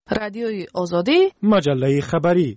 رادیوی آزادی، مجله خبری.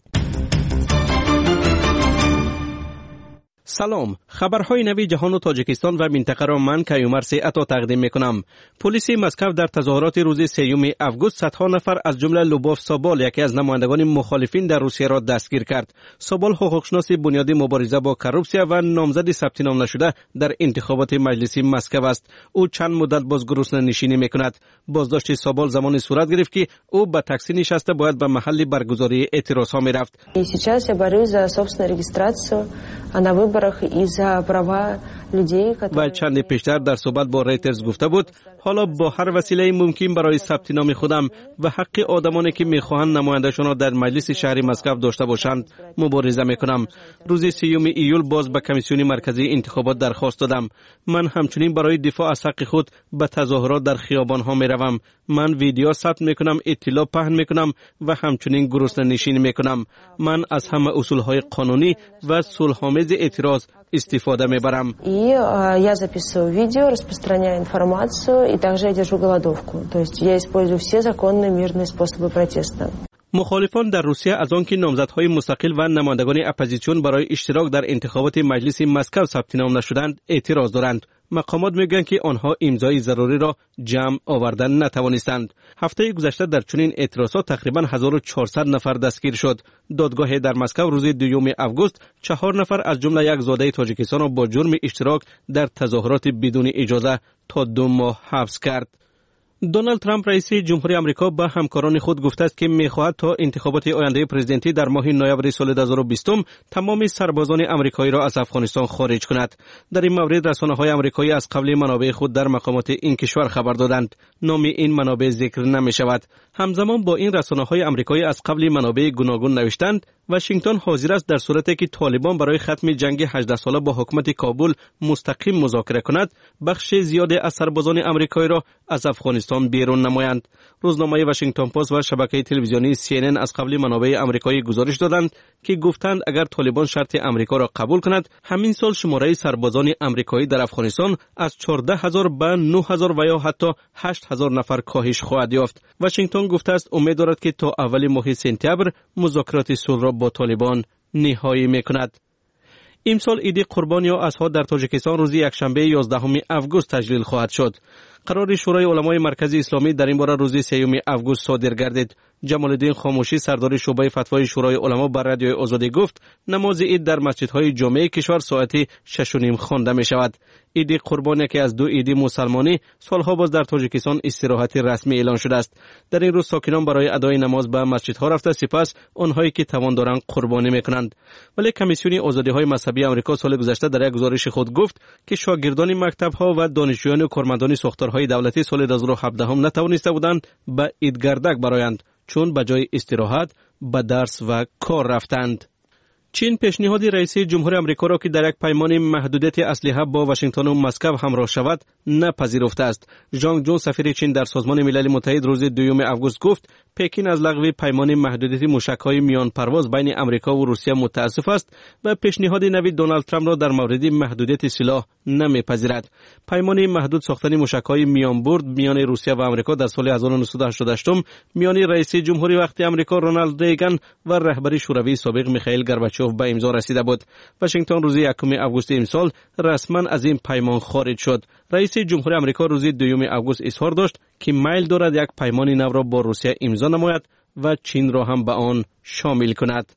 سلام، خبرهای نوی جهان و تاجیکستان و منطقه را من کیومر عطا تقدیم میکنم. پلیس مسکو در تظاهرات روز 3 آگوست صدها نفر از جمله لوبوف سابال، یکی از نمایندگان مخالفین در روسیه را دستگیر کرد. سابال حقوقشناس بنیادی مبارزه با کروپسیا و نامزد ثبت نام نشده در انتخابات مجلسی مسکو است. او چند مدت باز گرسنه نشینی میکند. بازداشت سابال زمانی صورت گرفت که او به تاکسی نشسته باید به محل برگزاری اعتراض ها میرفت. Сейчас я борюсь за собственную регистрацию на выборах и за права людей, которые... و چند پیشتر در صحبت با ریترز گفته بود حالا با هر وسیله ممکن برای ثبت نام خودم و حق آدمانی که میخواهند نماینده‌شان را در مجلس شهری مسکو داشته باشند مبارزه میکنم. روز 3 ایول باز به کمیسیون مرکزی انتخابات درخواست دادم. من همچنین برای دفاع از حق خود به تظاهرات در خیابان‌ها میروم. من ویدیو ثبت میکنم، اطلاع پهن میکنم و همچنین گرسنه نشینی میکنم. من از همه اصولهای قانونی و صلح‌آمیز اعتراض استفاده میبرم. И я записываю видео, распространяю информацию, и также я держу голодовку. То есть я использую все законные мирные способы протеста. مخالفان در روسیه از آنکه نامزدهای مستقل و نمایندگان اپوزیسیون برای اشتراک در انتخابات مجلس مسکو ثبت نام نشدند اعتراض دارند. مقامات میگویند که آنها امضای ضروری را جمع آوردن نتوانستند. هفته گذشته در چنین اعتراضات تقریبا 1400 نفر دستگیر شد. دادگاه در مسکو روز 2 آگوست 4 نفر از جمله یک زاده تاجیکستان را با جرم اشتراک در تظاهرات بدون اجازه تا 2 ماه حبس کرد. دونالد ترامپ رئیس جمهوری آمریکا به همکاران خود گفته است که می‌خواهد تا انتخابات آینده پرزیدنتی در ماه نوامبر سال 2020 تمام سربازان آمریکایی را از افغانستان خارج کند. در این مورد رسانه‌های آمریکایی از قبل منابع خود در مقامات این کشور خبر دادند. نام این منابع ذکر نمی‌شود. همزمان با این رسانه‌های آمریکایی از قبل منابع گوناگون نوشتند واشنگتن حاضر است در صورتی که طالبان برای ختم جنگ 18 ساله با حکومت کابل مستقیم مذاکره کند بخش زیادی از سربازان آمریکایی را از افغانستان بیرون نمایند. روزنامه واشنگتن پست و شبکه تلویزیونی CNN از قبل منابع آمریکایی گزارش دادند که گفتند اگر طالبان شرط آمریکا را قبول کند همین سال شماره سربازان آمریکایی در افغانستان از 14000 به 9000 و یا حتی 8000 نفر کاهش خواهد یافت. واشنگتن گفته است امید دارد که تا اول ماه سپتامبر مذاکرات صلح را با طالبان نهایی میکند. امسال عید قربان یا اضحی در تاجیکستان روز یکشنبه 11 آگوست تجلیل خواهد شد. قرار شورای علمای مرکزی اسلامی در این باره روز 3 آگوست صادر گردید. جمال الدین خاموشی سردار شعبه فتوای شورای علما بر رادیوی آزادی گفت نماز عید در مسجدهای جامع کشور ساعت 6:30 خوانده می شود. عید قربان که از 2 عید مسلمانی سالها باز در تاجیکستان استراحت رسمی اعلان شده است. در این روز ساکنان برای ادای نماز به مسجدها رفته سپس آنهایی که توان دارند قربانی میکنند. ولی کمیسیون آزادی‌های مذهبی آمریکا سال گذشته در یک گزارش خود گفت که شاگردان مکتب‌ها و دانشجویان و کارمندان ساختارهای دولتی سال 2017 هم نتوانسته بودند به عیدگردک برآیند چون به جای استراحت به درس و کار رفتند. چین پیشنهاد رئیس جمهور آمریکا را که در یک پیمان محدودیت اسلحه با واشنگتن و مسکو همراه شود نپذیرفته است. ژانگ جون سفیر چین در سازمان ملل متحد روز 2 آگوست گفت پکین از لغو پیمان محدودیت موشک‌های میان پرواز بین آمریکا و روسیه متاسف است و پیشنهاد نوی دونالد ترامپ را در مورد محدودیت سلاح نمیپذیرد. پیمان محدود ساختن موشک‌های میان برد میان روسیه و آمریکا در سال 1988 میان رئیس جمهوری وقتی آمریکا رونالد ریگان و رهبر شوروی سابق میخائیل گورباچوف به امضا رسیده بود. واشنگتن روز 1 آگوست امسال رسما از این پیمان خارج شد. رئیس جمهوری آمریکا روز 2 آگوست اظهار داشت که میل دارد یک پیمان نو را با روسیه امضا نماید و چین را هم به آن شامل کند.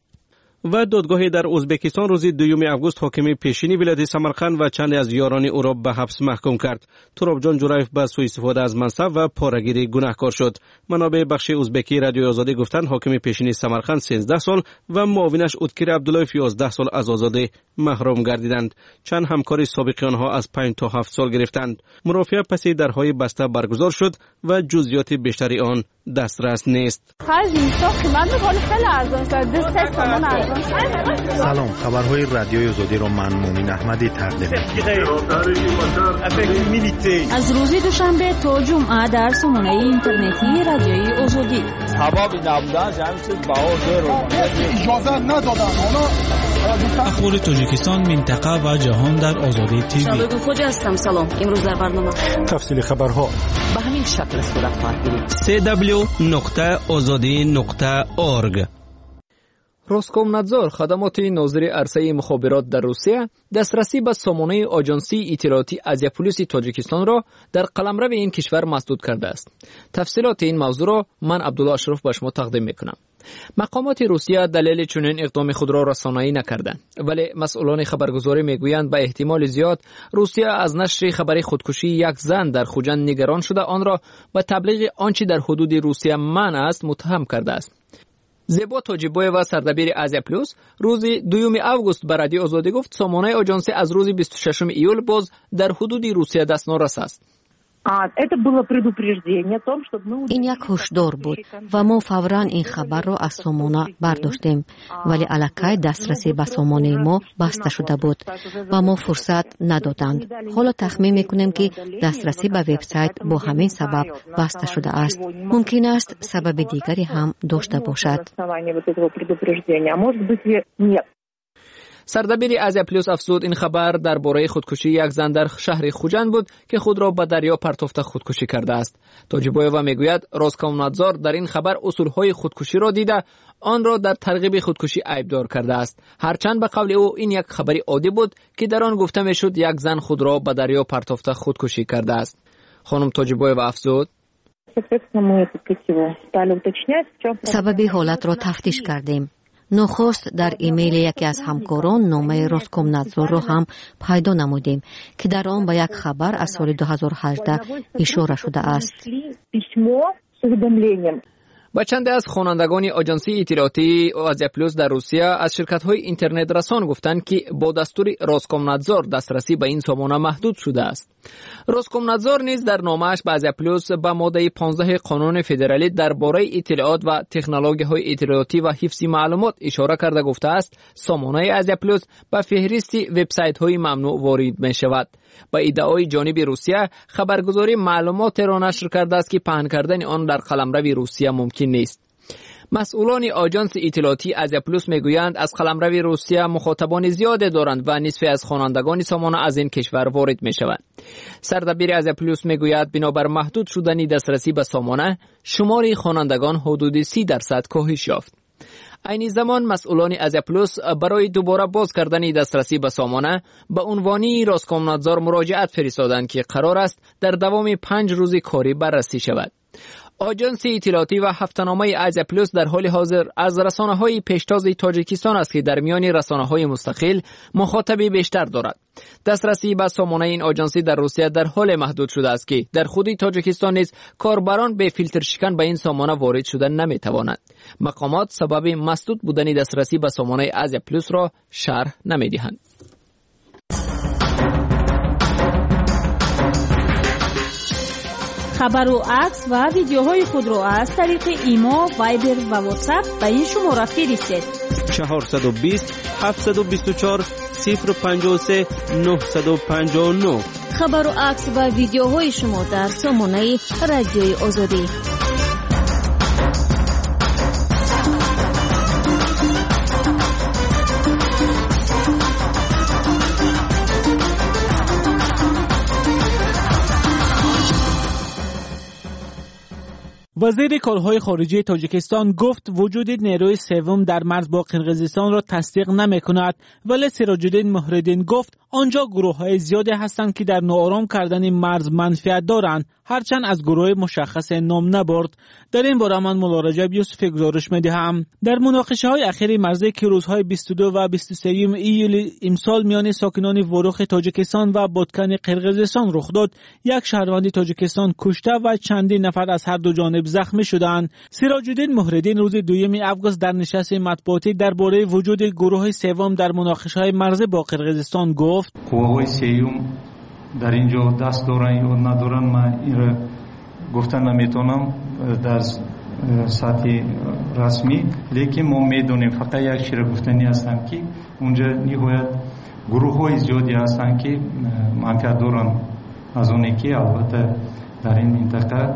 و دادگاهی در ازبکستان روز 2 آگوست حاکم پیشینی ولایت سمرقند و چند از یاران او را به حبس محکوم کرد. ترابجان جورایف به سوء استفاده از منصب و پاره‌گیری گناهکار شد. منابع بخش ازبکی رادیو آزادی گفتند حاکم پیشینی سمرقند 13 سال و معاونش اوتکیر عبدالله 11 سال از آزادی محروم گردیدند. چند همکار سابق آنها از 5 تا 7 سال گرفتند. مرافعه پس درهای بسته برگزار شد و جزئیات بیشتری آن دسترس نیست. سلام، خبرهای رادیوی آزادی رو من مومن احمدی تقدیم می‌کنم. از روز دوشنبه تا جمعه در سامانه اینترنتی رادیوی آزادی. اجازه ندادن اخبار تاجیکستان، منطقه و جهان در آزادی تیوی. شبکه خوجا هستم. سلام. امروز در برنامه تفصیل خبرها به همین شکل صورت خواهد گرفت. www.azadi.org. روسکومنادزور خدمات ناظر عرصه مخابرات در روسیه دسترسی به سامانه آژانسی اطلاعاتی آزیا پلیس تاجیکستان را در قلمرو این کشور مسدود کرده است. تفصیلات این موضوع را من عبدالله اشرف به شما تقدیم میکنم. مقامات روسیه دلیل چنین اقدام خود را رسانه‌ای نکردند، ولی مسئولان خبرگزاری میگویند به احتمال زیاد روسیه از نشر خبری خودکشی یک زن در خوجند نگران شده آن را به تبلیغ آنچه در حدود روسیه منع است متهم کرده است. زیبا تاجیبویوا سردبیر آزیا پلوس روز 2 آگوست به رادیو آزادی گفت سامانه آژانسی از روز 26 ایول باز در حدود روسیه دسترس است. این یک هشدار بود و ما فوراً این خبر را از سامانه برداشتیم، ولی الکی دسترسی به سامانه ما بسته شده بود و ما فرصت ندادند. حالا تخمین میکنیم که دسترسی به وبسایت با همین سبب بسته شده است. ممکن است سبب دیگری هم داشته باشد. سردبیر آزیا پلوس افزود این خبر درباره خودکشی یک زن در شهر خوجند بود که خود را به دریا پرتافته خودکشی کرده است. تاجیبویوا میگوید روسکومنادزور در این خبر اصولهای خودکشی را دیده آن را در ترغیب خودکشی عیبدار کرده است، هرچند به قول او این یک خبری عادی بود که در آن گفته میشد یک زن خود را به دریا پرتافته خودکشی کرده است. خانم تاجیبویوا افزود سبب حالت را تفتیش کردیم. نخست در ایمیل یکی از همکاران نامه روسکومنادزور را هم پیدا نمودیم که در آن به یک خبر از سال 2018 اشاره شده است. با چند از خوانندگان آژانسی اطلاعاتی آزیا پلوس در روسیه از شرکت‌های اینترنت رسان گفتند که با دستور روسکومنادزور دسترسی به این سامانه محدود شده است. روسکومنادزور نیز در نامه‌اش به آزیا پلوس به ماده 15 قانون فدرالی درباره اطلاعات و تکنولوژی‌های اطلاعاتی و حفظ معلومات اشاره کرده گفته است سامانه آزیا پلوس به فهرست وبسایت‌های ممنوع وارد می‌شود. با ادعای جانب روسیه خبرگزاری معلومات را نشر کرده است که پهن کردن آن در قلمرو روسیه ممکن نیست. مسئولان آژانس اطلاعاتی آزیا پلوس میگویند از قلمرو روسیه مخاطبان زیاد دارند و نصف از خوانندگان سامانه از این کشور وارد میشوند. سردبیر آزیا پلوس میگوید بنابر محدود شدن دسترسی به سامانه شمار خوانندگان حدود 30% کاهش یافت. این زمان مسئولان آزیا پلوس برای دوباره باز کردن دسترسی به سامانه به عنوانی روسکومنادزور مراجعت فرستادند که قرار است در دوام 5 روز کاری بررسی شود. آژانس اطلاعاتی و هفته‌نامه آزیا پلوس در حال حاضر از رسانه‌های پیشتاز تاجیکستان است که در میان رسانه‌های مستقل مخاطبی بیشتر دارد. دسترسی به سامانه این آژانسی در روسیه در حال محدود شده است که در خود تاجیکستان نیز کاربران به فیلتر شکن به این سامانه وارد شدن نمی‌توانند. مقامات سبب مسدود بودن دسترسی به سامانه آزیا پلوس را شرح نمی‌دهند. خبر و عکس و ویدیوهای خود را از طریق ایما، وایبر و واتساپ به این شماره فرستید. 420 724 053 959. خبر و عکس و ویدیوهای شما در سامانه رادیوی آزادی. وزیر کارهای خارجه تاجیکستان گفت وجود نیروی سوم در مرز با قرقیزستان را تصدیق نمی‌کند، ولی سراج‌الدین مهرالدین گفت آنجا گروه‌های زیادی هستند که در ناآرام کردن مرز منفعت دارند، هرچند از گروه مشخص نام نبرد. در این باره من مولا رجب یوسفی گزارش می‌دهم. در مناقشه‌های اخیر مرزی که روزهای 22 و 23 ایول امسال میان ساکنان وروخ تاجیکستان و بادکن قرقیزستان رخ داد، یک شهروند تاجیکستان کشته و چندین نفر از هر دو جانب زخمی شدند. سراج‌الدین مهرالدین روز 2 آگوست در نشست مطبوعاتی درباره وجود گروه سوم در مناقشه‌های مرزی با قرقیزستان گفت: قوه‌های سوم در اینجا دست دارن یا ندارن من این را گفتن نمیتونم. در سطح رسمی، لیکن ما میدونیم فقط یک چیز گفتنی هستم که اونجا نهایت گروه های زیادی هستن که منفعت دارن از اونی که البته در این منطقه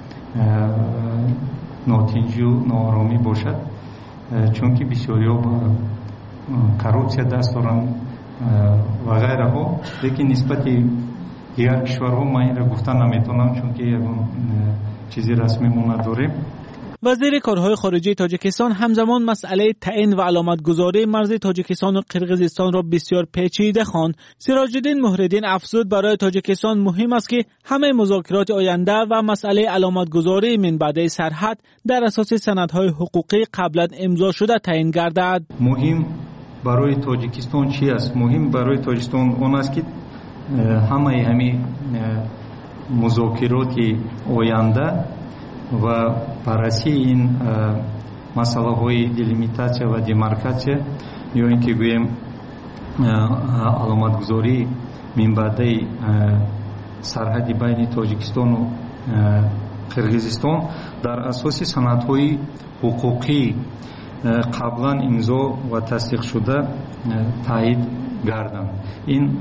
ناتنجی و ناآرامی باشد، چون که بسیاری ها با کروپسیا دست دارن و غیره ها. لیکن نسبت دیگر کشورها من این را گفتن نمیتونم، چون که چیزی رسمی ما نداریم. وزیر کارهای خارجه تاجیکستان همزمان مسئله تعیین و علامتگذاری مرز تاجیکستان و قرقیزستان را بسیار پیچیده خواند. سراج الدین محردین افزود برای تاجیکستان مهم است که همه مذاکرات آینده و مسئله علامتگذاری من بعد سرحد در اساس سندهای حقوقی قبلا امضا شده تعیین گردد. مهم برای تاجیکستان چی است؟ مهم برای تاجیکستان اون است که همه مذاکرات آینده و بررسی این مسئله های دلیمیتاسیا و دیمارکاسیا یا اینکه گویم علامتگذاری من بعد سرحد بین تاجیکستان و قرقیزستان در اساس سندهای حقوقی قبلا امضا و تصدیق شده تایید گردند. این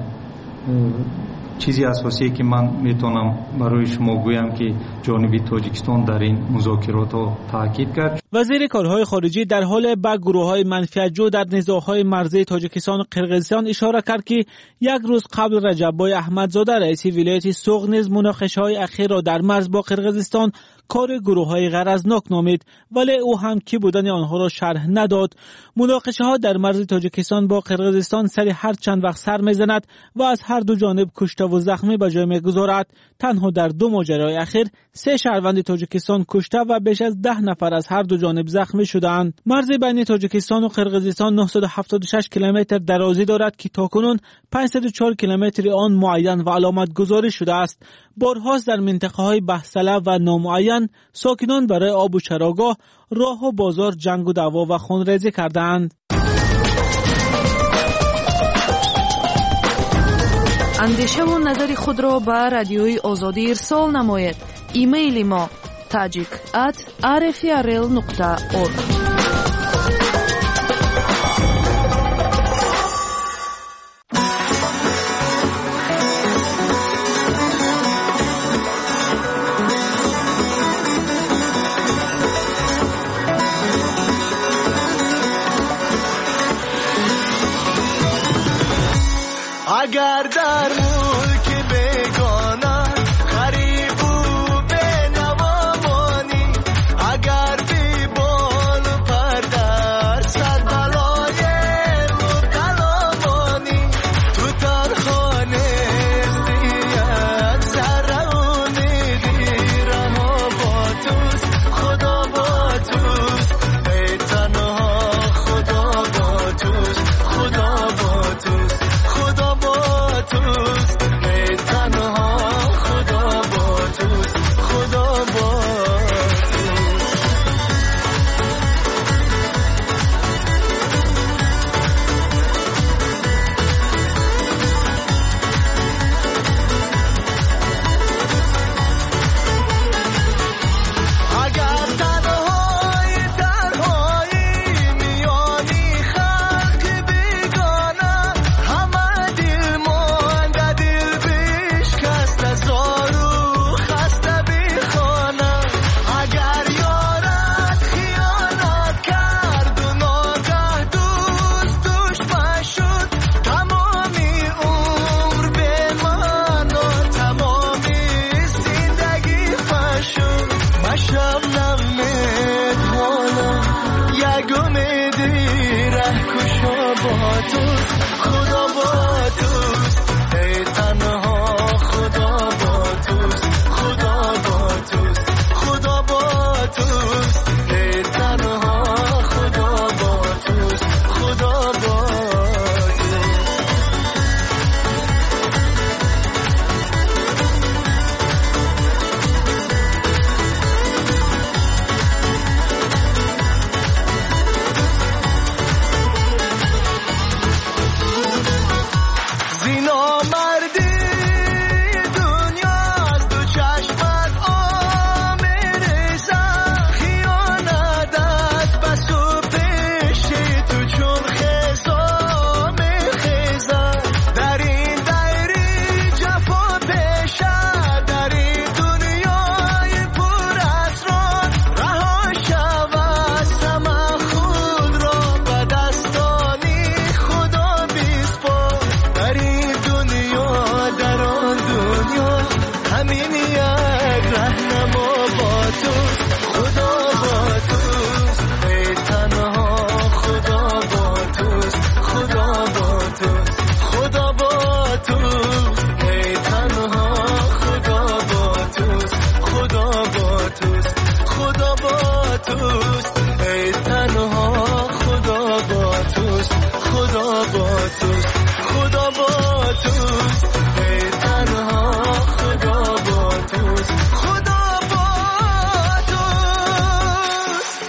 چیزی اساسی که من میتونم برای شما گویم که جانب تاجیکستان در این مذاکرات ها تاکید کرد. وزیر کارهای خارجه در حال به گروه‌های منفعت‌جو در نزاع‌های مرزی تاجیکستان و قرقیزستان اشاره کرد که یک روز قبل رجب‌بای احمدزاده رئیس ولایت سوغ نیز مناقشه‌های اخیر را در مرز با قرقیزستان کار گروه‌های غرضناک نامید، ولی او هم کی بودن آنها را شرح نداد. مناقشه‌ها در مرز تاجیکستان با قرقیزستان سری هر چند وقت سر می‌زند و از هر دو جانب کشته و زخمی به جای می‌گذارد. تنها در 2 ماجرای اخیر 3 شهروند تاجیکستان کشته و بیش از 10 نفر از هر دو جانب زخمی شدند. مرز بین تاجیکستان و قرقیزستان 976 کیلومتر درازی دارد که تاکنون 504 کیلومتر آن معین و علامت گذاری شده است. بارهاست در منطقه‌های بحثله و نامعین ساکنان برای آب و چراگاه، راه و بازار جنگ و دعوا و خونریزی کردند. اندیشه و نظر خود را به رادیوی آزادی ارسال نمایید. ایمیل ما tajik@rfrl.org. اگر در ملک بیگانه غریب و بینوامانی، اگر بی بال و پر در صد بلای مبتلامانی، تو تنها نیستی یک ذره امیدی، رها با توست، خدا با توست، ای تنها خدا با توست، خدا با توست، خدا با توست، ای تنها خدا با توست، خدا با اگر تنهایی میانی خلق بیگانه، همه دل مانده دل بشکسته زارو خسته بی خانه، اگر یارت خیانت کرد و ناگه دوست دشمن شد، تمامی عمر به من و تمامی زندگی فشد، مشبنم میدوانم یک امیدی ره کشا با توست، خدا با توست، ای تنها خدا با توست، خدا با توست، خدا با توست، ای تنها خدا با توست، خدا با توست. توست ای تنها خدا با توست خدا با توست خدا با توست ای تنها خدا با توست خدا با توست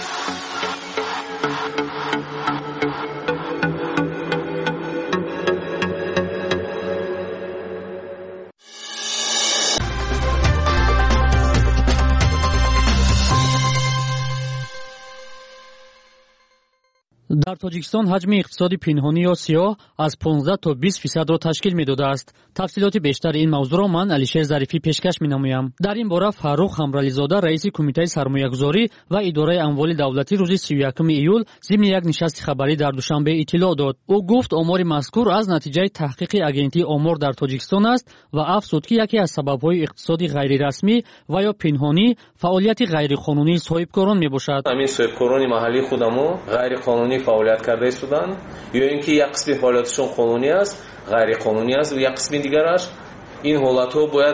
در تاجیکستان حجم اقتصادی پنهانی یا سیاه از 15 تا 20% را تشکیل می‌داده است. تفصیلات بیشتر این موضوع را من علیشیر ظریفی پیشکش می‌نمایم. در این باره فاروق همرالی‌زاده رئیس کمیته سرمایه‌گذاری و اداره اموال دولتی روز 31 ایول ضمن یک نشست خبری در دوشنبه اطلاع داد. او گفت آمار مذکور از نتیجه تحقیق اگنتی آمار در تاجیکستان است و افزود که یکی از سبب‌های اقتصادی غیررسمی و یا پنهانی فعالیت غیرقانونی صاحبکاران میباشد. همین صاحبکاران محلی خودمون غیرقانونی فعالیت کرده ایستادن یا اینکه یک قسم فعالیتشون قانونی است غیر قانونی است و یک قسم دیگرش این حالت‌ها باید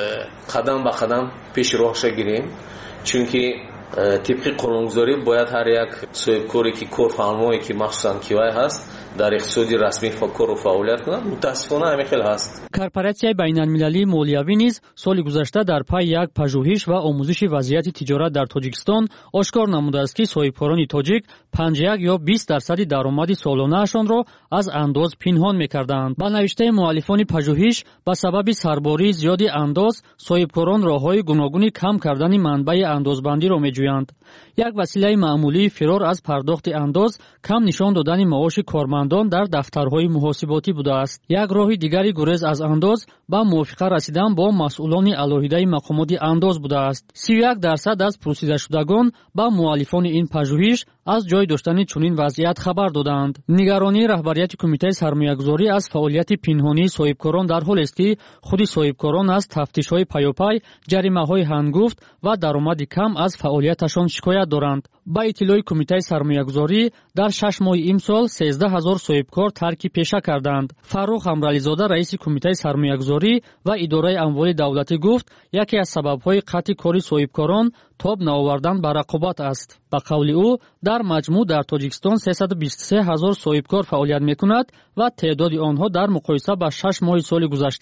قدم به قدم پیش روش گیریم چونکه طبق قانونگذاری باید هر یک صاحبکاری که کارفرمایی که مخصوصاً کیوای هست در اقتصادی رسمی کار و فعالیت کنند متاسفانه همین خیلی هست. کورپوراسیای بین‌المللی مالیوی نیز سال گذشته در پی یک پژوهش و آموزش وضعیت تجارت در تاجیکستان آشکار نموده است که صاحبکاران تاجیک 51 یا 20% درآمد سالانه‌شان را از انداز پنهان می‌کردند. با نوشته مؤلفان پژوهش به سبب سرباری زیادی انداز صاحبکاران راه‌های گوناگون کم کردن منبع اندازبندی را می‌جویند. یک وسیله معمولی فرار از پرداخت انداز کم نشان دادن معاش کارمندان در دفترهای محاسباتی بوده است. یک راه دیگری گریز از انداز با موافقه رسیدن با مسئولان علیحده مقامات انداز بوده است. 31% از پرسیده شدگان با مؤلفان این پژوهش از جای داشتن چنین وضعیت خبر دادند. نگرانی رهبریت کمیته سرمایه‌گذاری از فعالیت پنهانی صاحبکاران در حالی است که خود صاحبکاران از تفتیش‌های پیاپی، جریمه‌های هنگفت و درآمد کم از فعالیتشان شکایت دارند. با اطلاع کمیته سرمایه‌گذاری در 6 ماه امسال 13000 صاحبکار ترک پیشه کردند. فاروق همرالی‌زاده رئیس کمیته سرمایه‌گذاری و اداره اموال دولتی گفت یکی از سبب‌های قطع کار صاحبکاران تاب نآوردن به رقابت است. به قول او در مجموع در تاجیکستان 323000 صاحبکار فعالیت می‌کند و تعداد آنها در مقایسه با 6 ماه سال گذشته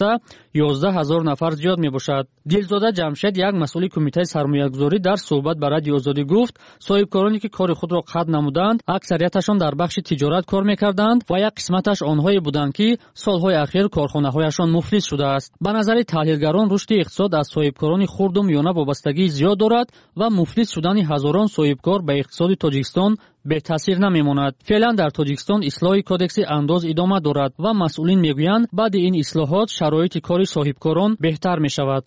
11000 نفر زیاد میباشد. دلزاده جمشید یک مسئول کمیته سرمایه‌گذاری در صحبت با رادیو آزادی گفت صاحبکارانی که کار خود را قطع نمودند اکثریتشان در بخش تجارت کار می‌کردند و یک قسمتش آنهایی بودند که سال‌های اخیر کارخانه‌هایشان مفلس شده است. به نظر تحلیلگران رشد اقتصاد از صاحبکاران خرد و میانه وابستگی زیاد دارد و مفلس شدن هزاران صاحبکار به اقتصاد تاجیکستان به تاثیر نمیماند. فعلا در تاجیکستان اصلاح کودکس انداز ادامه دارد و مسئولین میگویند بعد این اصلاحات شرایط کار صاحبکاران بهتر می شود.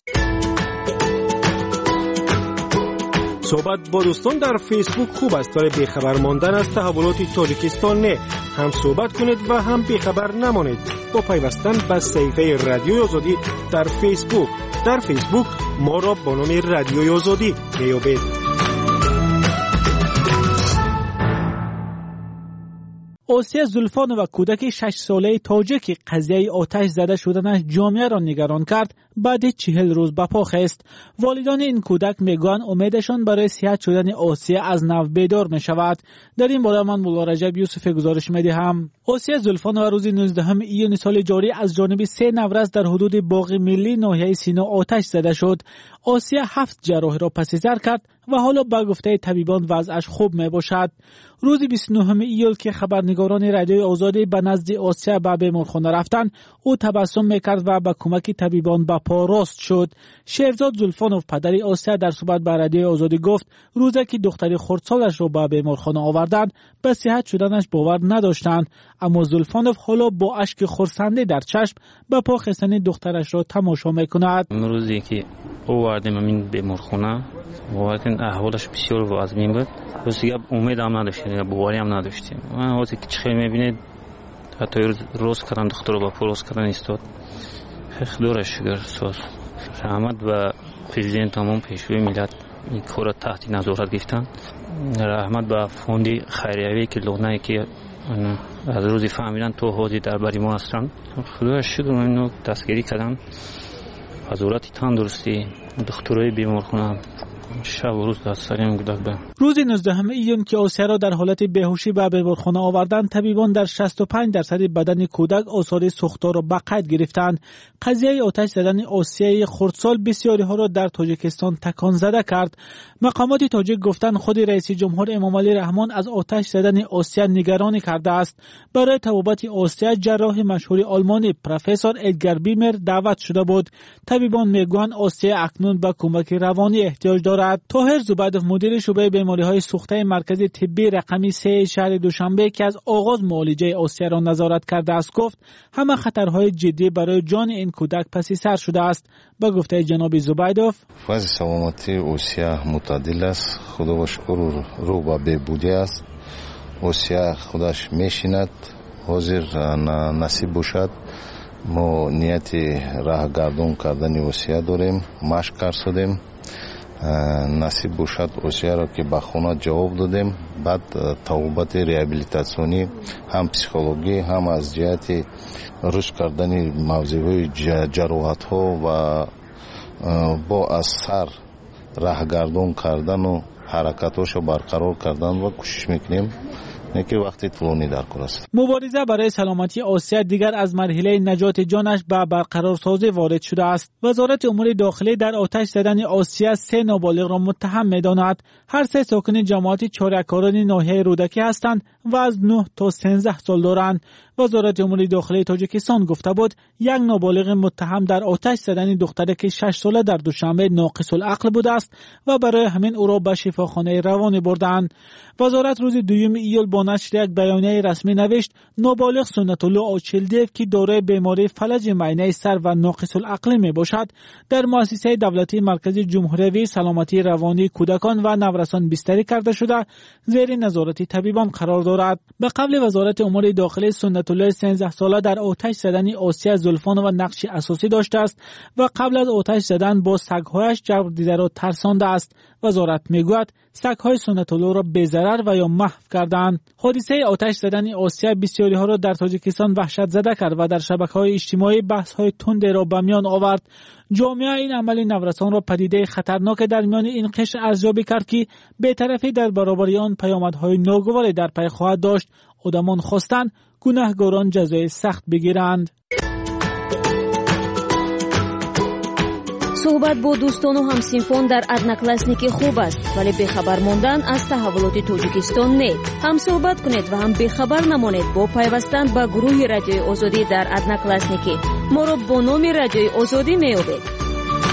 صحبت با دوستان در فیسبوک خوب است برای بیخبر ماندن از تحولات تاجیکستان. نه هم صحبت کنید و هم بیخبر نمانید با پیوستن به صفحه رادیوی آزادی در فیسبوک. در فیسبوک ما را با نام رادیوی آزادی بیابید. آسیه زلفانو و کودک 6 ساله تاجیک قضیه آتش زده شدنش جامعه را نگران کرد بعد 40 روز به پا خست. والدان این کودک میگویند امیدشان برای صحت شدن آسیه از نو بیدار می شود. در این باره من مولا رجب یوسف گزارش میدهم. آسیه زلفانو روز 19 ایون سال جاری از جانب 3 نورس در حدود باغ ملی ناحیه سینا آتش زده شد. آسیه 7 جراحی را پس سر کرد و حالا به گفته طبیبان وضعش خوب می باشد. روز 29 ایول که خبرنگاران رادیوی آزادی به نزد آسیه به بیمارخانه رفتند، او تبسم میکرد و با کمک طبیبان به پا راست شد. شهرزاد زلفانوف پدر آسیه در صحبت با رادیوی آزادی گفت روزی که دختری خردسالش را به بیمارخانه آوردند به صحت شدنش باور نداشتند، اما زلفانوف حالا با اشک خرسنده در چشم به پا خستن دخترش را تماشا میکند. روزی که آوردیم این بیمارخانه واقعا احوالش بسیار وضعی بود. دیگه امید هم نداشتیم، باوری هم نداشتیم. من وقتی که چخیل میبینید حتی روز کردن دختر رو با پروز کردن ایستاد. خداش شکر ساز رحمت و پرزیدنت تمام پیشوی ملت این کار را تحت نظارت گرفتن. رحمت به فوند خیریه‌ای که لغنه که از روزی فهمیدن تو حاضر در بری ما هستن. خداش شکر اینو دستگیری کردن. وزارت تندرستی دکترای بیمارخانه شب و روز دستریم کودک به. روز 19 ایون که آسیا را در حالت بیهوشی به بیمارخانه آوردند، طبیبان در 65% بدن کودک آثار سوختار را به قید گرفتند. قضیه آتش زدن آسیای خردسال بسیاری ها را در تاجیکستان تکان زده کرد. مقامات تاجیک گفتند خود رئیس جمهور امامعلی رحمان از آتش زدن آسیا نگرانی کرده است. برای طبابت آسیا جراح مشهور آلمانی پروفسور ادگر بیمر دعوت شده بود. طبیبان میگویند آسیا اکنون به کمک روانی احتیاج دارد. طاهر زبیدوف مدیر شعبه بیماری‌های سوخته مرکز طبی رقمی 3 شهر دوشنبه که از آغاز معالجه آسیا را نظارت کرده است گفت همه خطرهای جدی برای جان این کودک پس سر شده است. با گفته جناب زبیدوف وضع سلامتی آسیا معتدل است، خدا و شکر رو به بهبودی است. آسیا خودش میشیند، حاضر نصیب باشد ما نیت راه گردون کردن آسیا داریم، مشق کردیم. نصیب باشد آسیا را که به خانه جواب دادیم، بعد توبت ریابیلیتاسیونی هم پسیکولوژی هم از جهت رشد کردن موضوعهای جراحت ها و با اثر راه گردون کردن و حرکاتش را برقرار کردن و کوشش میکنیم که وقتی طولانی در کار است. مبارزه برای سلامتی آسیا دیگر از مرحله نجات جانش به برقرارسازی وارد شده است. وزارت امور داخلی در آتش زدن آسیا 3 نابالغ را متهم می‌داند. هر 3 ساکن جماعت چاره‌کاران ناحیه رودکی هستند و از 9 تا 13 سال دارند. وزارت امور داخلی تاجیکستان گفته بود یک نابالغ متهم در آتش زدن دختری که 6 ساله در دوشنبه ناقص العقل بوده است و برای همین او را به شفاخانه روانی بردند. وزارت روز 2 ایول با نشر یک بیانیه رسمی نوشت نابالغ سنت الله آچلدیف که دارای بیماری فلج معینه سر و ناقص العقل می باشد در مؤسسه دولتی مرکز جمهوری سلامتی روانی کودکان و نورسان بستری کرده شده زیر نظارت طبیبان قرار دارد. به قبل وزارت امور داخلی سنت الله 13 ساله در آتش زدن آسیا زلفان و نقش اساسی داشته است و قبل از آتش زدن با سگ‌هایش جبر دیده را ترسانده است. وزارت میگوید سگ‌های سنت الله را بی‌ضرر و یا محو کردند. حادثه آتش زدن آسیا بسیاری ها را در تاجیکستان وحشت زده کرد و در شبکه‌های اجتماعی بحث‌های تند را به میان آورد. جامعه این عمل نورسان را پدیده خطرناک در میان این قشر ارزیابی کرد که بی‌طرفی در برابر آن پیامدهای ناگواری در پی خواهد داشت. آدمان خواستند گناهکاران جزای سخت بگیرند. صحبت با دوستان و همسینفان در одноклассники خوب است ولی بخبر ماندن از تحولات تاجیکستان نه. هم صحبت کنید و هم بخبر نمانید با پیوستن به گروه رادیوی آزادی در одноклассники. ما را با نام رادیوی آزادی میابید.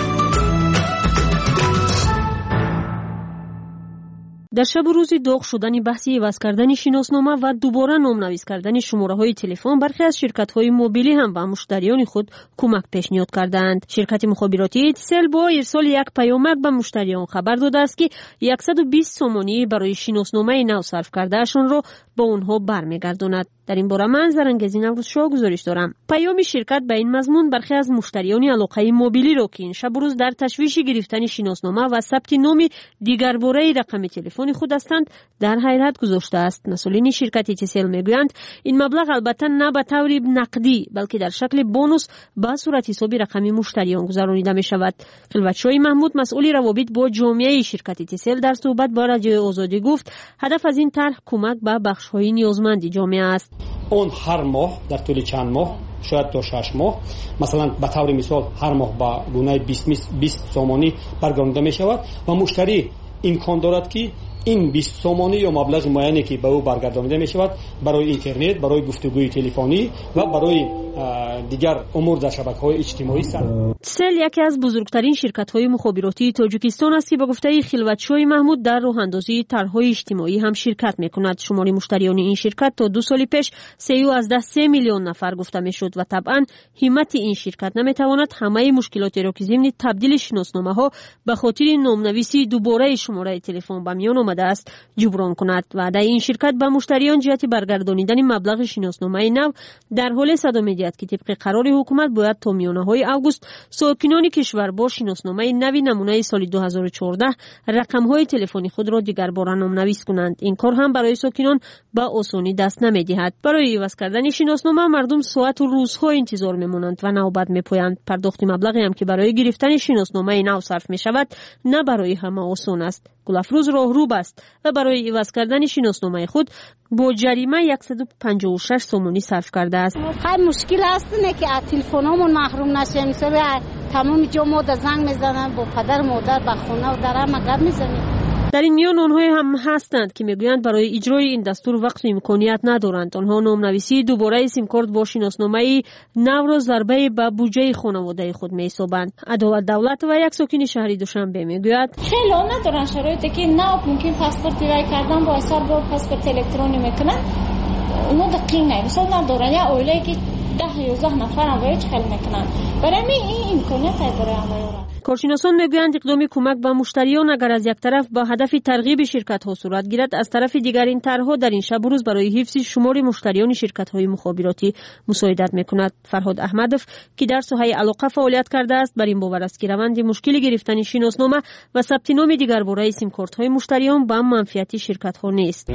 در شب روز داغ شدن بحثی عوض کردن شناسنامه و دوباره نامنویس کردن شماره‌های تلفن برخی از شرکت‌های موبیلی هم به مشتریان خود کمک پیشنهاد کردند. شرکت مخابراتی ایتیسل با ارسال یک پیامک به مشتریان خبر داده است که 120 سومانی برای شناسنامه نو صرف کردهشان را به آنها برمیگرداند. در این باره من زرنگزی نوروزشاه گزارش دارم. پیام شرکت به این مضمون برخی از مشتریان علاقه موبیلی را که این شب روز در تشویش گرفتن شناسنامه و ثبت نام دیگر باره رقم تلفن خود هستند در حیرت گذاشته است. مسئولین شرکت ایتیسل میگویند این مبلغ البته نه به طور نقدی بلکه در شکل بونوس به صورت حساب رقم مشتریان گذرانیده می شود. خلوتشاه محمود مسئول روابط با جامعه شرکت ایتیسل در صحبت با رادیوی آزادی گفت هدف از این طرح کمک به بخش‌های نیازمند جامعه است. اون هر ماه در طول چند ماه شاید تا 6 ماه مثلا به طور مثال هر ماه با گونه 20 سومانی برگردانده می شود و مشتری امکان دارد که این 20 سومانی یا مبلغ معینی که به او برگردانده می شود برای اینترنت، برای گفتگوی تلفنی و برای دیگر امور در شبکه‌های اجتماعی صرف. سل یکی از بزرگترین شرکت‌های مخابراتی تاجیکستان است که به گفته خلوتشاه محمود در راه اندازی طرح‌های اجتماعی هم شرکت می‌کند. شمار مشتریان این شرکت تا 2 سال پیش 3 میلیون نفر گفته می‌شد و طبعاً همت این شرکت نمی‌تواند همه مشکلات را که ضمن تبدیل شناسنامه‌ها به خاطر نامنویسی دوباره شماره تلفن به میان آمده آمده است جبران کند. وعده این شرکت به مشتریان جهت برگردانیدن مبلغ شناسنامه نو در حال صدا می‌دهد که طبق قرار حکومت باید تا میانه‌های اوگوست ساکنان کشور با شناسنامه نوی نمونه سال 2014 رقم‌های تلفنی خود را دیگرباره نام‌نویس کنند. این کار هم برای ساکنان به آسانی دست نمی‌دهد. برای عوض کردن شناسنامه مردم ساعت و روزها انتظار می‌مانند و نوبت می‌پویند. پرداخت مبلغی هم که برای گرفتن شناسنامه نو صرف می‌شود نه برای همه آسان است. گلافروز راهرو است و برای عوض کردن شناسنامه خود با جریمه 156 سومونی صرف کرده است. خیلی مشکل است نه که از تلفنمون محروم نشیم. مثلا تمام جا ما در زنگ میزنن با پدر مادر به خونه و در هم گپ میزنیم. در این میان آنها هم هستند که میگویند برای اجرای این دستور وقت و امکانیت ندارند. آنها نامنویسی دوباره سیم کارت با شناسنامه نو را ضربه به بودجه خانواده خود میحسابند. عدالت دولت و یک ساکن شهری دوشنبه میگوید خیلی ندارن شرایطی که نو ممکن پاسپورت وی کردن با حساب با پاسپورت الکترونی میکنن. اونا دقیق نه مثلا ندارن یا اولی که 10-11 نفر هم وایج خیلی میکنن. برای این امکانیت برای همه. کارشناسان میگویند اقدام کمک به مشتریان اگر از یک طرف با هدف ترغیب شرکت‌ها صورت گیرد، از طرف دیگر این طرح‌ها در این شب و روز برای حفظ شمار مشتریان شرکت‌های مخابراتی مساعدت می‌کند. فرهاد احمدوف که در ساحه علاقه فعالیت کرده است بر این باور است که روند مشکل گرفتن شناسنامه و ثبت نام دیگرباره سیم کارت‌های مشتریان به منفعت شرکت‌ها نیست.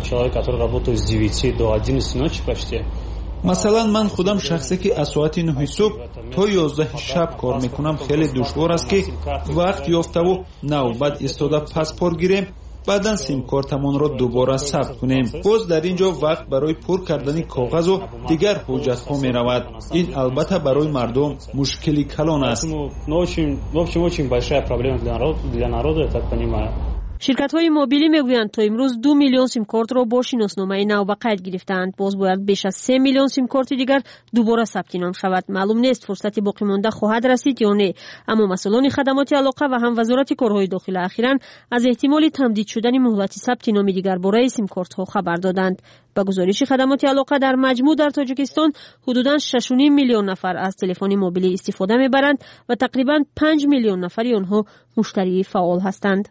مثلا من خودم شخصی که از ساعت 9 صبح تا 11 شب کار میکنم خیلی دشوار است که وقت یافته و نوبت ایستاده پاسپورت گیریم بعدن سیم کارتمان را دوباره ثبت کنیم. باز در اینجا وقت برای پر کردن کاغذ و دیگر حجت ها می رود. این البته برای مردم مشکلی کلان است. شرکت‌های موبیلی میگویند تا امروز 2 میلیون سیم کارت را با شناسنامه نو به قید گرفتند. باز باید بیش از 3 میلیون سیم کارت دیگر دوباره ثبت نام شود. معلوم نیست فرصت باقی مانده خواهد رسید یا نه. اما مسئولان خدمات علاقه و هم وزارت کارهای داخلی اخیراً از احتمال تمدید شدن مهلت ثبت نام دیگرباره سیم کارت ها خبر دادند. با گزارش خدمات علاقه در مجموع در تاجیکستان حدوداً 6.5 میلیون نفر از تلفن موبیلی استفاده میبرند و تقریباً 5 میلیون نفری آنها مشتری فعال هستند.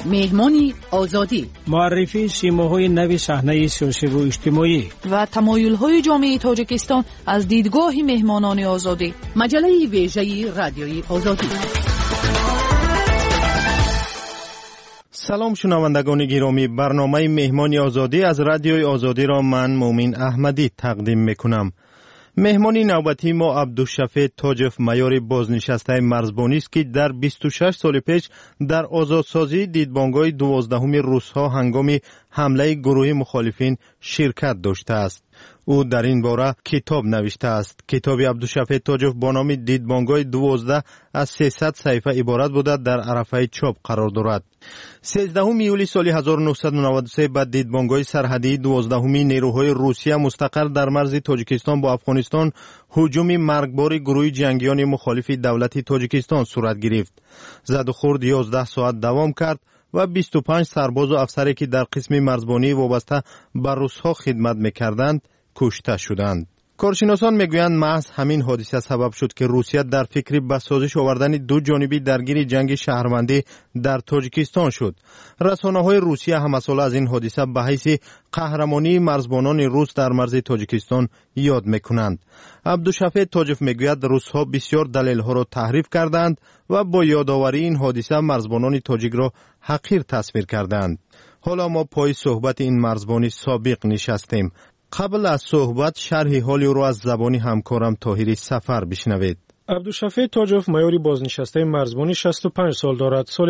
مهمانی آزادی، معرفی سیماهای نوی صحنه سیاسی و اجتماعی و تمایل‌های جامعه تاجیکستان از دیدگاه مهمانان آزادی. مجله ویژه رادیوی آزادی. سلام شنوندگان گرامی، برنامه مهمان آزادی از رادیوی آزادی را من مومین احمدی تقدیم میکنم. مهمانی نوبتی ما عبدالشفیع تاجف میار بازنشسته مرزبانی است که در 26 سال پیش در آزادسازی دیدبانگاه 12 روس‌ها هنگام حمله گروه مخالفین شرکت داشته است. او در این باره کتاب نوشته است. کتاب عبدالشفیع تاجف با نام دیدبانگاه 12 از 300 صفحه عبارت بوده در عرفه چاپ قرار دارد. 13 یولی سال 1993 بعد دیدبانگاه سرحدی 12 نیروهای روسیه مستقر در مرز تاجیکستان با افغانستان هجوم مرگبار گروه جنگیان مخالف دولت تاجیکستان صورت گرفت. زد و خورد 11 ساعت دوام کرد و 25 سرباز و افسری که در قسم مرزبانی وابسته به روس‌ها خدمت می‌کردند کشته شدند. کارشناسان میگویند محض همین حادثه سبب شد که روسیه در فکر به سازش آوردن دو جانبی درگیر جنگ شهروندی در تاجیکستان شد. رسانه‌های روسیه همسال از این حادثه به حیث قهرمانی مرزبانان روس در مرز تاجیکستان یاد میکنند. عبدالشفیع تاجف میگوید روس‌ها بسیار دلایل‌ها را تحریف کردند و با یادآوری این حادثه مرزبانان تاجیک را حقیر تصویر کردند. حالا ما پای صحبت این مرزبانی سابق نشستیم. قبل از صحبت شرح حال او را از زبان همکارم طاهری سفر بشنوید. عبدالشفیع تاجف میاری بازنشسته مرزبانی 65 سال دارد. سال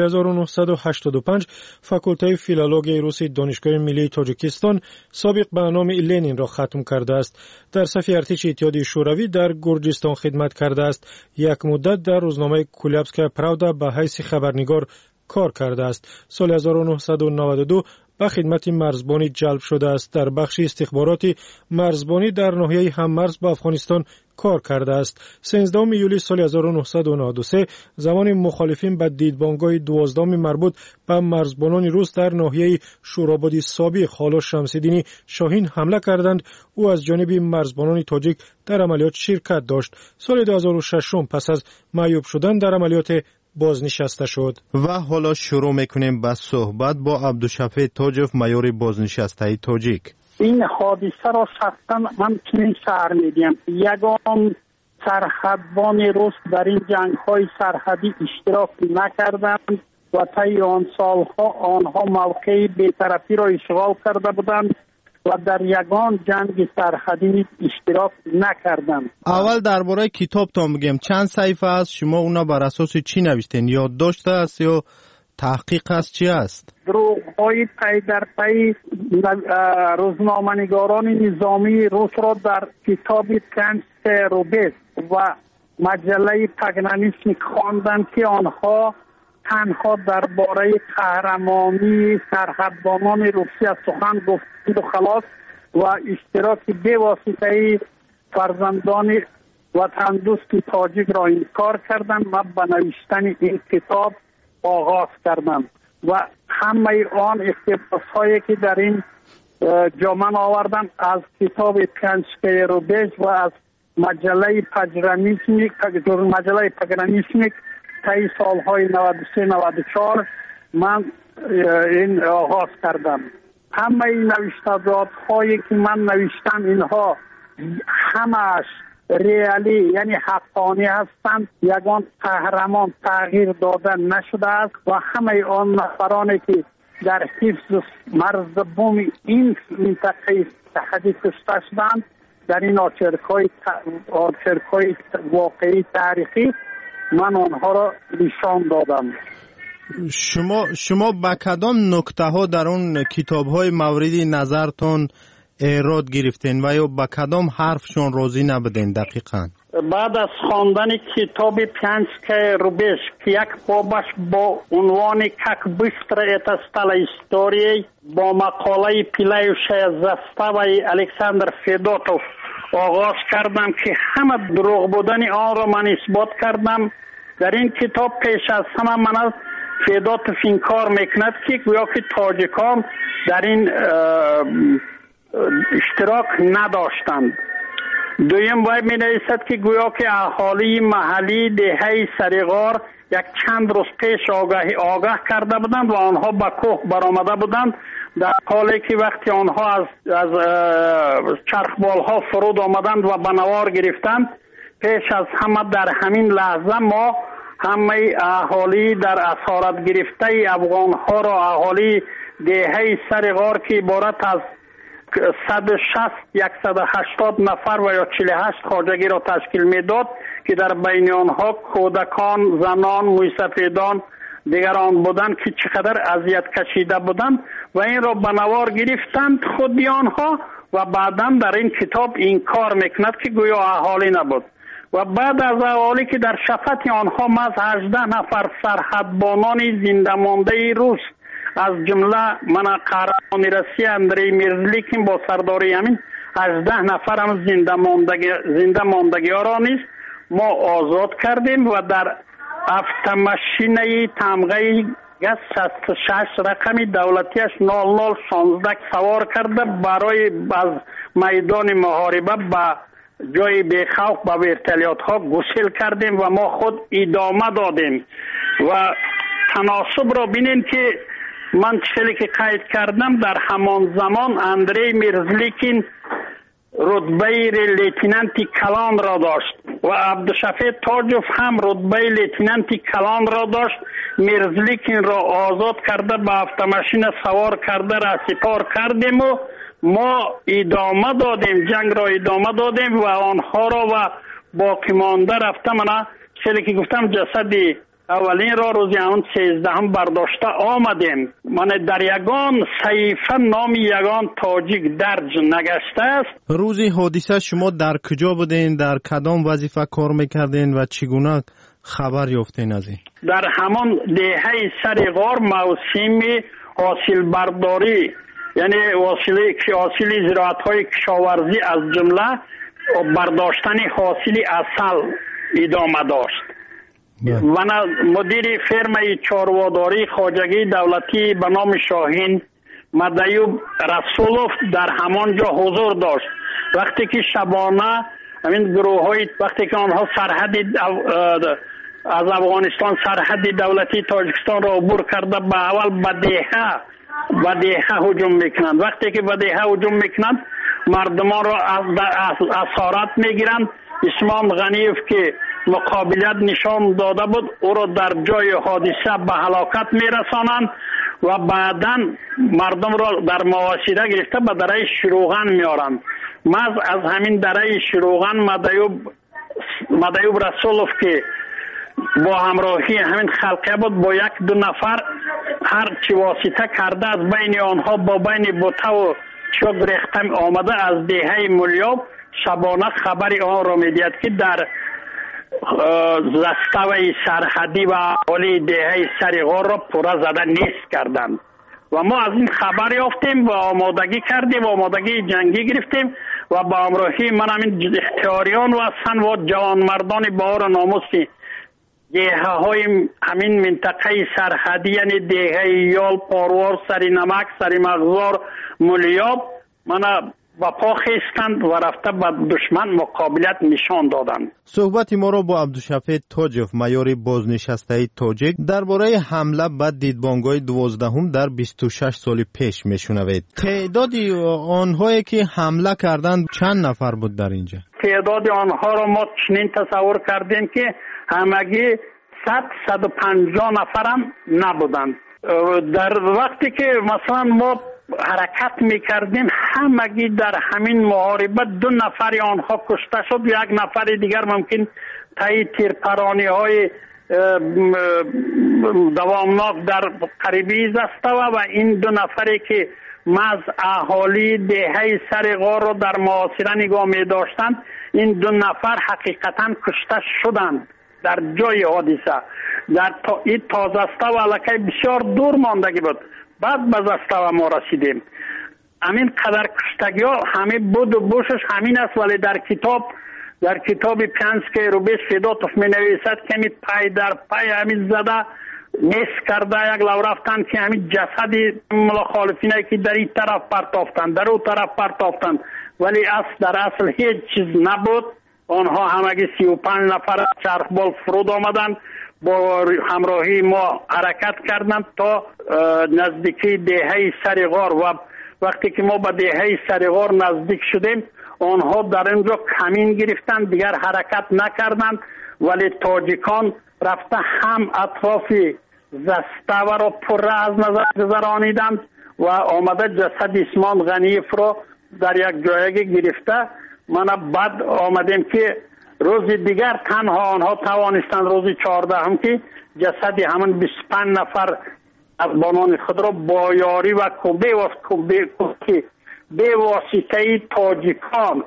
1985 فاکولته فیلولوژی روسی دانشگاه ملی تاجیکستان سابق به نام لنین را ختم کرده است. در صف ارتش اتحادیه شوروی در گرجستان خدمت کرده است. یک مدت در روزنامه کولابسکایا پراودا به حیث خبرنگار کار کرده است. سال 1992 به خدمت مرزبانی جلب شده است. در بخش استخباراتی مرزبانی در ناحیه هممرز با افغانستان کار کرده است. 13 یولی سال 1993 زمان مخالفین به دیدبانگاه 12 مربوط به مرزبانان روس در ناحیه شورابادی سابق حالا شمس‌الدین شاهین حمله کردند. او از جانب مرزبانان تاجیک در عملیات شرکت داشت. سال 2006 پس از معیوب شدن در عملیات بازنشسته شد. و حالا شروع میکنیم با صحبت با عبدالشفیع تاجف میار بازنشسته تاجیک. این حادثه را شخصا من چنین شعر میدیم: یگان سرحدبان روس در این جنگ های سرحدی اشتراک نکردند و طی آن سالها آنها موقع بی‌طرفی را اشغال کرده بودند و در یگان جنگ سرحدی اشتراک نکردند. اول درباره کتابتان بگم، چند صفحه است؟ شما اونا بر اساس چی نوشتین؟ یادداشت است یا تحقیق است؟ چی است؟ دروغ‌های پی در پی روزنامه‌نگاران نظامی روس را در کتاب کنس روبس و مجله پگنانیسمیک خواندند که آنها تنها درباره قهرمانی سرحدبانان روسیه سخن گفتند و خلاص و اشتراک بواسطه فرزندان وطن دوست تاجیک را انکار کردند. من به نوشتن این کتاب آغاز کردم و همه آن اقتباس‌هایی که در این جامعه آوردم از کتاب کنسکه روبیج و از مجله پگرانیسمیک طی سالهای 93-94 من این آغاز کردم. همه این نوشته‌هایی که من نوشتم اینها همش ریالی یعنی حقانی هستند. یگان قهرمان تغییر داده نشده است و همه آن نفرانی که در حفظ مرز بوم این منطقه سرحدی کشته شدند در این آچرک‌های واقعی تاریخی من آنها را نشان دادم. شما به کدام نکته ها در اون کتاب های موردی نظرتون ایراد گرفتین و یا به کدام حرفشون راضی نبودین دقیقاً؟ بعد از خواندن کتاب پینسکه روبیش که یک بابش با عنوان کک بستر اتستال استوری با مقاله پیلایوشای زستاوی الکساندر فیدوتوف آغاز کردم که همه دروغ بودن آن را من اثبات کردم. در این کتاب پیش از همه من از فیدوتوف انکار میکند که گویا که تاجیکان در این اشتراک نداشتند. دویم وای می نویسد که گویا که اهالی محلی دهه سریغار یک چند روز پیش آگاه کرده بودند و آنها به کوه برآمده بودند، در حالی که وقتی آنها از چرخبال ها فرود آمدند و به نوار گرفتند، پیش از همه در همین لحظه ما همه اهالی در اسارت گرفته افغان ها را، اهالی دهه سریغار که عبارت از 160-180 نفر و یا 48 خواجگی را تشکیل میداد که در بین آنها کودکان، زنان، موسفیدان دیگران بودند که چقدر اذیت کشیده بودند و این را به نوار گرفتند خودی آنها و بعدا در این کتاب این کار میکند که گویا اهالی نبود. و بعد از اهالی که در شفت آنها ماز 18 نفر سرحدبانان زنده مانده روس، از جمله من قهرمان روسیه اندری میرزلی که با سرداری همین 18 نفر هم زنده ماندگی ها را نیست ما آزاد کردیم و در افتماشینه تمغه گز 66 رقمی دولتیش 0016 سوار کرده برای از میدان محاربه به جای بیخوف به ورتلیات ها گسیل کردیم و ما خود ادامه دادیم. و تناسب را بینین که من چیزی که قید کردم در همان زمان اندری میرزلیکین رتبه لیتنانتی کلان را داشت و عبدالشفیع تاجوف هم رتبه لیتنانتی کلان را داشت. میرزلیکین را آزاد کرده به افتماشین سوار کرده را سپار کردیم و ما ادامه دادیم، جنگ را ادامه دادیم و آنها را و باقی مانده رفته من چیزی که گفتم جسدی اولین را روزی همون 13 هم برداشته آمدیم. من در یگان صحیفه نام یگان تاجیک درج نگشته است. روزی حادثه شما در کجا بودین؟ در کدام وظیفه کار میکردین و چگونه خبر یافتین از این؟ در همان دهه سریغار موسم حاصل برداری، یعنی حاصل زراعت های کشاورزی از جمله برداشتن حاصل عسل ادامه داشت. من مدیر فرمای چارواداری خواجگی دولتی به نام شاهین مدیوب رسولوف در همانجا حضور داشت. وقتی که شبانه همین گروه های وقتی که آنها سرحد از افغانستان سرحد دولتی تاجیکستان را عبور کرده به اول به دیهه هجوم میکنند. وقتی که به دیهه هجوم میکنند مردمان را از اسارت میگیرند. اسمان غنیف که مقابلیت نشان داده بود او را در جای حادثه به هلاکت میرسانند و بعدا مردم را در محاصره گرفته به دره شروغن میارند. ماز از همین دره شروغن مدیوب رسولوف که با همراهی همین خلقه بود با 1-2 نفر هر چی واسطه کرده از بین آنها با بین بوته و چوب ریختم آمده از دیهه ملیاب شبانه خبری آن را میدید که در زستوی سرحدی و اهالی دهه سریغار را پوره زده نیست کردند و ما از این خبر یافتیم و آمادگی کردیم و آمادگی جنگی گرفتیم و با همراهی من همین اختیاریان و سن و جوان مردان بار ناموسی دیهه های همین منطقه سرحدی یعنی دیهه یال، پاروار، سری نمک، سری مغزار، ملیاب من و پا خیستند و رفته به دشمن مقابلت نشان دادند. صحبت ما را با عبدالشفیع تاجوف مایور بازنشسته تاجیک درباره حمله به دیدبانگاه 12 در 26 سال پیش میشنوید. تعداد آنهایی که حمله کردند چند نفر بود در اینجا؟ تعداد آنها را ما چنین تصور کردیم که همگی 100-150 نفر هم نبودند. در وقتی که مثلا ما حرکت میکردیم همگی در همین محاربه 2 نفر آنها کشته شد، 1 نفر دیگر ممکن تایی تیرپرانی های دوامناک در قریبی زسته و این 2 نفری که مز اهالی دهه سریغار رو در محاصره نگاه می داشتند این 2 نفر حقیقتا کشته شدند در جای حادثه. در این تازسته و علاقه بسیار دور ماندگی بود. بعد به زستوه ما رسیدیم. همین قدر کشتگی ها همه بود و بوشش همین است، ولی در کتاب پیانسکی روبیس فیدوتوف می نویسد که همین پای در پای همین زده نیست کرده یک لو رفتن که همین جسدی مخالفینه که در این طرف پرتافتند در اون طرف پرتافتند ولی در اصل هیچ چیز نبود. آنها همگی 35 نفر از چرخبال فرود آمدند، با همراهی ما حرکت کردند تا نزدیکی دهه سریغار و وقتی که ما به دهه سریغار نزدیک شدیم آنها در اینجا کمین گرفتند، دیگر حرکت نکردند. ولی تاجیکان رفته هم اطراف زستاور را پر از نظر گذرانیدند و آمده جسد اسمان غنیف را در یک جایگه گرفته. من بعد آمدیم که روز دیگر تنها آنها توانستند روز 14 هم که جسد همون 25 نفر از بانان خود را با یاری و به واسطه تاجیکان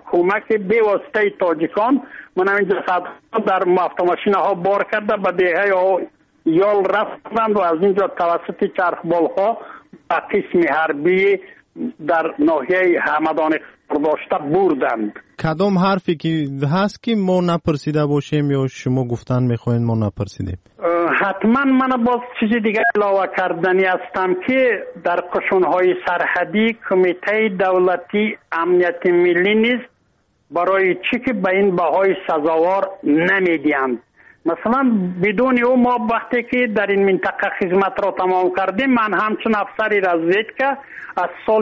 من این جسد در ماشین ها بار کرده به دهه یال رفتند و از اینجا توسط چرخبال ها به قسم حربی در ناحیه همدان داشته بردند. کدام حرفی که هست که ما نپرسیده باشیم یا شما گفتن میخواین ما نپرسیدیم؟ حتما من باز چیز دیگه علاوه کردنی هستم که در قشونهای سرحدی کمیته دولتی امنیت ملی نیست برای چی که به این بهای سزاوار نمیدیند. مثلا بدون او ما وقتی که در این منطقه خدمت را تمام کردیم، من همچون افسری رزویدکه از سال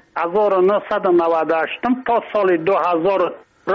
1998 تا سال 2000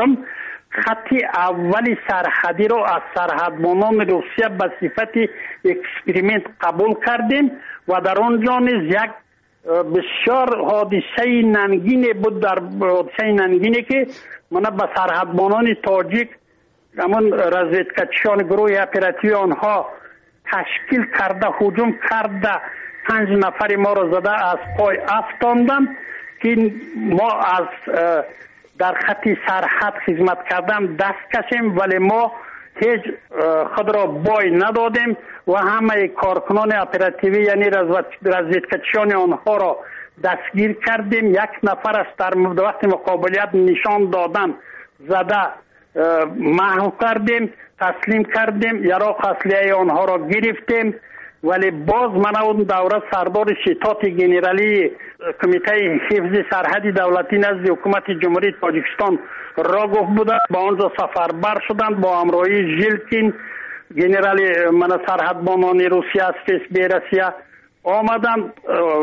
خط اولی سرحدی را از سرحدبانان روسیه به صفت اکسپریمنت قبول کردیم و در آنجا نیز یک بسیار حادثه ننگینی بود. در حادثه ننگینی که من به سرحدبانان تاجیک همون رزیدکچیان گروه اپراتیوی آنها تشکیل کرده هجوم کرده 5 نفر ما را زده از پای افتاندند که ما از در خط سرحد خدمت کردن دست کشیم، ولی ما هیچ خود را بای ندادیم و همه کارکنان اپراتیوی یعنی رزیدکچیان آنها را دستگیر کردیم. یک نفر است در وقت مقابلیت نشان دادن زده محو کردیم، تسلیم کردیم، یراق اصلیه آنها را گرفتیم. ولی باز من اون دوره سردار شتات گنرالی کمیته حفظ سرحدی دولتی نزد حکومت جمهوری تاجیکستان را گفت بوده، با آنجا سفربر شدند با همراهی ژیلکین گنرالی من سرحدبانان روسیه از فسبی روسیه آمدند.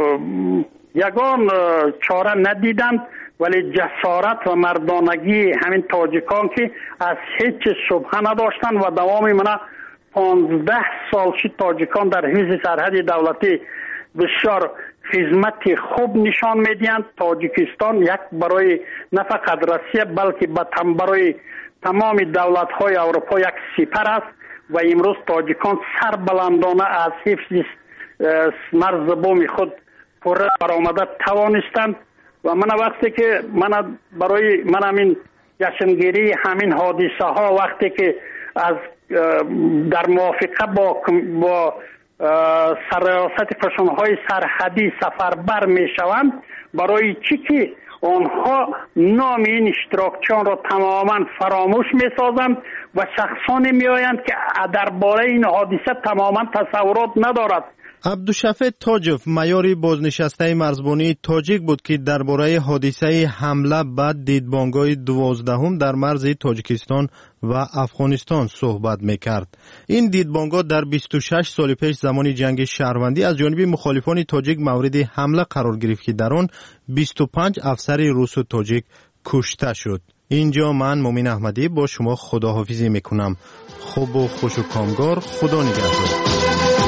یگان چاره ندیدند، ولی جسارت و مردانگی همین تاجیکان که از هیچ شبهه نداشتند و دوام من 15 سال شد تاجیکان در حفظ سرحد دولتی بسیار خدمت خوب نشان میدهند. تاجیکستان یک برای نه فقط روسیه بلکه برای تمام دولت های اروپا یک سپر است و امروز تاجیکان سربلندانه از حفظ مرز بوم خود پر برآمده توانستند. و من وقتی که برای همین جشنگیری همین حادثه ها وقتی که از در موافقه با سرریاست قشونهای سرحدی سفربر می شوند، برای چی که آنها نام این اشتراکچیان را تماما فراموش می سازند و شخصانی می آیند که درباره این حادثه تماما تصورات ندارد. عبدالشفیع تاجف معیار بازنشسته مرزبانی تاجیک بود که درباره حادثه حمله بعد دیدبانگاه 12 در مرز تاجیکستان و افغانستان صحبت میکرد. این دیدبانگاه در 26 سال پیش زمان جنگ شهروندی از جانب مخالفان تاجیک مورد حمله قرار گرفت که در آن 25 افسر روس و تاجیک کشته شد. اینجا من مومین احمدی با شما خداحافظی میکنم. خوب و خوش و کامگار. خدا نگهدار.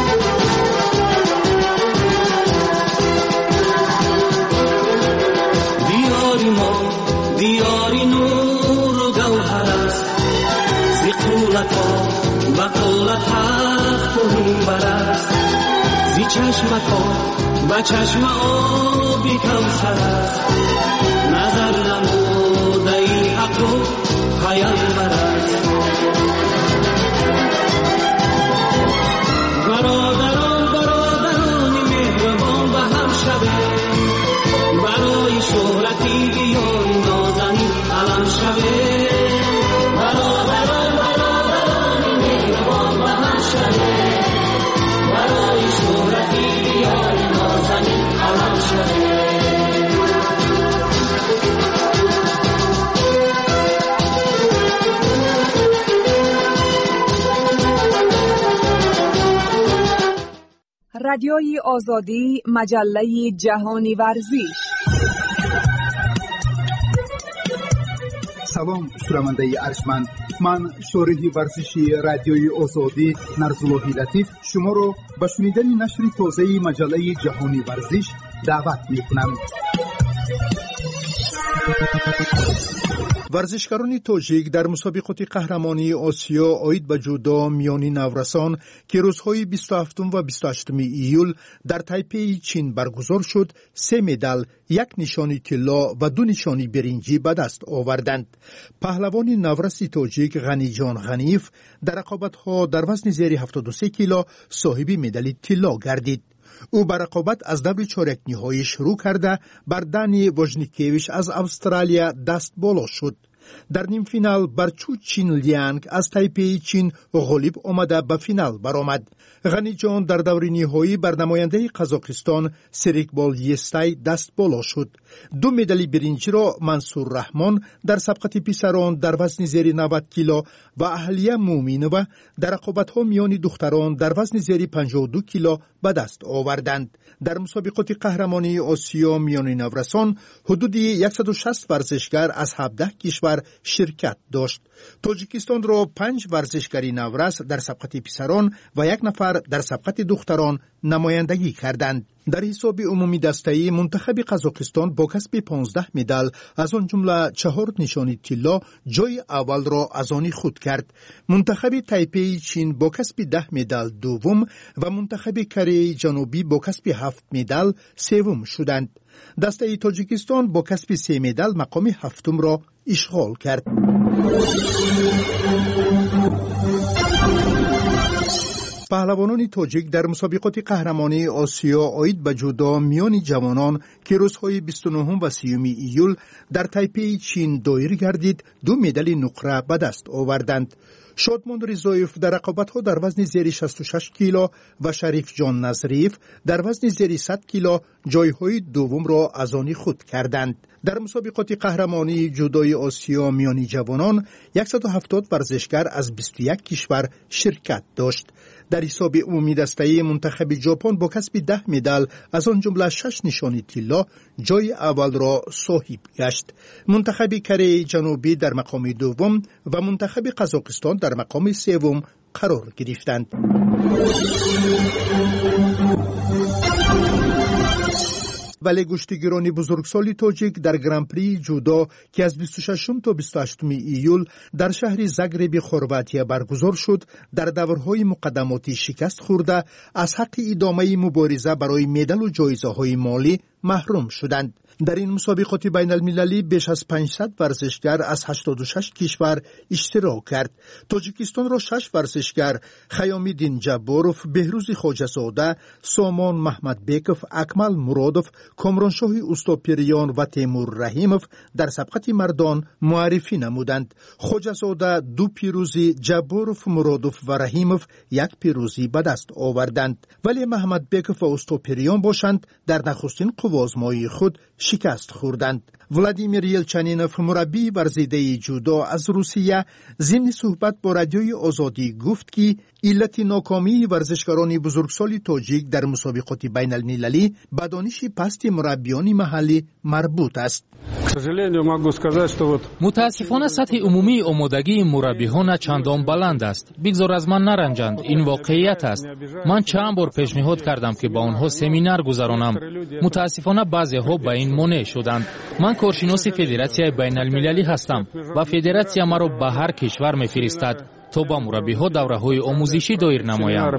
دیاری نور و گوهر است، زی قولت ها و قولت تخت و منبر است، زی چشمت ها و چشم آبی کوثر است، نظر نموده ای حق و پیامبر است. برادران مهربان به هم شبه، برای شهرتی بیاری نازنین علم شبه. برادران مهربان به هم شبه، برای شهرتی بیاری نازنین علم شبه. رادیوی آزادی، مجله جهانی ورزش. سلام شنونده ارجمند، من شارح ورزشی رادیوی آزادی نرزاللهی لطیف شما را به شنیدن نشر تازه مجله جهانی ورزش دعوت می‌کنم. ورزشکاران تاجیک در مسابقات قهرمانی آسیا عاید به جودو میانی نورسان که روزهای 27 و 28 ایول در تایپی چین برگزار شد 3 مدال، 1 نشانی طلا و 2 نشانی برنجی به دست آوردند. پهلوان نورس تاجیک غنی جان غنیف در رقابت‌ها در وزن زیر 73 کیلو صاحب مدال طلا گردید. او به رقابت از دور چهارک نهایی شروع کرده بر دانی وژنیکیویچ از استرالیا دست بالا شد. در نیم فینال بر چو چین لیانگ از تایپی چین غالب آمده به فینال برآمد. غنی جان در دور نهایی بر نماینده قزاقستان سریکبال یستای دست بالا شد. 2 مدال برنجی را منصور رحمان در سبقت پسران در وزن زیر 90 کیلو و اهلیه مومینова در رقابت‌ها میان دختران در وزن زیر 52 کیلو به دست آوردند. در مسابقات قهرمانی آسیا میان نورسان حدود 160 ورزشکار از 17 کشور شرکت داشت. تاجیکستان را 5 ورزشکاری نورس در سبقت پسران و 1 نفر در سبقت دختران نمایندگی کردند. در حساب عمومی دسته‌ای منتخب قزاقستان با کسب 15 مدال از آن جمله 4 نشانی طلا جای اول را از آن خود کرد. منتخب تایپی چین با کسب 10 مدال دوم و منتخب کره جنوبی با کسب 7 مدال سوم شدند. دسته تاجیکستان با کسب 3 مدال مقام هفتم را اشغال کرد. پهلوانان تاجیک در مسابقات قهرمانی آسیا عاید به جودو میان جوانان که روزهای 29 و 30 ایول در تایپی چین دایر گردید 2 مدال نقره به دست آوردند. شادمان رضایف در رقابت‌ها در وزن زیر 66 کیلو و شریف جان نظریف در وزن زیر 100 کیلو جایهای دوم را از آن خود کردند. در مسابقات قهرمانی جودوی آسیا میانی جوانان 170 ورزشکار از 21 کشور شرکت داشت. در حساب عمومی دسته منتخب ژاپن با کسب 10 مدال از آن جمله 6 نشانی طلا جای اول را صاحب گشت. منتخب کره جنوبی در مقام دوم و منتخب قزاقستان در مقام سوم قرار گرفتند. ولی گشتیگران بزرگسال تاجیک در گرانپری جودو که از 26 تا 28 ایول در شهر زاگرب خرواتیا برگزار شد در دورهای مقدماتی شکست خورده از حق ادامه مبارزه برای مدال و جایزه‌های مالی محروم شدند. در این مسابقات بین المللی بیش از 500 ورزشکار از 86 کشور اشتراک کرد. تاجیکستان را 6 ورزشکار خیام‌الدین جباروف، بهروز خواجه‌زاده، سامان محمدبکوف، اکمل مرادوف، کامرانشاه اوستاپریان و تیمور رحیموف در سبقت مردان معرفی نمودند. خواجه‌زاده 2 پیروزی، جباروف، مرادوف و رحیموف 1 پیروزی به دست آوردند. ولی محمدبکوف و اوستاپریان باشند در نخستین قوازمایی خود شکست خوردند. ولادیمیر یلچنینوف مربی ورزیده جودو از روسیه ضمن صحبت با رادیوی آزادی گفت که علت ناکامی ورزشکاران بزرگسال تاجیک در مسابقات بین المللی به دانش پست مربیان محلی مربوط است. متاسفانه سطح عمومی آمادگی مربی‌ها نه چندان بلند است. بگذار از من نرنجند، این واقعیت است. من چند بار پیشنهاد کردم که با آنها سمینار گذرانم. متاسفانه بعضی‌ها به این مانع شدند. من کارشناس فدراسیون بین المللی هستم و فدراسیون مرا به هر کشور می‌فرستد تا با مربی‌ها دوره‌های آموزشی دایر نمایم.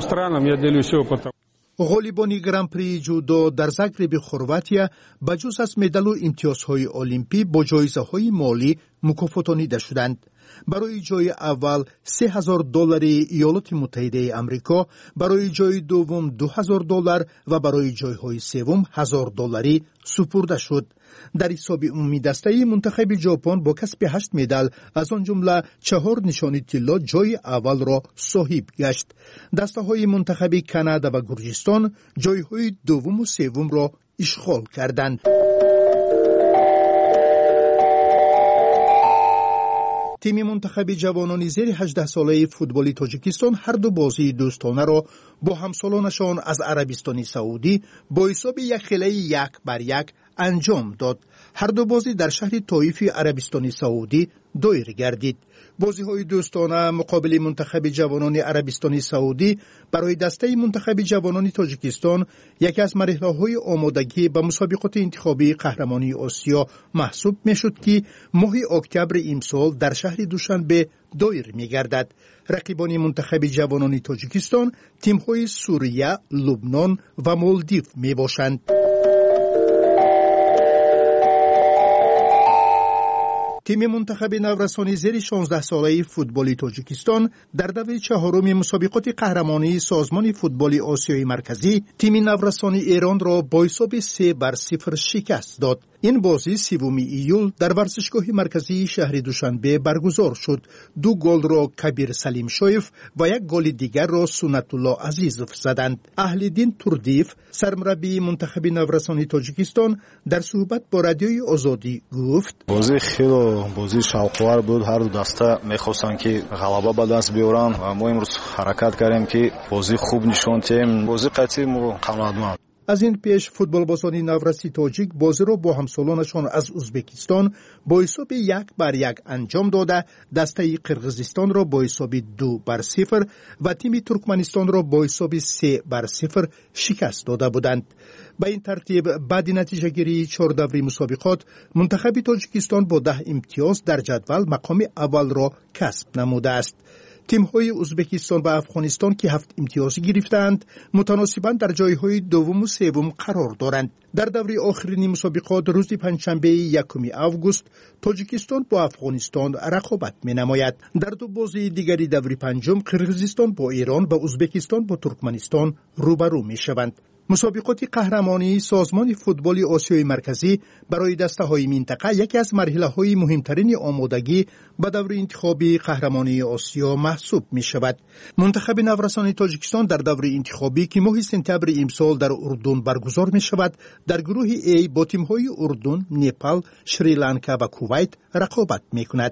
غالبان گرانپری جودو در زاگرب خرواتیا بجز از مدال و امتیازهای المپی با جایزه‌های مالی مکافاتانیده شدند. برای جای اول $3,000 ایالات متحده آمریکا، برای جای دوم $2,000 و برای جایهای سوم $1,000 سپرده شد. در حساب عمومی دسته منتخب ژاپن با کسب 8 مدال از آن جمله 4 نشانی طلا جای اول را صاحب گشت. دسته های منتخب کانادا و گرجستان جایهای دوم و سوم را اشغال کردند. تیم منتخب جوانان زیر 18 ساله فوتبال تاجیکستان هر دو بازی دوستانه را با همسالانشان از عربستان سعودی با حساب 1-1 انجام داد. هر دو بازی در شهر طائف عربستان سعودی دایر گردید. بازی‌های دوستانه مقابل منتخب جوانان عربستان سعودی برای دسته منتخب جوانان تاجیکستان یکی از مرحله‌های آمادگی به مسابقات انتخابی قهرمانی آسیا محسوب می‌شد که ماه اکتبر امسال در شهر دوشنبه دایر می‌گردد. رقیبان منتخب جوانان تاجیکستان تیم‌های سوریه، لبنان و مالدیو می‌باشند. تیم منتخب نورسانی زیر 16 ساله فوتبال تاجیکستان در دوره چهارم مسابقات قهرمانی سازمان فوتبال آسیای مرکزی تیم نورسانی ایران را با حساب 3-0 شکست داد. این بازی 3 ایول در ورزشگاه مرکزی شهر دوشنبه برگزار شد. 2 گل را کبیر سلیم شایف و 1 گل دیگر را سنت الله عزیزوف زدند. اهل‌دین توردیف سرمربی منتخب نورسانی تاجیکستان در صحبت با رادیوی آزادی گفت: بازی خیلی بازی شوق‌آور بود. هر دو دسته می‌خواستند که غلبه به دست بیارن و ما امروز حرکت کردیم که بازی خوب نشون دادیم. بازی قطعی ما قانونمند. از این پیش فوتبالبازان نورسی تاجیک بازی را با همسالانشان از ازبکستان با حساب 1-1 انجام داده دسته قرقیزستان را با حساب 2-0 و تیم ترکمنستان را با حساب 3-0 شکست داده بودند. به این ترتیب بعد نتیجه گیری 4 دوره مسابقات منتخب تاجیکستان با 10 امتیاز در جدول مقام اول را کسب نموده است. تیم‌های ازبکستان و افغانستان که 7 امتیاز گرفتند متناسباً در جایهای دوم و سوم قرار دارند. در دوره آخرین مسابقات روز پنجشنبه 1 آگوست تاجیکستان با افغانستان رقابت می‌نماید. در 2 بازی دیگری دوره پنجم قرقیزستان با ایران و ازبکستان با ترکمنستان روبرو می‌شوند. مسابقات قهرمانی سازمان فوتبال آسیای مرکزی برای دسته‌های منطقه یکی از مرحله‌های مهمترین آمادگی به دور انتخابی قهرمانی آسیا محسوب می‌شود. منتخب نورسان تاجیکستان در دور انتخابی که ماه سپتامبر امسال در اردن برگزار می‌شود در گروه A با تیم‌های اردن، نپال، شریلانکا و کویت رقابت می‌کند.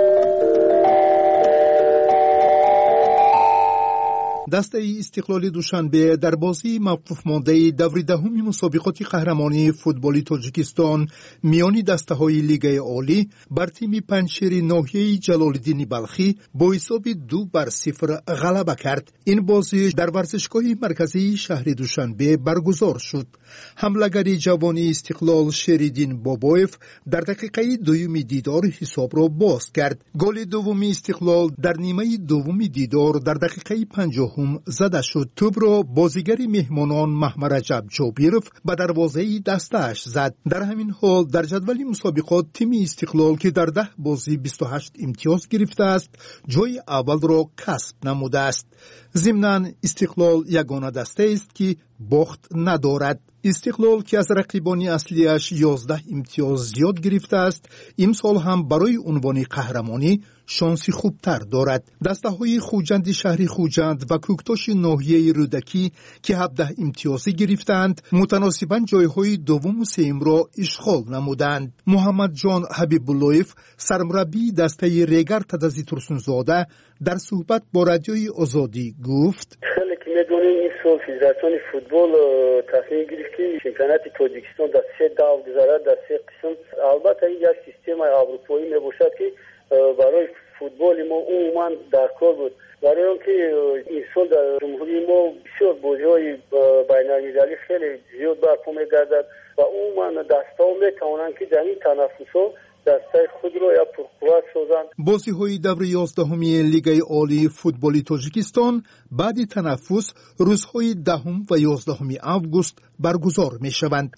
دسته استقلال دوشنبه در بازی موقوف مانده دور دهم مسابقات قهرمانی فوتبال تاجیکستان میان دسته‌های لیگ عالی بر تیم پنجشیر ناحیه جلال‌الدین بلخی با حساب 2-0 غلبه کرد. این بازی در ورزشگاه مرکزی شهر دوشنبه برگزار شد. حمله‌گر جوان استقلال شریدین بابایف در دقیقه دوم دیدار حساب را باز کرد. گل دوم استقلال در نیمه دوم دیدار در دقیقه 50 زده شد. توپ را بازیگر مهمانان محمد رجب جابیروف به دروازه دستش زد. در همین حال در جدول مسابقات تیم استقلال که در 10 بازی 28 امتیاز گرفته است جای اول را کسب نموده است. ضمناً استقلال یگانه دسته است که باخت ندارد. استقلال که از رقیبان اصلیش 11 امتیاز زیاد گرفته است امسال هم برای عنوان قهرمانی شانسی خوبتر دارد. دسته‌های خوجند شهر خوجند و کوکتاش ناحیه رودکی که 17 امتیازی گرفتند متناسباً جایهای دوم و سوم را اشغال نمودند. محمد جان حبیب‌اللهیف سرمربی دسته ریگر تدزی ترسونزاده در صحبت با رادیوی آزادی گفت: میدونیم این سال فدراسیون فوتبال تصمیم گرفت که چمپیونات تاجیکستان در 3 دور گذارد، در 3 قسم. البته این یک سیستم اروپایی میباشد که برای فوتبال ما عموما در کار بود. برای اینکه این سال در جمهوری ما بسیار بازی‌های بین‌المللی خیلی زیاد برپا می‌گردد و عموما دست‌ها می‌توانند که در این تنافس‌ها دسته خود را یا پرقوت سازند. بازی‌های دور 11 لیگ عالی فوتبال تاجیکستان بعد تنفس روزهای 10 و 11 آگوست برگزار می‌شوند.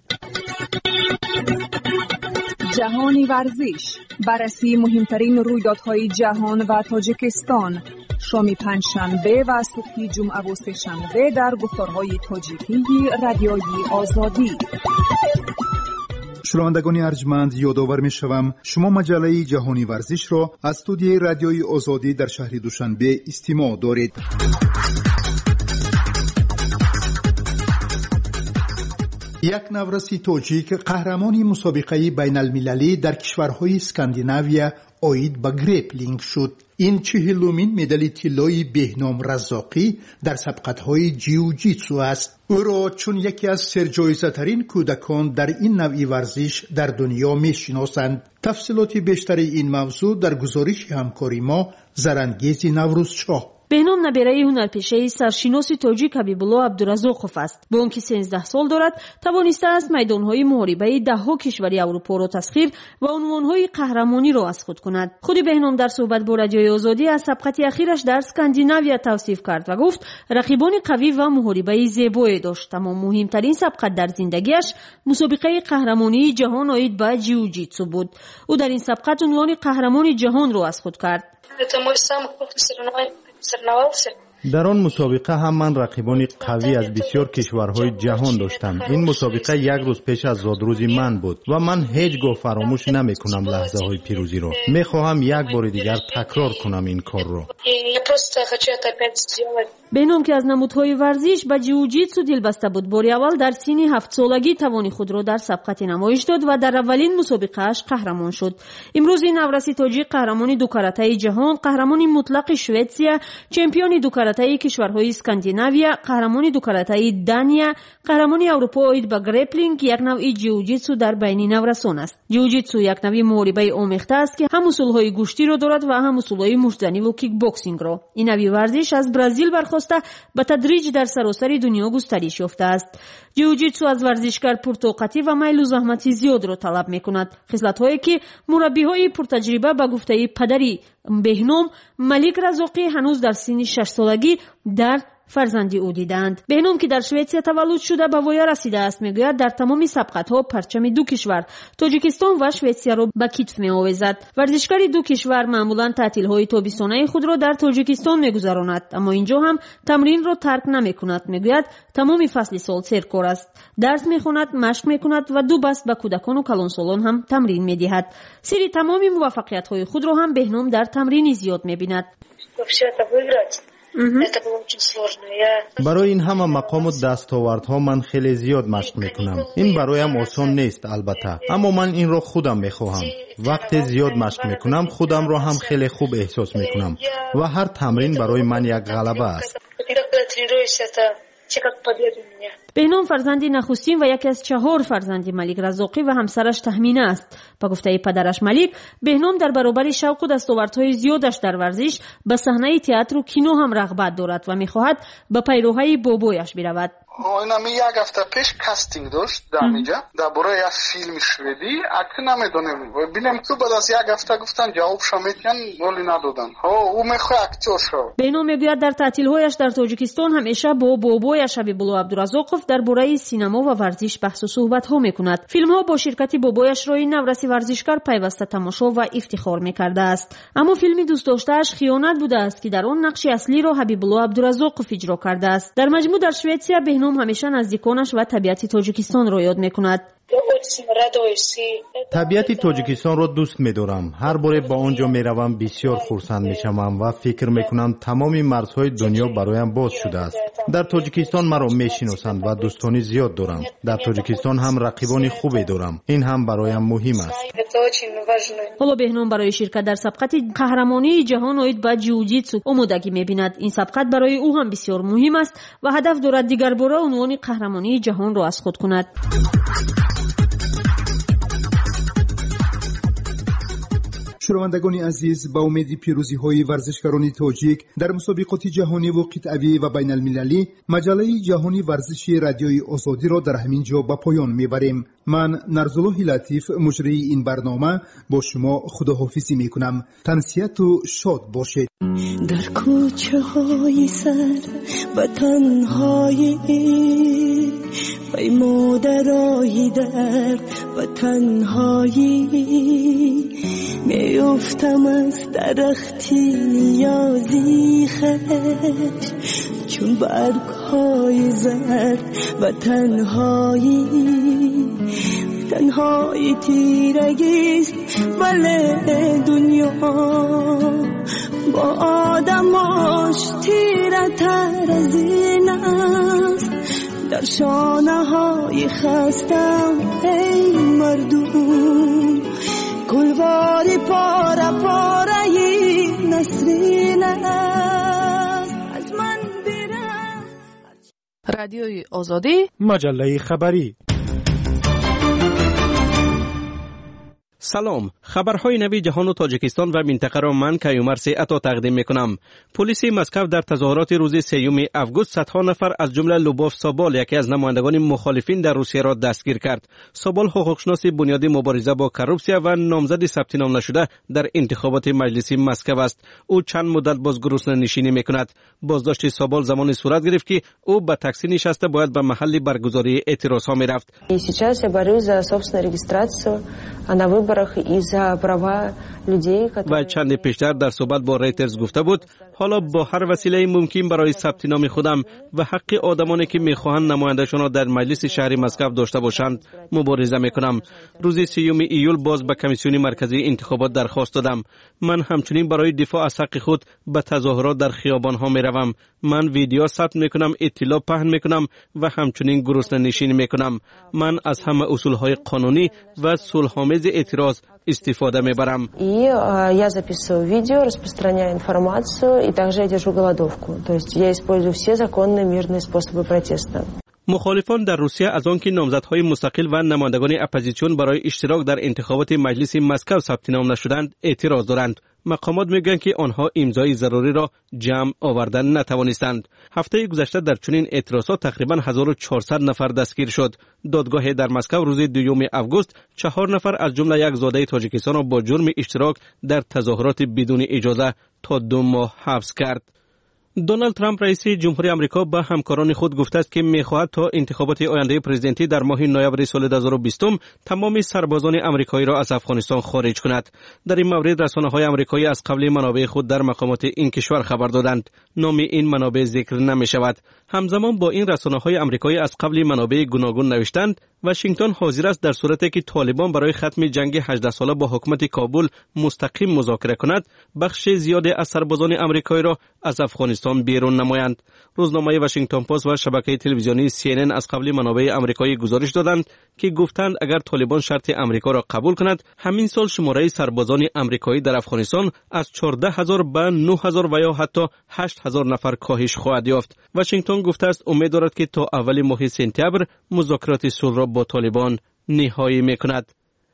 جهانی ورزش، بررسی مهمترین رویدادهای جهان و تاجیکستان، شام پنجشنبه و صبح جمعه و سه‌شنبه در گفتارهای تاجیکی رادیوی آزادی. شنوندگان ارجمند یادآور می‌شوم شما مجله جهانی ورزش را از استودیوی رادیوی آزادی در شهر دوشنبه استماع دارید. یک نورسی تاجیک قهرمانی مسابقه بین المللی در کشورهای اسکاندیناویا، oid به گریپلینگ شد. این 40مین مدال طلای بهنام رزاقی در سبقت‌های جیوجیتسو است. او را چون یکی از سرجایزه‌ترین کودکان در این نوع ورزش در دنیا می‌شناسند. تفصیلات بیشتر این موضوع در گزارش همکاری ما زرنگیز نوروزشاه. بهنام نبیره هنرپیشه سرشناس تاجیک حبیبالله عبدالرزاقов است. با آنکه 13 سال دارد، توانسته است میدان‌های محاربه ده‌ها کشور اروپا را تسخیر و عنوان‌های قهرمانی را از خود کند. خود بهنام در صحبت با رادیوی آزادی از سبقت اخیرش در اسکاندیناویا توصیف کرد و گفت رقیبان قوی و محاربه زیبایی داشت، اما مهمترین سبقت در زندگیش مسابقه قهرمانی جهان آید به جیوجیتسو بود. او در این سبقت عنوان قهرمان جهان را از خود کرد. در آن مسابقه هم من رقیبان قوی از بسیار کشورهای جهان داشتم. این مسابقه یک روز پیش از زادروز من بود و من هیچگاه فراموش نمی کنم لحظه های پیروزی را. می خواهم یک بار دیگر تکرار کنم این کار را. بهنام که از نمودهای ورزش به جیوجیتسو دل بسته بود، باری اول در سن 7 سالگی توان خود را در سبقت نمایش داد و در اولین مسابقه‌اش قهرمان شد. امروز این نورس تاجیک قهرمان دو کاراته جهان، قهرمان مطلق شوئدیا، چمپیون دو کاراته کشورهای اسکاندیناویا، قهرمان دو کاراته دانیا، قهرمان اروپا آید به گریپلینگ، یک نوع جیوجیتسو در بین نورسان است. جیوجیتسو یک نوع محاربه آمیخته است که هم اصولهای گوشتی را دارد و هم اصولهای مشتزنی و کیک باکسینگ را. این نوع ورزش از برزیل برخاسته به تدریج در سراسر دنیا گسترش یافته است. جیوجیتسو از ورزشکار پرطاقتی و میل و زحمت زیاد را طلب می‌کند، خصلت‌هایی که مربی‌های پرتجربه به گفته پدری بهنام ملیک رزاقی هنوز در سن 6 سالگی در فرزندی او دیدند. بهنام که در شوئدیا تولد شده به وای رسیده است، میگوید در تمام سبقت‌ها پرچم دو کشور تاجیکستان و شوئدیا را به کتف می‌آویزد. ورزشکار دو کشور معمولاً تعطیل‌های تابستانه خود را در تاجیکستان می‌گذراند، اما اینجا هم تمرین را ترک نمی‌کند. میگوید تمام فصل سال سرکار است، درس می‌خواند، مشق می‌کند و دو بست به کودکان و کلانسالان هم تمرین می‌دهد. سری تمام موفقیت‌های خود را هم بهنام در تمرین زیاد می‌بیند. برای این همه مقام و دستاوردها من خیلی زیاد مشق میکنم. این برایم آسان نیست البته، اما من این را خودم میخواهم. وقتی زیاد مشق میکنم خودم را هم خیلی خوب احساس میکنم و هر تمرین برای من یک غلبه است. بهنام فرزندی نخستین و یکی از 4 فرزندی ملیک رزاقی و همسرش تهمینه است. با گفته پدرش ملیک، بهنام در برابر شوق و دستاوردهای زیادش در ورزش به صحنه تئاتر و کینو هم رغبت دارد و می‌خواهد به پیروهای بابایش برود. اینم یک هفته پیش کاستینگ داشت در اینجا درباره یک فیلم شوئدی. اکنون نمیدونم ببینم که بعد از یک هفته گفتن جوابش میتونن ولی ندادن. او میخواد اکتور شد. بهنام میگوید در تعطیل‌هایش در تاجیکستان همیشه با بابایش حبیبالله عبدالرزاقов درباره سینما و ورزش بحث و صحبت‌ها میکند. فیلم‌ها با شرکت بابایش را این نورسی ورزشکار پیوسته تماشا و افتخار میکرده است. اما فیلم دوست داشته‌اش خیانت بوده است که در آن نقش اصلی را حبیبالله عبدالرزاقov اجرا کرده است. در مجموع در شوئدیا بهنام همیشه نزدیکانش و طبیعت تاجیکستان را یاد میکند. طبیعت تاجیکستان را دوست می‌دارم. هر بار با آنجا میروم بسیار خرسند میشم و فکر میکنم تمام مرزهای دنیا برایم باز شده است. در تاجیکستان مرا میشناسند و دوستانی زیاد دارم. در تاجیکستان هم رقیبان خوبی دارم. این هم برایم مهم است. حالا بهنام برای شرکت در سبقت قهرمانی جهان آید به جیوجیتسو آمادگی می‌بیند. این سبقت برای او هم بسیار مهم است و هدف دارد دیگر بار عنوان قهرمانی جهان را از خود کند. شنوندگان عزیز، با امید پیروزی های ورزشکاران تاجیک در مسابقات جهانی و قطعی و بین المللی، مجله جهانی ورزشی رادیوی آزادی را در همین جا به پایان میبریم. من نرزالله لطیف مجری این برنامه با شما خداحافظی میکنم. تنسیت و شاد باشید. در کوچه های سر و تنهایی پیمودرایی در و تنهایی میافتم از درختی نیازی خش چون برگ های زرد و تنهایی تنهایی تیرگیست ولی دنیا با آدماش تیره تر از این است. در شانه های خستم ای مردم گلواری پاره پاره نسرین از من بیرم. رادیوی آزادی، مجله خبری. سلام، خبرهای نوی جهان و تاجیکستان و منطقه را من کیومرث عطا تقدیم میکنم. پلیس مسکو در تظاهرات روز 3 آگوست صدها نفر از جمله لوبوف سابال، یکی از نمایندگان مخالفین در روسیه را دستگیر کرد. سابال حقوقشناس بنیادی مبارزه با کروپسیا و نامزد ثبت نام نشده در انتخابات مجلسی مسکو است. او چند مدت باز گرسنه نشینی میکند. بازداشت سابال زمانی صورت گرفت که او به تاکسی نشسته باید به محل برگزاری اعتراض ها میرفت. و چند پیشتر در صحبت با ریترز گفته بود حالا با هر وسیله ممکن برای ثبت نام خودم و حق آدمانی که میخواهند نماینده‌شان را در مجلس شهری مسکو داشته باشند مبارزه میکنم. روز 3 ایول باز به کمیسیون مرکزی انتخابات درخواست دادم. من همچنین برای دفاع از حق خود به تظاهرات در خیابان ها میروم. من ویدیو ثبت میکنم، اطلاع پهن میکنم و همچنین گرسنه نشینی میکنم. من از همه اصول های قانونی و صلح‌آمیز اعتراض استفاده میبرم. Я записываю видео, распространяю информацию и также я держу голодовку. То есть я использую все законные мирные способы протеста. مخالفان در روسیه از آنکه نامزدهای مستقل و نمایندگان اپوزیسیون برای اشتراک در انتخابات مجلس مسکو ثبت نام نشدند اعتراض دارند. مقامات میگویند که آنها امضای ضروری را جمع آوردن نتوانستند. هفته گذشته در چنین اعتراضات تقریبا 1400 نفر دستگیر شد. دادگاه در مسکو روز 2 آگوست 4 نفر از جمله یک زاده تاجیکستان را با جرم اشتراک در تظاهرات بدون اجازه تا 2 ماه حبس کرد. دونالد ترامپ رئیس جمهوری آمریکا به همکاران خود گفته است که می‌خواهد تا انتخابات آینده پرزیدنتی در ماه نوامبر سال 2020 تمام سربازان آمریکایی را از افغانستان خارج کند. در این مورد رسانه‌های آمریکایی از قبل منابع خود در مقامات این کشور خبر دادند. نام این منابع ذکر نمی‌شود. همزمان با این رسانه‌های آمریکایی از قبل منابع گوناگون نوشتند واشنگتن حاضر است در صورتی که طالبان برای ختم جنگ 18 ساله با حکومت کابل مستقیم مذاکره کند بخش زیادی از سربازان آمریکایی را از افغانستان بیرون نمایند. روزنامه واشنگتن پست و شبکه تلویزیونی CNN از قبل منابع آمریکایی گزارش دادند که گفتند اگر طالبان شرط آمریکا را قبول کند همین سال شماره سربازان آمریکایی در افغانستان از 14000 به 9000 و یا حتی 8000 نفر کاهش خواهد یافت. واشنگتن گفته است امید دارد که تا اول ماه سپتامبر مذاکرات صلح را با طالبان نهایی میکند.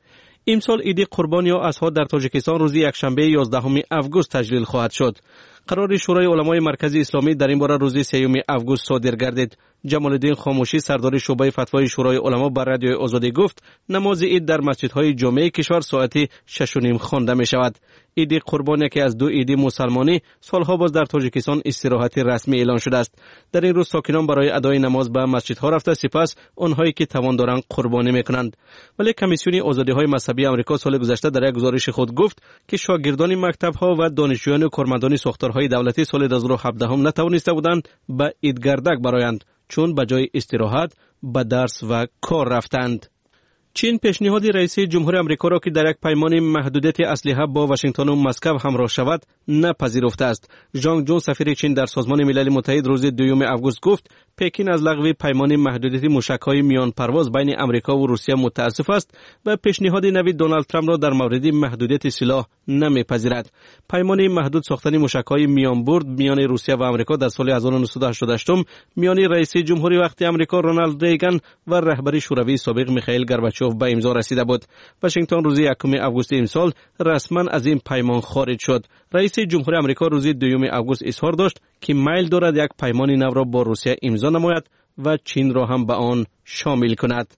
امسال عید قربان یا اضحی در تاجیکستان روز یکشنبه 11 آگوست تجلیل خواهد شد. قرار شورای علمای مرکزی اسلامی در این باره روز 3 آگوست صادر گردید. جمال الدین خاموشی سردار شعبه فتوای شورای علما بر رادیوی آزادی گفت نماز عید در مسجدهای جامع کشور ساعت 6:30 خوانده می شود. عید قربان که از 2 عید مسلمانی سالها باز در تاجیکستان استراحت رسمی اعلان شده است. در این روز ساکنان برای ادای نماز به مسجدها رفته سپس آنهایی که توان دارند قربانی میکنند. ولی کمیسیون آزادی‌های مذهبی آمریکا سال گذشته در یک گزارش خود گفت که شاگردان مکتب‌ها و دانشجویان و کارمندان ساختارهای دولتی سال 2017 هم نتوانسته بودند به عید گردک برآیند چون به جای استراحت به درس و کار رفتند. چین پیشنهاد رئیس جمهور آمریکا را که در یک پیمان محدودیت اسلحه با واشنگتن و مسکو همراه شود نپذیرفته است. ژانگ جون سفیر چین در سازمان ملل متحد روز 2 آگوست گفت پکین از لغو پیمان محدودیت موشک‌های میان پرواز بین آمریکا و روسیه متاسف است و پیشنهاد نوی دونالد ترامپ را در مورد محدودیت سلاح نمیپذیرد. پیمان محدود ساختن موشک‌های میان برد میان روسیه و آمریکا در سال 1988 میان رئیس جمهوری وقتی آمریکا رونالد ریگان و رهبر شوروی سابق میخائیل گورباچوف به امضا رسیده بود. واشنگتن روز 1 آگوست امسال رسما از این پیمان خارج شد. رئیس جمهوری آمریکا روز 2 آگوست اظهار داشت که میل دارد یک پیمان نو را با روسیه امضا نماید و چین را هم به آن شامل کند.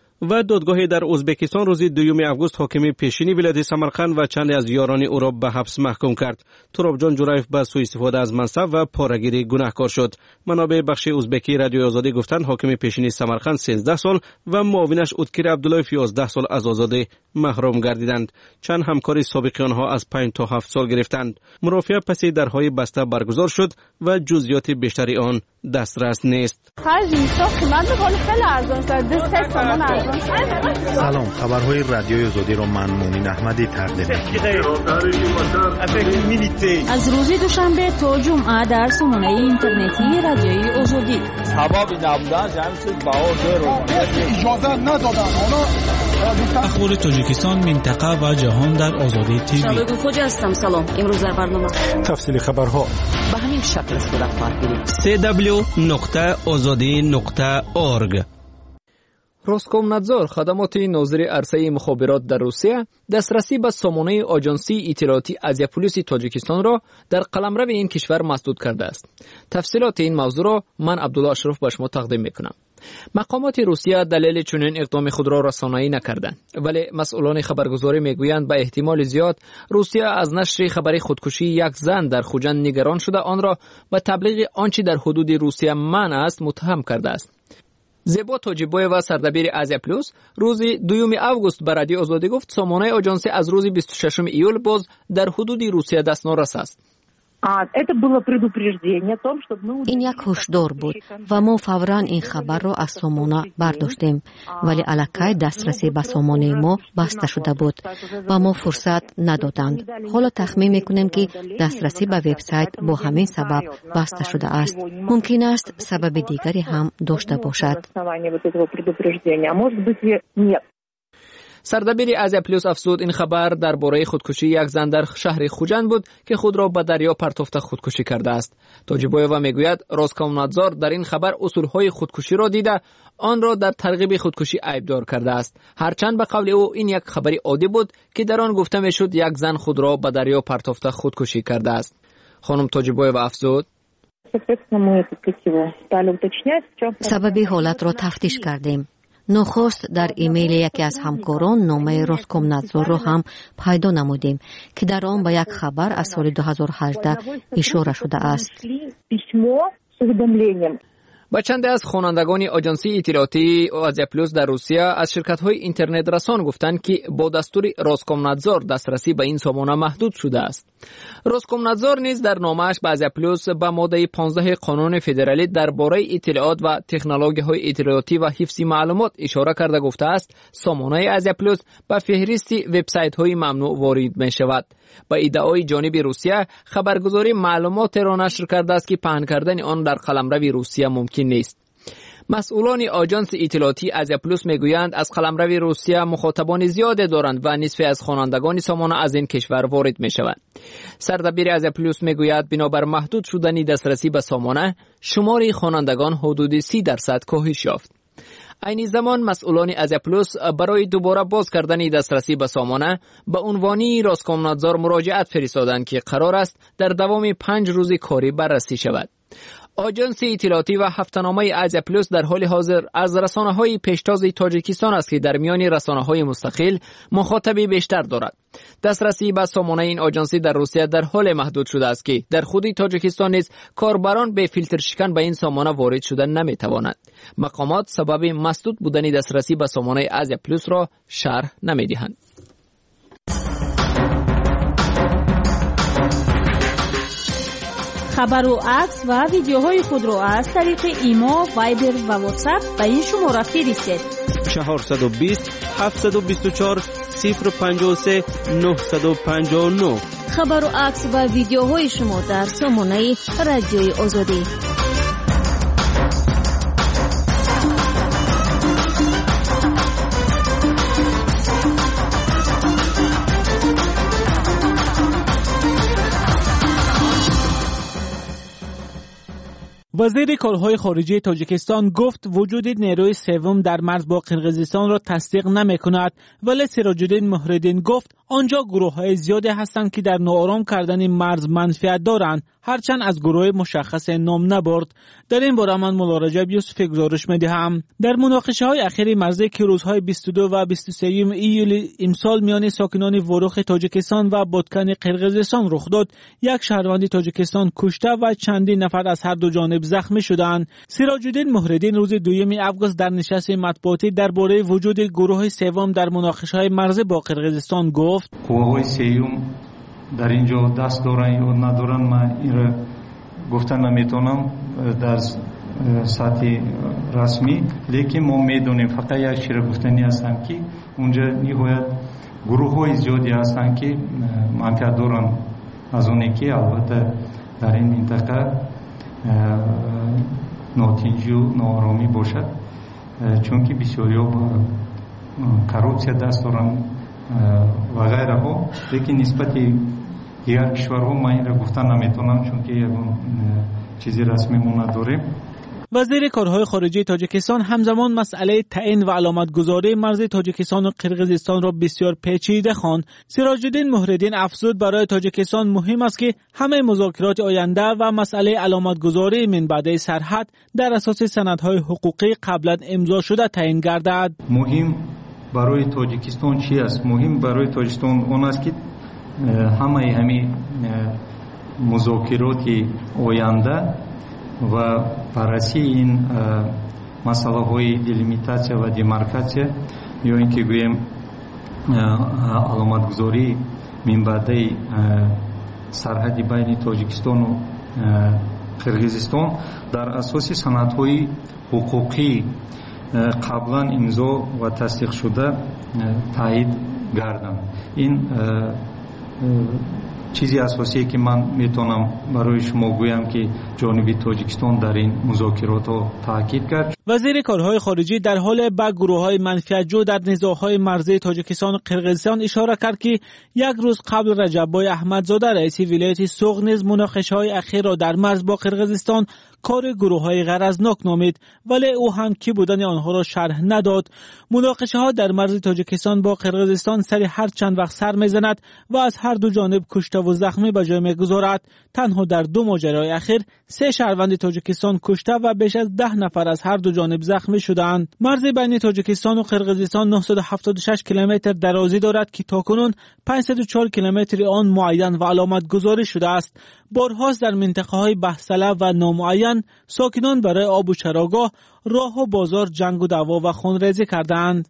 و دادگاه در ازبکستان روز 2 آگوست حاکم پیشینی ولایت سمرقند و چند از یاران او را به حبس محکوم کرد. ترابجان جورایف به سوء استفاده از منصب و پاره‌گیری گناهکار شد. منابع بخش ازبکی رادیو آزادی گفتند حاکم پیشینی سمرقند 13 سال و معاونش اوتکیر عبداللهیف 11 سال از آزادی محروم گردیدند. چند همکار سابق آنها از 5 تا 7 سال گرفتند. مرافعه پس درهای بسته برگزار شد و جزئیات بیشتری آن دسترس نیست. سلام، خبرهای رادیوی آزادی را من مومین احمدی تقدیم می‌کنم. از روز دوشنبه تا جمعه در سامانه اینترنتی رادیوی آزادی. اخبار تاجیکستان، منطقه و جهان در آزادی تیوی. شبکه خوجا هستم. سلام. امروز در برنامه تفصیل خبرها به همین شکل صورت خواهد گرفت. www.azadi.org. روسکومنادزور خدمات ناظر عرصه مخابرات در روسیه دسترسی به سامانه آژانسی اطلاعاتی آزیا پلیس تاجیکستان را در قلمرو این کشور مسدود کرده است. تفصیلات این موضوع را من عبدالله اشرف به شما تقدیم میکنم. مقامات روسیه دلیل چنین اقدام خود را رسانه‌ای نکردند، ولی مسئولان خبرگزاری میگویند به احتمال زیاد روسیه از نشر خبری خودکشی یک زن در خوجند نگران شده آن را به تبلیغ آنچه در حدود روسیه منع است متهم کرده است. زیبا تاجیبویوا سردبیر آزیا پلوس روز 2 آگوست به رادیو آزادی گفت سامانه آژانسی از روز 26 ایول باز در حدود روسیه دسترس است. این یک هشدار بود و ما فوراً این خبر را از سامانه برداشتیم، ولی الکی دسترسی به سامانه ما بسته شده بود و ما فرصت ندادند. حالا تخمین میکنیم که دسترسی به وبسایت با همین سبب بسته شده است. ممکن است سبب دیگری هم داشته باشد. سردبیر آزیا پلوس افزود این خبر درباره خودکشی یک زن در شهر خوجند بود که خود را به دریا پرتافته خودکشی کرده است. تاجیبویوا میگوید روسکومنادزور در این خبر اصولهای خودکشی را دیده آن را در ترغیب خودکشی عیبدار کرده است، هرچند به قول او این یک خبری عادی بود که در آن گفته میشد یک زن خود را به دریا پرتافته خودکشی کرده است. خانم تاجیبویوا افزود سبب حالت را تفتیش کردیم. نخست در ایمیل یکی از همکاران نامه روسکومنادزور را هم پیدا نمودیم که در آن به یک خبر از سال 2018 اشاره شده است. با چند از خوانندگان آژانسی اطلاعاتی آزیا پلوس در روسیه از شرکت‌های اینترنت رسان گفتند که با دستور روسکومنادزور دسترسی به این سامانه محدود شده است. روسکومنادزور نیز در نامه‌اش به آزیا پلوس به ماده 15 قانون فدرالی درباره اطلاعات و تکنولوژی‌های اطلاعاتی و حفظ معلومات اشاره کرده گفته است سامانه آزیا پلوس به فهرست وبسایت‌های ممنوع وارد می‌شود. با ادعای جانب روسیه خبرگزاری معلومات را نشر کرده است که پهن کردن آن در قلمرو روسیه ممکن نیست. مسئولان آژانس اطلاعاتی آزیا پلوس میگویند از قلمرو روسیه مخاطبان زیادی دارند و نصف از خوانندگان سامانه از این کشور وارد میشوند. سردبیر آزیا پلوس میگوید بنابر محدود شدن دسترسی به سامانه شمار خوانندگان حدود 30% کاهش یافت. این زمان مسئولان آزیا پلوس برای دوباره باز کردن دسترسی به سامانه به عنوان روسکومنادزور مراجعت فرستادند که قرار است در دوام 5 روز کاری بررسی شود. آژانس اطلاعاتی و هفته‌نامه آزیا پلوس در حال حاضر از رسانه‌های پیشتاز تاجیکستان است که در میان رسانه‌های مستقل مخاطبی بیشتر دارد. دسترسی به سامانه این آژانسی در روسیه در حال محدود شده است که در خود تاجیکستان نیز کاربران به فیلتر شکن به این سامانه وارد شدن نمی‌توانند. مقامات سبب مسدود بودن دسترسی به سامانه آزیا پلوس را شرح نمی‌دهند. خبر و عکس و ویدیوهای خود را از طریق ایما، وایبر و واتساپ به این شماره فرستید. 420 724 053 959. خبر و عکس و ویدیوهای شما در سامانه رادیوی آزادی. وزیر کارهای خارجه تاجیکستان گفت وجود نیروی سوم در مرز با قرقیزستان را تصدیق نمی‌کند، ولی سراج‌الدین مهردین گفت آنجا گروه‌های زیادی هستند که در ناآرام کردن مرز منفعت دارند، هرچند از گروه مشخص نام نبرد. در این باره من مولا رجب یوسفی گزارش می‌دهم. در مناقشه‌های اخیر مرزی که روزهای 22 و 23 ایول امسال میان ساکنان وروخ تاجیکستان و بادکن قرقیزستان رخ داد، یک شهروند تاجیکستان کشته و چندین نفر از هر دو جانب زخمی شدند. سراج‌الدین مهردین روز 2 آگوست در نشست مطبوعاتی درباره وجود گروه سوم در مناقشه‌های مرزی با قرقیزستان گفت: قوه‌های سوم در اینجا دست دارن یا ندارن من این را گفتن نمیتونم، در سطح رسمی، لیکن ما میدونیم فقط یک شیر گفتنی هستن که اونجا نهایت گروه های زیادی هستن که منکر دارن از اونی که البته در این منطقه ناتنجی و نارامی باشد، چون که بسیاری ها با کروپسیا دست دارن و غیره ها. لیکن نسبت دیگر کشورها من این را گفتن نمیتونم، چون که یکون چیزی رسمی ما نداریم. وزیر کارهای خارجه تاجیکستان همزمان مسئله تعیین و علامتگذاری مرز تاجیکستان و قرقیزستان را بسیار پیچیده خواند. سراج‌الدین مهرالدین افزود برای تاجیکستان مهم است که همه مذاکرات آینده و مسئله علامتگذاری من بعد سرحد در اساس سندهای حقوقی قبلا امضا شده تعیین گردد. مهم برای تاجیکستان چی است؟ مهم برای تاجیکستان اون است که همه مذاکرات آینده و بررسی این مسئله های دلیمیتاسیا و دیمارکاسیا یا اینکه گویم علامتگذاری منبعده سرحدی بین تاجیکستان و قرقیزستان در اساس سندهای حقوقی قبلا امضا و تصدیق شده تایید گردند. این چیزی اساسی که من میتونم برای شما گویم که جانب تاجیکستان در این مذاکرات ها تاکید کرد. وزیر کارهای خارجه در حال به گروه‌های منفعت‌جو در نزاع‌های مرزی تاجیکستان و قرقیزستان اشاره کرد که یک روز قبل رجب‌بای احمدزاده رئیس ولایت سوغ نیز مناقشه‌های اخیر را در مرز با قرقیزستان کار گروه‌های غرضناک نامید، ولی او هم کی بودن آنها را شرح نداد. مناقشه‌ها در مرز تاجیکستان با قرقیزستان سری هر چند وقت سر می‌زند و از هر دو جانب کشته و زخمی به جای می‌گذارد. تنها در 2 ماجرای اخیر 3 شهروند تاجیکستان کشته و بیش از 10 نفر از هر دو جانب زخمی شدند. مرز بین تاجیکستان و قرقیزستان 976 کیلومتر درازی دارد که تاکنون 504 کیلومتر آن معین و علامت گذاری شده است. بارهاست در منطقه‌های بحث‌طلب و نامعین ساکنان برای آب و چراگاه، راه و بازار جنگ و دعوا و خونریزی کردند.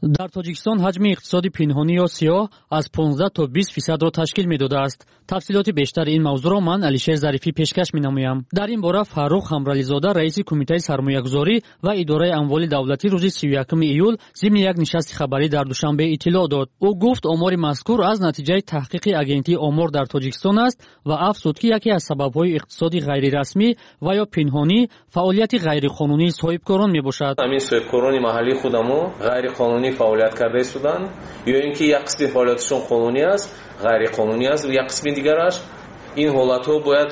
در تاجیکستان حجم اقتصادی پنهانی یا سیاه از 15 تا 20% را تشکیل می‌داده است. تفصیلات بیشتر این موضوع را من علیشیر ظریفی پیشکش می‌نمایم. در این باره فاروق همرالی‌زاده رئیس کمیته سرمایه‌گذاری و اداره اموال دولتی روز 31 ایول ضمن یک نشست خبری در دوشنبه اطلاع داد. او گفت آمار مذکور از نتیجه تحقیق اگنتی آمار در تاجیکستان است و افزود که یکی از سبب‌های اقتصادی غیررسمی و یا پنهانی فعالیت غیرقانونی صاحبکاران میباشد. همین صاحبکاران محلی خودمون غیرقانونی فعالیت کرده ایستادند یا اینکه یک قسم فعالیتشون قانونی است، غیرقانونی است و یک قسم دیگرش. این حالت‌ها باید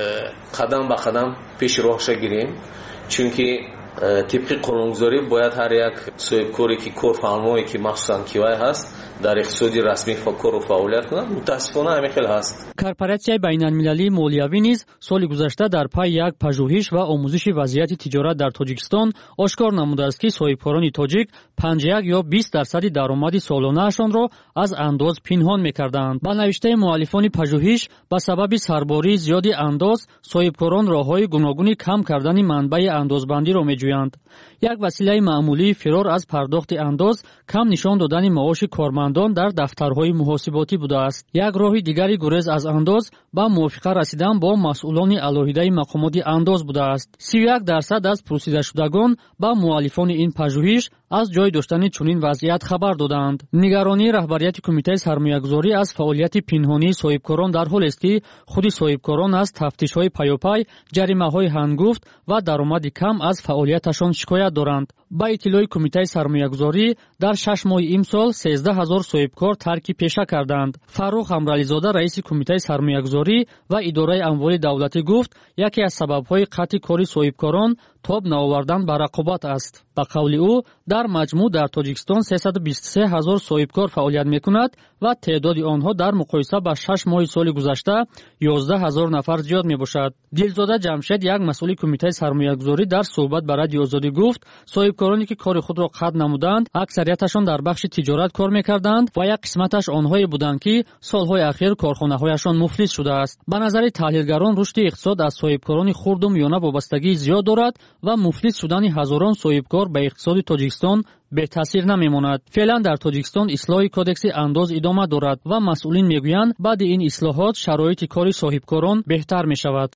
قدم به قدم پیش روش گیریم، چونکه طبق قانونگذاری باید هر یک صاحبکاری که کارفرمایی که مخصوصاً کیوای هست در اقتصادی رسمی کار و فعالیت کنند. متاسفانه همین خیلی هست. کورپوراسیای بین‌المللی مالیوی نیز سال گذشته در پی یک پژوهش و آموزش وضعیت تجارت در تاجیکستان آشکار نموده است که صاحبکاران تاجیک 51 یا 20% درآمد سالانه‌شان را از انداز پنهان می‌کردند. با نوشته مؤلفان پژوهش به سبب سرباری زیادی انداز صاحبکاران راه‌های گوناگون کم کردن منبع اندازبندی را می‌جویند. یک وسیله معمولی فرار از پرداخت انداز کم نشان دادن معاش کارمندان در دفترهای محاسباتی بوده است. یک راه دیگری گریز از انداز با موافقه رسیدن با مسئولان علیحده مقامات انداز بوده است. 31% از پرسیده شدگان با مؤلفان این پژوهش از جای داشتن چنین وضعیت خبر دادند. نگرانی رهبریت کمیته سرمایه‌گذاری از فعالیت پنهانی صاحبکاران در حالی است که خود صاحبکاران از تفتیش‌های پیاپی، جریمه‌های هنگفت و درآمد کم از فعالیتشان شکایت دارند. با اطلاع کمیته سرمایه‌گذاری در 6 ماه امسال 13000 صاحبکار ترک پیشه کردند. فاروق همرالی‌زاده رئیس کمیته سرمایه‌گذاری و اداره اموال دولتی گفت یکی از سبب‌های قطع کار صاحبکاران تاب نآوردن به رقابت است. به قول او در مجموع در تاجیکستان 323000 صاحبکار فعالیت می‌کند و تعداد آنها در مقایسه با 6 ماه سال گذشته 11000 نفر زیاد میباشد. دلزاده جمشید یک مسئول کمیته سرمایه‌گذاری در صحبت با رادیو آزادی گفت صاحبکارانی که کار خود را قطع نمودند اکثریتشان در بخش تجارت کار می‌کردند و یک قسمتش آنهایی بودند که سال‌های اخیر کارخانه‌هایشان مفلس شده است. به نظر تحلیلگران رشد اقتصاد از صاحبکاران خرد و میانه وابستگی زیاد دارد و مفلس شدن هزاران صاحبکار به اقتصاد تاجیکستان به تاثیر نمیماند. فعلا در تاجیکستان اصلاح کودکس انداز ادامه دارد و مسئولین میگویند بعد این اصلاحات شرایط کاری صاحبکاران بهتر می شود.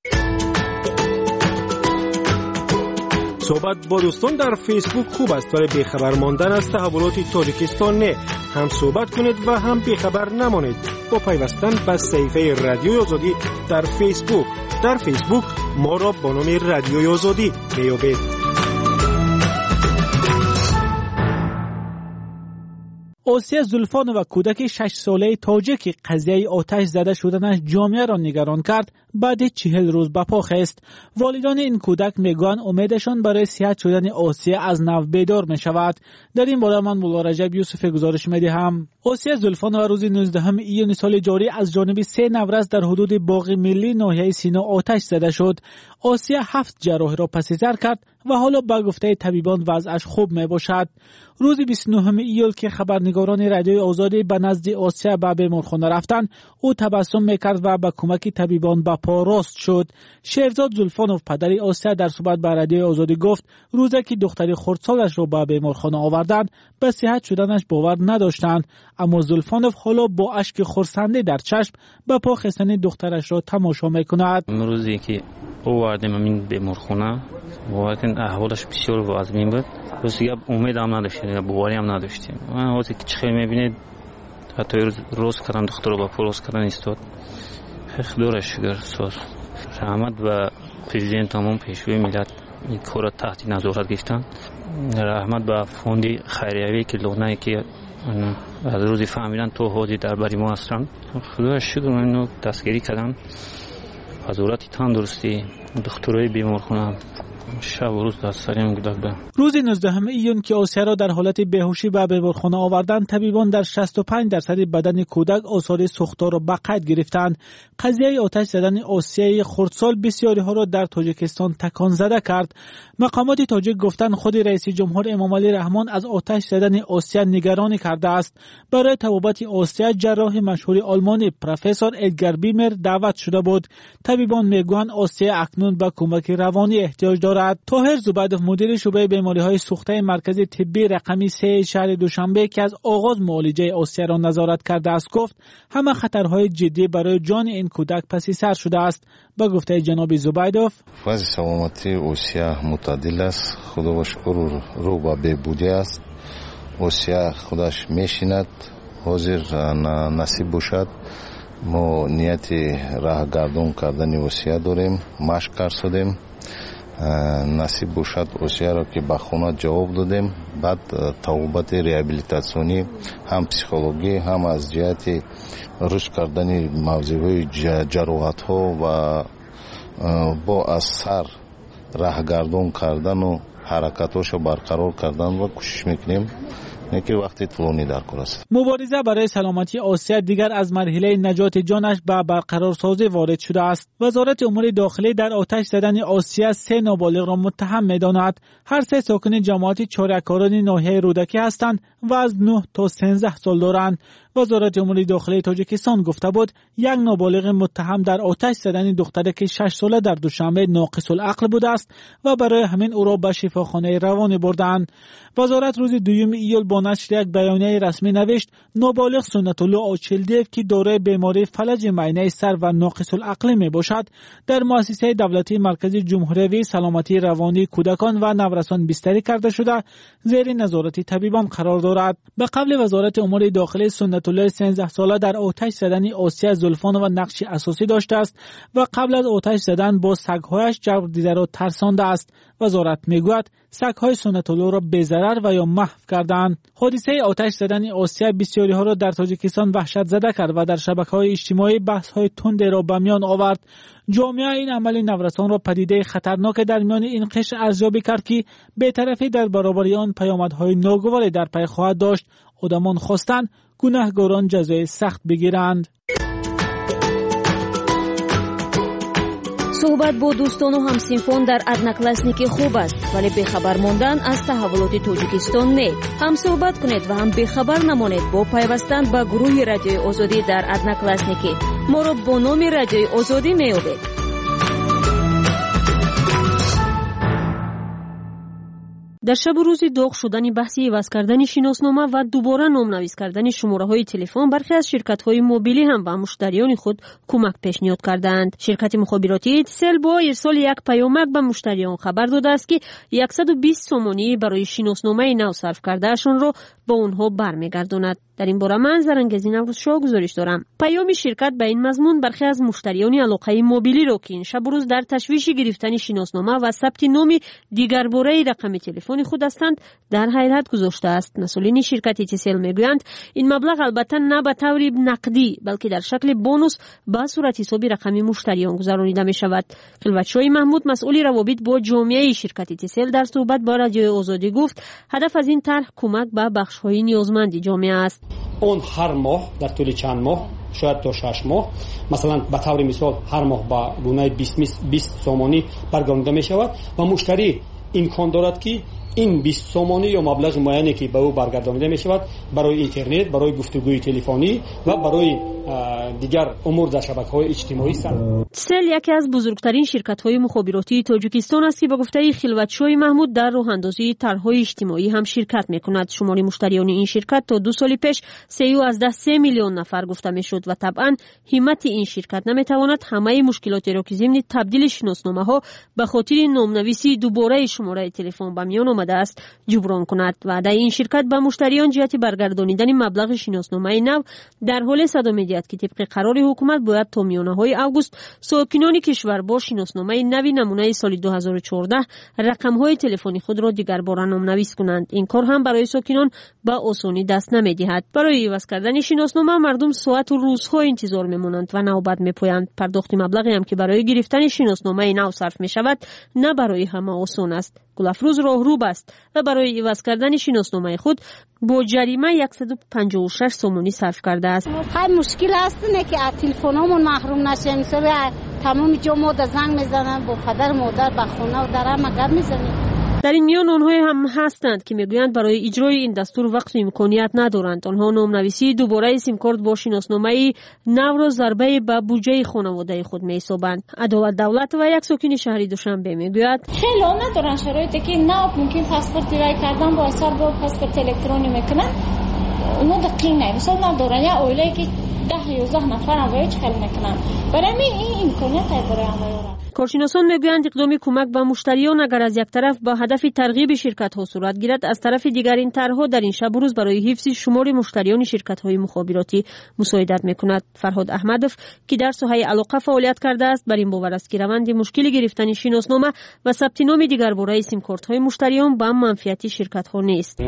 صحبت با دوستان در فیسبوک خوب است، برای بیخبر ماندن از تحولات تاجیکستان نه. هم صحبت کنید و هم بیخبر نمانید با پیوستن به صفحه رادیوی آزادی در فیسبوک. در فیسبوک ما را با نام رادیوی آزادی بیابید. آسیه زلفانو و کودک 6 ساله تاجیک قضیه آتش زده شدنش جامعه را نگران کرد بعد 40 روز به پا خست. والدان این کودک میگویند امیدشان برای صحت شدن آسیه از نو بیدار می شود. در این باره من مولا رجب یوسف گزارش میدهم. آسیه زلفانو روز 19 ایون سال جاری از جانب 3 نورس در حدود باغ ملی ناحیه سینا آتش زده شد. آسیه 7 جراحی را پس سر کرد و حالا با گفته طبیبان وضعش خوب می باشد. روز 29 ایول که خبرنگاران رادیوی آزادی به نزد آسیه به بیمارخانه رفتند، او تبسم میکرد و با کمک طبیبان به پا راست شد. شیرزاد زلفانوف پدر آسیه در صحبت با رادیوی آزادی گفت روزی که دختری خردسالش را به بیمارخانه آوردند به صحت شدنش باور نداشتند، اما زلفانوف حالا با اشک خرسنده در چشم به پا خستن دخترش را تماشا میکند. روزی که آوردیم این بیمارخانه واقعا احوالش بسیار وضعی بود. روزی امید هم نداشتیم، باوری هم نداشتیم. من وقتی که چخیر میبینید حتی روز کردن دختر رو با پا راست کردن ایستاد. خداش شکر ساز رحمت و پرزیدنت تمام پیشوی ملت این کار را تحت نظارت گرفتن. رحمت به فوند خیریوی که لونایی که از روزی فهمیدن تو حاضر در بری ما هستن. خداش شکر منو دستگیری کردن. حضورت تندرستی دکترای بیمارخانه شب و روز دست سریم گذاشتن. روز 19 ایون که آسیه را در حالت بیهوشی به بیمارخانه آوردند، طبیبان در 65% بدن کودک آثار سوختار را به قید گرفتند. قضیه آتش زدن آسیه خردسال بسیاری ها را در تاجیکستان تکان زده کرد. مقامات تاجیک گفتند خود رئیس جمهور امامعلی رحمان از آتش زدن آسیه نگرانی کرده است. برای طبابت آسیه جراح مشهور آلمانی پروفسور ادگر بیمر دعوت شده بود. طبیبان میگویند آسیه اکنون به کمک روانی احتیاج دارد. دارد. طاهر زبیدوف مدیر شعبه بیماری‌های سوخته مرکز طبی رقمی 3 شهر دوشنبه که از آغاز معالجه آسیا را نظارت کرده است گفت همه خطرهای جدی برای جان این کودک پس سر شده است. با گفته جناب زبیدوف وضع سلامتی آسیا معتدل است، خدا و شکر رو به بهبودی است. آسیا خودش میشیند، حاضر نصیب باشد ما نیت راه گردون کردن آسیا داریم، مشق کردیم، نصیب باشد آسیا را که به خانه جواب دادیم. بعد توبت ریابیلیتاسیونی هم پسیکولوژی هم از جهت رشد کردن موضوع جراحت ها و با اثر راه گردون کردن و حرکاتش برقرار کردن و کوشش میکنیم که وقتی طولانی در کار است. مبارزه برای سلامتی آسیا دیگر از مرحله نجات جانش به برقرارسازی وارد شده است. وزارت امور داخلی در آتش زدن آسیا 3 نابالغ را متهم می‌داند. هر 3 ساکن جماعت چاره‌کاران ناحیه رودکی هستند و از 9 تا 13 سال دارند. وزارت امور داخلی تاجیکستان گفته بود یک نابالغ متهم در آتش زدن دختری که 6 ساله در دوشنبه ناقص العقل بوده است و برای همین او را به شفاخانه روانی بردند. وزارت روز 2 ایول با نشر یک بیانیه رسمی نوشت نابالغ سنت الله آچلدیو که دارای بیماری فلج معینه سر و ناقص العقل می باشد در مؤسسه دولتی مرکز جمهوری سلامتی روانی کودکان و نورسان بستری کرده شده زیر نظارت طبیبان قرار دارد. به قبل وزارت امور داخلی سنت الله 13 ساله در آتش زدن آسیا زلفان و نقش اساسی داشته است و قبل از آتش زدن با سگ‌هایش جبر دیده را ترسانده است. وزارت میگوید سگ‌های سنت الله را بی‌ضرر و یا محو کردند. حادثه آتش زدن آسیا بسیاری ها را در تاجیکستان وحشت زده کرد و در شبکه‌های اجتماعی بحث‌های تند را به میان آورد. جامعه این عمل نورسان را پدیده خطرناک در میان این قشر ارزیابی کرد که بی‌طرفی در برابر آن پیامدهای ناگواری در پی خواهد داشت. آدمان خواستند گناهکاران جزای سخت بگیرند. صحبت با دوستان و همسینفان در ادناکلاسنیکی خوب است ولی بخبر ماندن از تحولات تاجیکستان نه. هم صحبت کنید و هم بخبر نمانید با پیوستن به گروه رادیوی آزادی در ادناکلاسنیکی. ما را با نام رادیوی آزادی میابید. در شب و روز داغ شدن بحث عوض کردن شناسنامه و دوباره نامنویس کردن شماره‌های تلفن برخی از شرکت‌های موبیلی هم به مشتریان خود کمک پیشنهاد کردند. شرکت مخابراتی ایتیسل با ارسال یک پیامک به مشتریان خبر داده است که 120 سومانی برای شناسنامه نو صرف کردهشان را به آنها برمیگرداند. در این باره من زرنگزی نوروزشاه گزارش دارم. پیام شرکت به این مضمون برخی از مشتریان علاقه موبیلی را که این شب و روز در تشویش گرفتن شناسنامه و ثبت نام دیگر باره رقم تلفن خود هستند در حیرت گذاشته است. مسئولین شرکت ایتیسل میگویند این مبلغ البته نه به طور نقدی بلکه در شکل بونوس به صورت حساب رقم مشتریان گذرانیده می شود. خلوتشاه محمود مسئول روابط با جامعه شرکت ایتیسل در صحبت با رادیو آزادی گفت هدف از این طرح کمک به بخش‌های نیازمند جامعه است. اون هر ماه در طول چند ماه شاید تا 6 ماه مثلا به طور مثال هر ماه با گونه 20 سومانی برگردانده می شود و مشتری امکان دارد که این 20 سومانی یا مبلغ معینی که به او برگردانده می شود برای اینترنت، برای گفتگوی تلفنی و برای دیگر امور در شبکه‌های اجتماعی سل یکی از بزرگترین شرکت‌های مخابراتی تاجیکستان است که به گفته خلوتشاه محمود در راه اندازی طرح‌های اجتماعی هم شرکت می‌کند. شمار مشتریان این شرکت تا 2 سال پیش 3 میلیون نفر گفته می‌شد و طبعاً همت این شرکت نمی‌تواند همه مشکلات را که ضمن تبدیل شناسنامه‌ها به خاطر نامنویسی دوباره شماره تلفن به میان آمده است جبران کند. وعده این شرکت به مشتریان جهت برگردانیدن مبلغ شناسنامه نو در حال صدام می‌دهد که طبق قرار حکومت باید تا میانه‌های آگوست ساکنان کشور با شناسنامه نوی نمونه سال 2014 رقم‌های تلفنی خود را دیگر بار نامنویس کنند. این کار هم برای ساکنان به آسانی دست نمی‌دهد. برای عوض کردن شناسنامه مردم ساعت و روزها انتظار می‌مانند و نوبت می‌پویند. پرداخت مبلغی هم که برای گرفتن شناسنامه نو صرف می‌شود نه برای همه آسان است. گلافروز راهرو است و برای عوض کردن شناسنامه خود با جریمه 156 سومانی صرف کرده است. خیلی مشکل است نه که از تلفنمون محروم نشیم. تمام جا ما زنگ میزنن با پدر مادر به خونه و در همه گپ میزنیم. در این میان آنها هم هستند که میگویند برای اجرای این دستور وقت و امکانیت ندارند. آنها نامنویسی دوباره سیم کارت با شناسنامه نو را ضربه به بودجه خانواده خود می‌حسابند. عدالت دولت و یک ساکن شهری دوشنبه میگوید خیلی ندارن شرایطی که نه ممکن پاسپورت وی کردن با اثر با پاسپورت الکترونی میکنن. اونا دقیق نه مثلا ندارن یا اولی که 10-11 نفر اوایج خیلی میکنن. برای این امکانیت برای آنها. کارشناسان میگویند اقدام کمک به مشتریان اگر از یک طرف به هدف ترغیب شرکت‌ها صورت گیرد، از طرف دیگر این طرح‌ها در این شب و روز برای حفظ شمار مشتریان شرکت‌های مخابراتی مساعدت می‌کند. فرهاد احمدов که در ساحه علاقه فعالیت کرده است بر این باور است که روند مشکل گرفتن شناسنامه و ثبت نام دیگر برای سیم کارت‌های مشتریان به منفعت شرکت‌ها نیست.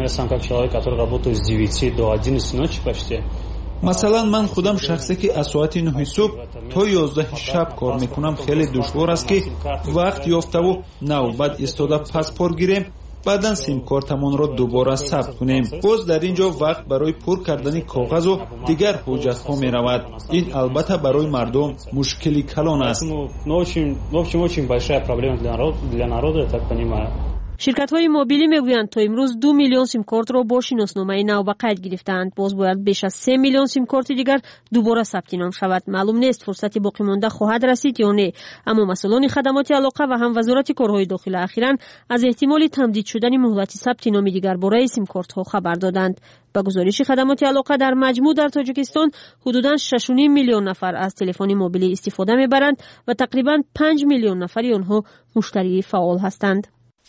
مثلا من خودم شخصی که از ساعت 9 صبح تا 11 شب کار میکنم خیلی دشوار است که وقت یافته و نوبت ایستاده پاسپورت گیریم، بعدن سیم کارتمان را دوباره ثبت کنیم. باز در اینجا وقت برای پر کردن کاغذ و دیگر حجت ها می رود. این البته برای مردم مشکلی کلان است. شرکت‌های موبیلی میگویند تا امروز 2 میلیون سیم کارت را با شناسنامه نو به قید گرفتند. باز باید بیش از 3 میلیون سیم کارت دیگر دوباره ثبت نام شود. معلوم نیست فرصت باقی مانده خواهد رسید یا نه، اما مسئولان خدمات علاقه و هم وزارت کارهای داخلی اخیراً از احتمال تمدید شدن مهلت ثبت نام دیگر برای سیم کارت ها خبر دادند. با گزارش خدمات علاقه در مجموع در تاجیکستان حدوداً 6.5 میلیون نفر از تلفن موبیلی استفاده میبرند و تقریباً 5 میلیون نفری آنها مشتری فعال هستند.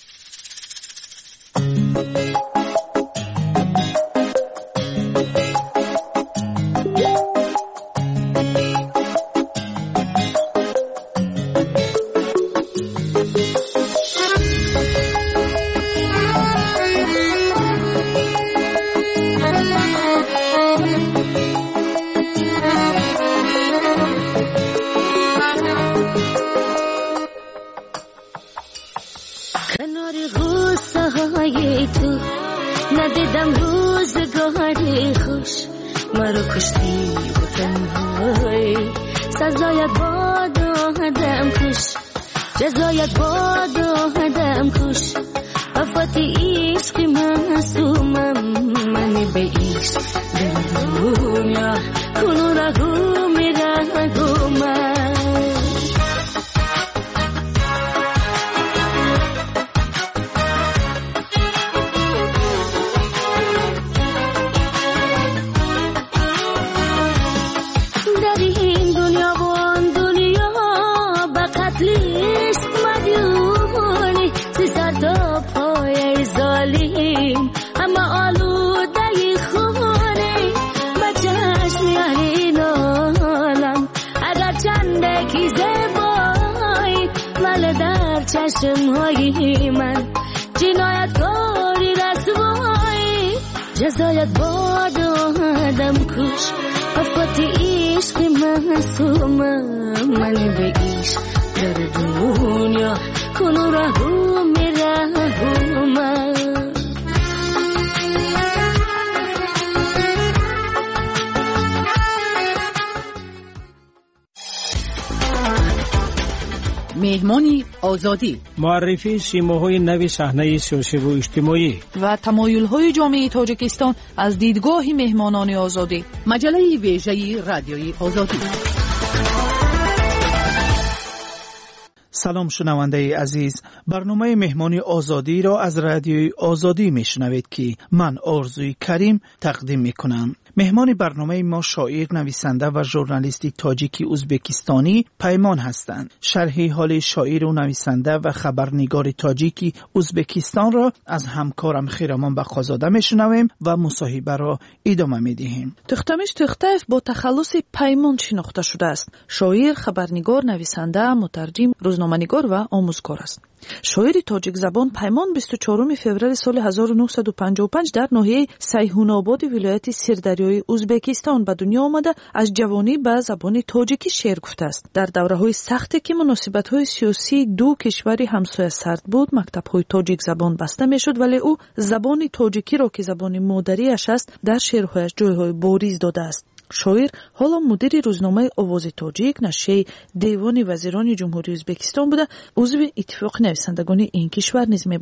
جزایت باد و هدم کش افاتی عشق معصومم من به عشق در دنیا کنو رگو میره گومم در این دنیا و آن دنیا به قتل اما آلوده خونه بچهش میاری نالم اگر چنده کی زبایی ولی در چشم های من جنایتکاری رسوایی جزایت باد و آدم کش افاتی عشق معصومم من به عشق در دنیا کنو رهو میرهومم مهمانی آزادی، معرفی سیماهای نوی صحنه سیاسی و اجتماعی و تمایل‌های جامعه تاجیکستان از دیدگاه مهمانان آزادی. مجله ویژه رادیوی آزادی. سلام شنونده عزیز، برنامه مهمانی آزادی را از رادیوی آزادی میشنوید که من آرزوی کریم تقدیم میکنم. مهمان برنامه ما شاعر، نویسنده و ژورنالیست تاجیکی ازبکستانی پیمان هستند. شرح حال شاعر و نویسنده و خبرنگار تاجیکی ازبکستان را از همکارم خیرمان بقازاده میشنویم و مصاحبه را ادامه میدهیم. تختمش تختایف با تخلص پیمان شناخته شده است. شاعر، خبرنگار، نویسنده، مترجم، روزنامه‌نگار و آموزگار است. شاعر تاجیک زبان پیمان 24 فوریه سال 1955 در ناحیه سیحون‌آباد ولایت سردریای ازبکستان به دنیا آمده از جوانی به زبان تاجیکی شعر گفته است. در دوره‌های سختی که مناسبت‌های سیاسی دو کشور همسایه سرد بود، مکتب‌های تاجیک زبان بسته می‌شد، ولی او زبان تاجیکی را که زبان مادری‌اش است در شعرهایش جای‌های بارز داده است. شاعر حالا مدیر روزنامه آواز تاجیک، نشریه دیوان وزیران جمهوری ازبکستان بوده، عضو اتفاق نویسندگان این کشور نیز می باشد.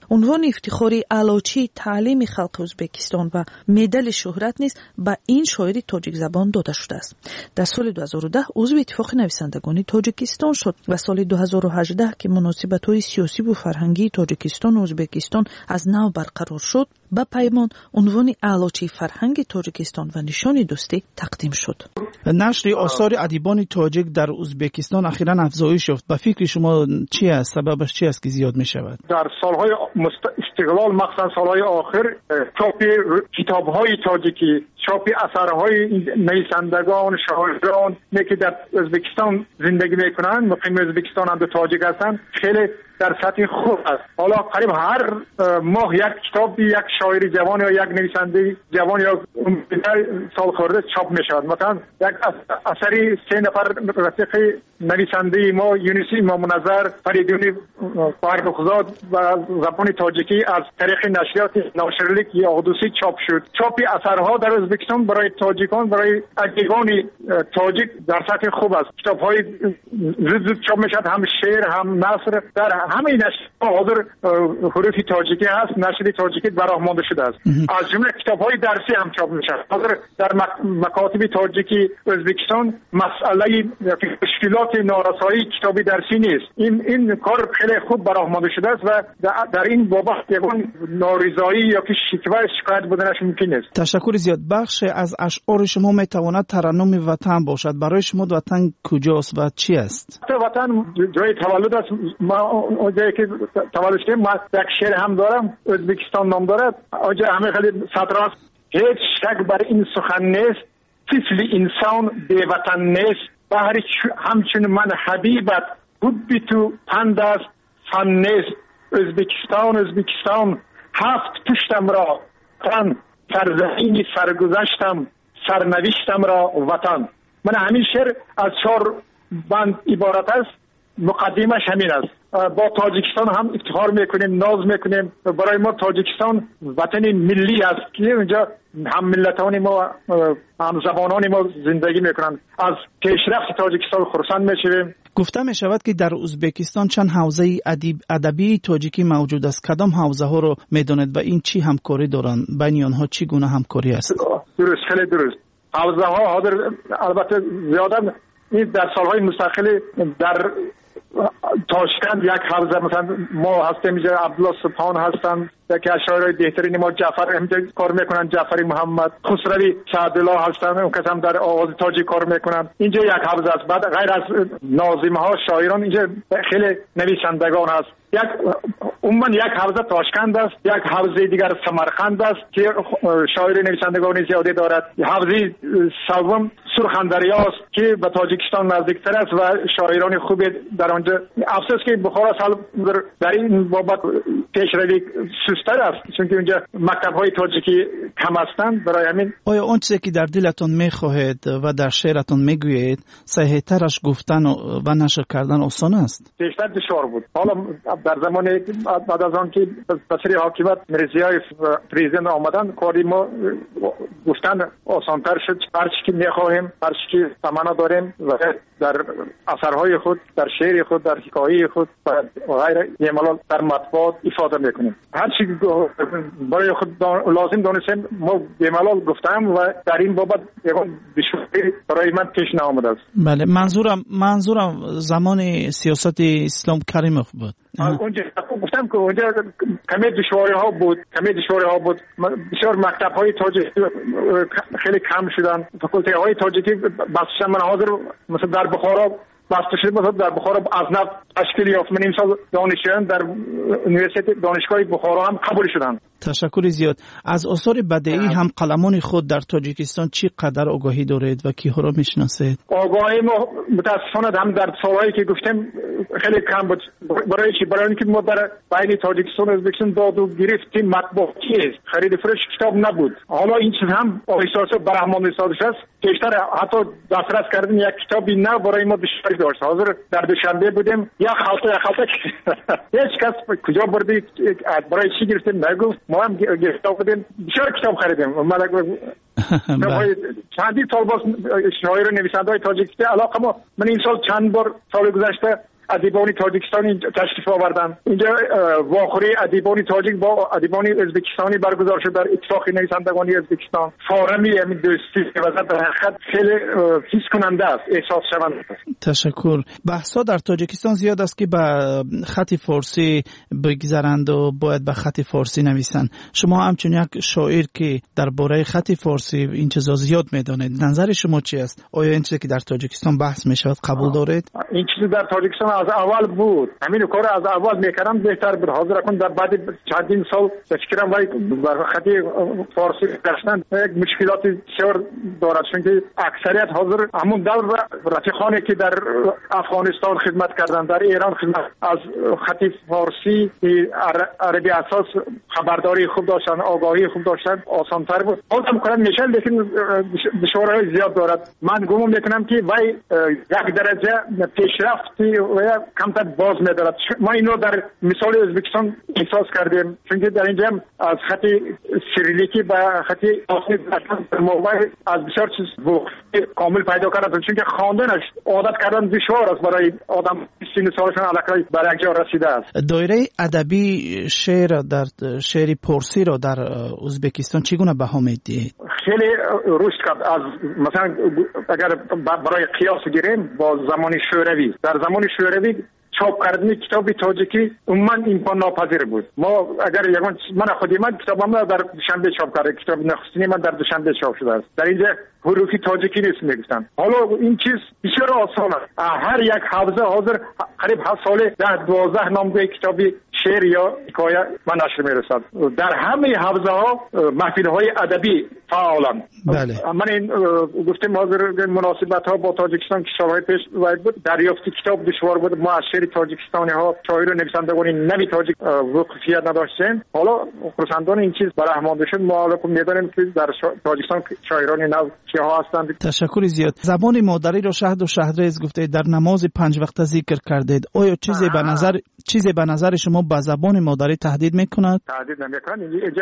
عنوان افتخاری علوچی تعلیم خلق ازبکستان و مدال شهرت نیز به این شاعر تاجیک زبان داده شده است. در سال 2010 عضو اتفاق نویسندگان تاجیکستان شد و سال 2018 که مناسبت‌های سیاسی و فرهنگی تاجیکستان و ازبکستان از نو برقرار شد، با پیمان عنوان علوچی فرهنگ تاجیکستان و نشان دوستی تقدیم شد. نشر آثار ادیبان تاجیک در ازبکستان اخیراً افزایش یافت. به فکر شما چی است؟ سببش چی است که زیاد می شود؟ در سالهای استقلال مخصوصا سالهای آخر چاپ کتاب‌های تاجیکی، چاپ اثرهای نویسندگان، شاعران که در ازبکستان زندگی میکنند، مقیم ازبکستان هم تاجیک هستند، خیلی در سطح خوب است. حالا قریب هر ماه یک کتاب یک شاعر جوان یا یک نویسنده جوان یا سال خورده چاپ می شود. مثلا یک اثری 3 نفر رفیق نویسنده ما یونس امام نظر فریدون فرخزاد و زبان تاجیکی از طریق نشریات ناشرلیک یا اقدسی چاپ شد. چاپ اثرها در ازبکستان برای تاجیکان، برای ادیبان تاجیک در سطح خوب است. کتاب‌های زود چاپ می شود، هم شعر هم نثر. در همه نشریات حاضر حروف تاجیکی هست، نشر تاجیکی برآمده شده است. از جمله کتاب‌های درسی هم چاپ می شود. حاضر در مکاتب تاجیکی ازبکستان مسئله مشکلات نارسایی کتابی درسی نیست. این کار خیلی خوب برآمده شده است و در این بابت یگان نارضایی یا که شکایت بودنش ممکن است. تشکر زیاد. بخش از اشعار شما میتواند ترنم وطن باشد. برای شما وطن کجاست و چی است؟ وطن جای تولد است. ما جایی که تولد شدیم، ما یک شعر هم دارم، ازبکستان نام دارد. آنجا همه خیلی سطر است. هیچ شک بر این سخن نیست، طفل انسان بی وطن نیست. بهر همچون من حبیبت حبی تو پند است فن نیست. ازبکستان هفت پشتم را وطن، سرزمینی سرگذشتم سرنوشتم را وطن. من همین شعر از 4 بند عبارت است. مقدمش همین است. با تاجیکستان هم افتخار میکنیم، ناز میکنیم. برای ما تاجیکستان وطن ملی است که اونجا هم ملتان ما هم زبانان ما زندگی میکنند. از پیشرفت تاجیکستان خرسند میشویم. گفته می شود که در ازبکستان چند حوزه ادبی تاجیکی موجود است. کدام حوزه ها رو میدونید و این چی همکاری دارند؟ بین آنها چی گونه همکاری است؟ درست، خیلی درست. حوزه ها حاضر البته زیاده. این در سالهای مستقل در تاشکند یک حوزه مثلا ما هستیم، عبدالله سبحان هستند که اشاعره بهترین ما جعفر همینجا کار میکنن، جعفری محمد، خسروی سعدالله هستند، اون کس هم در آواز تاجیک کار میکنن. اینجا یک حوزه است. بعد غیر از ناظمه ها شاعران اینجا خیلی نویسندگان هست. عموما یک حوزه تاشکند است، یک حوزه دیگر سمرقند است که شاعر نویسندگان زیادی دارد. حوزه سوم سرخندریا است که به تاجیکستان نزدیکتر است و شاعران خوبی در آنجا. افسوس که بخارا در این بابت پیشروی سست‌تر است، چون که اونجا مکتب‌های تاجیکی کم هستند. برای همین آیا اون چیزی که در دلتون می‌خواهید و در شعرتون میگویید صحیح‌ترش گفتن و نشر کردن آسان است؟ بیشتر دشوار بود. حالا در زمان بعد از آن که بسری حاکمیت مرزیای پریزیدنت آمدن، کاری ما گفتن آسان‌تر شد. هر چی که می‌خواهیم، هر چی که تمنا داریم و در اثرهای خود، در شعر خود، در حکایه خود و غیره یمالال در مطبوعات افاده میکنیم. هر چی برای خود لازم دانستیم ما یمالال گفتم و در این بابت یکم دشواری برای من پیش نآمده است. بله، منظورم زمان سیاست اسلام کریموف بود. اونجا گفتم که اونجا کمی دشواری ها بود. بسیار مکتب های تاجیکی خیلی کم شدن. فاکولته های تاجیکی بسیار من حاضر مثلا در بخارا بسته شده، مثلا در بخارا از نو تشکیل یافت. من امسال دانشجویان در دانشگاه بخارا هم قبول شدن. تشکر زیاد. از آثار بدیعی هم قلمان خود در تاجیکستان چی قدر آگاهی دارید و کیها را میشناسید؟ آگاهی ما متاسفانه هم در سالهایی که گفتم خیلی کم بود. برای اینکه ما در بین تاجیکستان و ازبکستان داد و گرفتیم مطبوعاتی است، خرید فروش کتاب نبود. حالا این چیز هم احساس برهمان احساسش است. بیشتر حتی دسترس کردن یک کتابی نه برای ما دشواری داشت. حاضر در دوشنبه بودیم یک خالطه هیچ کس کجا بردی برای چی گرفتیم نگفت. ما هم گرفته بودیم، بسیار کتاب خریدیم. چندی سال باز شاعر و نویسنده های تاجیکی علاقه ما. من این سال چند بار سال گذشته ادیبان تاجیکستانی تشریف آوردن. اینجا واخوری ادیبان تاجیک با ادیبان ازبکستانی برگزار شد در اتفاق نویسندگان ازبکستان. فارمی دوستی و در حقیقت خیلی حس کننده است، احساس شونده است. تشکر. بحثا در تاجیکستان زیاد است که به خط فارسی بگذرند و باید به خط فارسی نویسند. شما همچون یک شاعر که درباره خط فارسی این چیزا زیاد میدانید، نظر شما چی است؟ آیا این چیزی که در تاجیکستان بحث میشود قبول دارید؟ این چیزی در تاجیکستان از اول بود. همین کار از اول میکردم بهتر بود. حاضر کن در بعد چندین سال فکرم وای خط فارسی داشتن یک مشکلات بسیار دارد، چون که اکثریت حاضر همون دور رفیقانی که در افغانستان خدمت کردند، در ایران خدمت، از خط فارسی عربی اساس خبرداری خوب داشتن، آگاهی خوب داشتن، آسان‌تر بود. حالا کنم میشه، لیکن دشواری زیاد دارد. من گمان میکنم که وای یک درجه پیشرفتی و کمتر باز می‌دارد. ما اینو در مثال ازبکستان احساس کردیم، چون که در اینجا از خط سیریلیکی به خط آسمی از بسیار چیز کامل پیدا کردن، چون که خواندنش عادت کردن دشوار است برای آدم 30 سالشون الکی بر یک جا رسیده است. دایره ادبی شعر در شعر پارسی را در ازبکستان چگونه بها می‌دهید؟ خیلی رشد کرد. از مثلا اگر برای قیاس گیریم با زمان شوروی، در زمان شوروی چاپ کردن کتاب تاجیکی عموما امکان ناپذیر بود. ما اگر من خودی من کتابم در دوشنبه چاپ کردم، کتاب نخستینی من در دوشنبه چاپ شده است. در اینجا حروفی تاجیکی نیست میگفتن. حالا این چیز بسیار آسان است. هر یک حافظه حاضر قریب 7 سال 10-12 نامه کتابی شعر یا حکایه من نشر میرسد. در همه حوزه ها محفل های ادبی فعالن. بله. من این گفتم حاضر مناسبت ها با تاجیکستان که سالهای پیش بود، دریافت کتاب دشوار بود. ما از شعر تاجیکستانی ها شاعر و نویسندگان نوی تاجیک وقوفیت نداشتیم. حالا خرسندان این چیز برآمده شد. ما حالا می‌دانیم که در تاجیکستان شاعران نو کیها هستند. تشکر زیاد. زبان مادری را شهد و شهرریز گفته در نماز 5 وقته ذکر کردید. آیا چیزی به نظر شما با زبان مادری تهدید میکند؟ تهدید نمیکنه.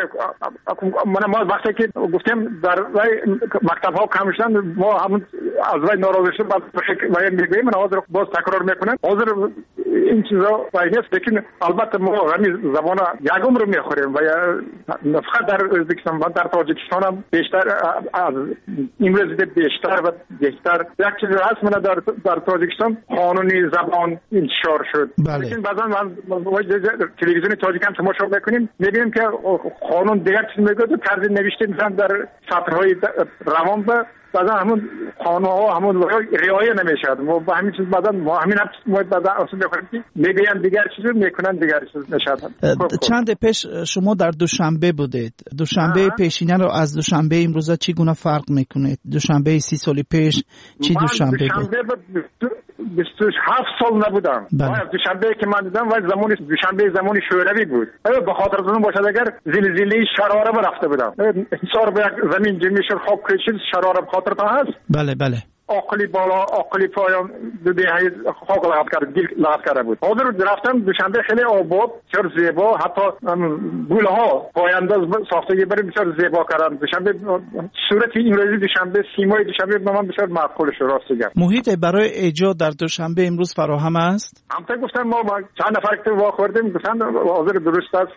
من وقتی که گفتم در مکتب ها کم شدن، ما همون از وای ناراضی شدیم، بعد میگیم من حاضر باز تکرار میکنم. حاضر این چیزا نیست، لیکن البته ما همین زبان یکم رو میخوریم و فقط در ازبکستان و در تاجیکستان هم بیشتر از امروز بیشتر و بهتر. یک چیز هست، من در تاجیکستان قانونی زبان انتشار شد. بله. لیکن بعضا من تلویزیون تاجیک هم تماشا میکنیم، میبینیم که قانون دیگر چیز میگه، تو طرز نوشته مثلا در سطرهای روان به بعضا همون قانون ها همون رعایت نمیشد. ما همین چیز بعضا ما همین بعضا اصلا میکنیم میگن دیگر چیز میکنن دیگر چیز نشد. چند پیش شما در دوشنبه بودید. دوشنبه پیشینه رو از دوشنبه امروزه چگونه فرق میکنید؟ دوشنبه 30 سال پیش چی دوشنبه بود؟ 27 سال نبودم. دوشنبه که من دیدم ولی زمان دوشنبه زمان شوروی بود. به خاطر اون باشد اگر زلزله شراره رفته بودم. انصار به زمین جمعی شد، خاک کشید، شراره به خاطر تا هست. بله بله. عقلی بالا عقلی پایان دو دهه خاک لغت کرد، گل لغت کرده بود. حاضر رفتم دوشنبه خیلی آباد، بسیار زیبا، حتی گل ها پایانداز ساختگی برای بسیار زیبا کردن. دوشنبه صورت امروزی دوشنبه، سیمای دوشنبه به من بسیار معقول شد. راست میگم. محیط برای ایجاد در دوشنبه امروز فراهم است؟ همونطور گفتم ما چند نفر که واخوردیم گفتن حاضر درست است.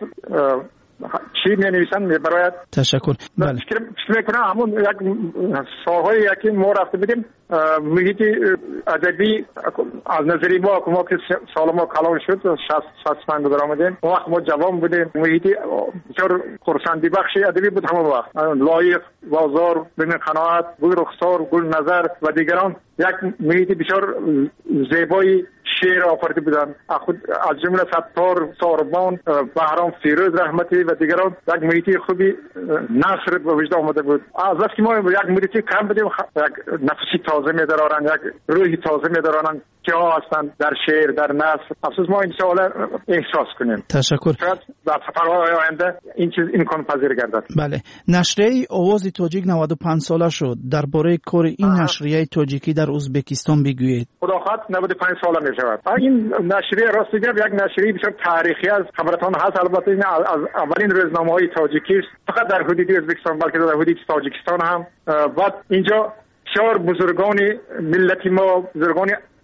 چی می-نویسن برایت. تشکر. بله. فکر میکنم همون یک ساهای یکی ما رفته بودیم محیط ادبی از نظری ما که سال ما کلان شد 60 من گذر آمدیم. اون وقت ما جوان بودیم. محیط بسیار خرسندی بخشی ادبی بود همون وقت. لایق، بازار، بین قناعت، گل رخسار، گل نظر و دیگران یک محیط بسیار زیبایی شعر آفریده بودن. از جمله ستار، ساربان، بهرام فیروز رحمتی و دیگران یک محیط خوبی نصر به وجود آمده بود. از وقتی ما یک محیط کم بودیم، یک نفسی تازه می‌دارن، یک روحی تازه می‌دارن که ها هستند در شعر، در نثر. افسوس ما این سوال احساس کنیم. تشکر. شاید در سفرهای آینده این چیز امکان پذیر گردد. بله. نشریه آواز تاجیک 95 ساله شد. درباره کار این نشریه تاجیکی در ازبکستان بگویید. خداخواد 95 ساله می‌شود. این نشریه راستش یک نشریه بسیار تاریخی است. خبرتان هست. البته این از اولین روزنامه‌های تاجیکی است. فقط در حدود ازبکستان بلکه در حدود تاجیکستان هم. بعد اینجا بسیار بزرگان ملت ما، بزرگان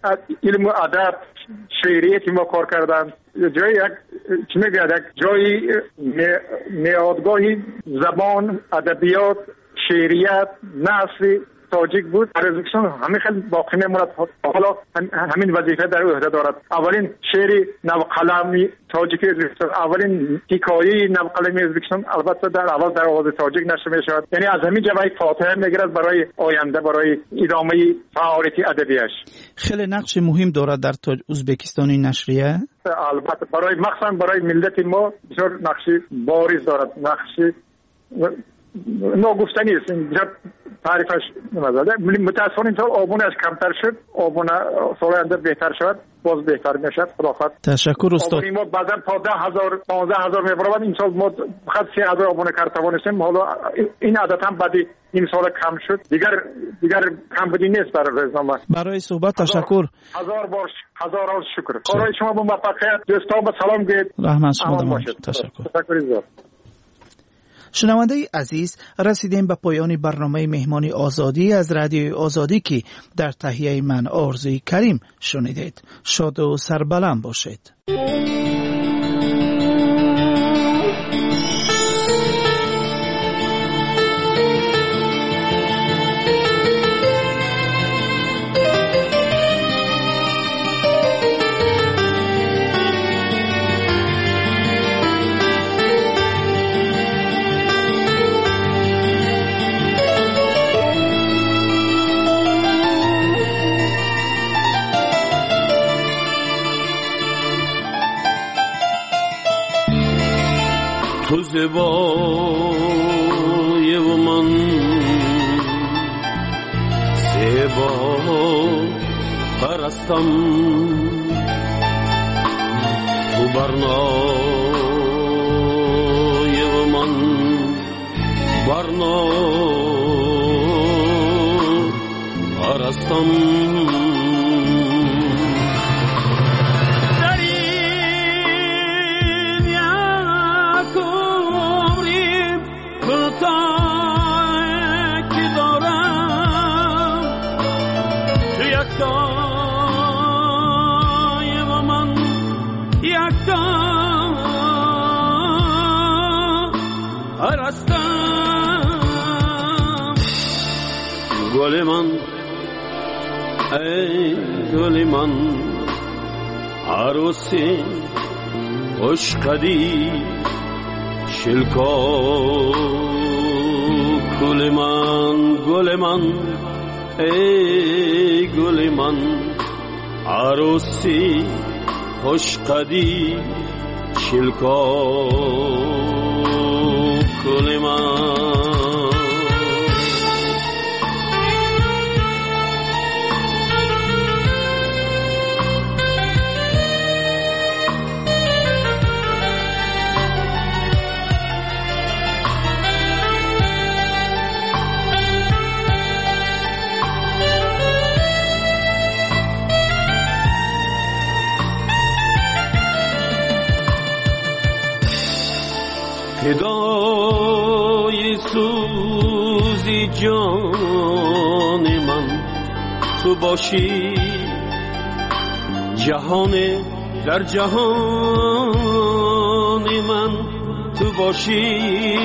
علم و ادب شعریت ما کار کردن. جای یک چی میگه یک جای میادگاهی زبان، ادبیات، شعریت، نثر تاجیک بود. در ازبکستان همین خیلی باقی میموند. حالا همین وظیفه در عهده دارد. اولین شعر نوقلمی تاجیک ازبکستان، اولین حکایه نوقلمی ازبکستان البته در اول در آواز تاجیک نشر میشود. یعنی از همین جبهه فاتحه میگیرد برای آینده، برای ادامه فعالیت ادبیش. خیلی نقش مهم دارد در ازبکستانی نشریه. البته برای مخصوصا برای ملت ما بسیار نقش بارز دارد. نقش ناگفتنی است. تعریفش نمی‌زده. متأسفانه این سال آبونش کمتر شد. آبون سال آینده بهتر شد، باز بهتر میشد. خداحافظ. تشکر استاد. آبون ما بعضا تا 10,000 15,000 میبرد. این سال ما فقط 3,000 آبون کار توانستیم. حالا این عادت هم بعد این سال کم شد. دیگر کم بودی نیست برای روزنامه. برای صحبت تشکر. هزار شکر. کارهای شما با موفقیت. دوستان با سلام گید. رحمت شما. تشکر. شنونده عزیز، رسیدیم به پایان برنامه مهمانی آزادی از رادیوی آزادی که در تهیه من آرزوی کریم شنیدید. شاد و سربلند باشید. تو زیبای و من زیبا پرستم، تو برنای و من برنا پرستم. گل من ای گل من عروسی عشقدی شلکا گل من ای گل من عروسی عشقدی شلکا گل من. فدای سوزی جان من تو باشی، جهان در جهان من تو باشی.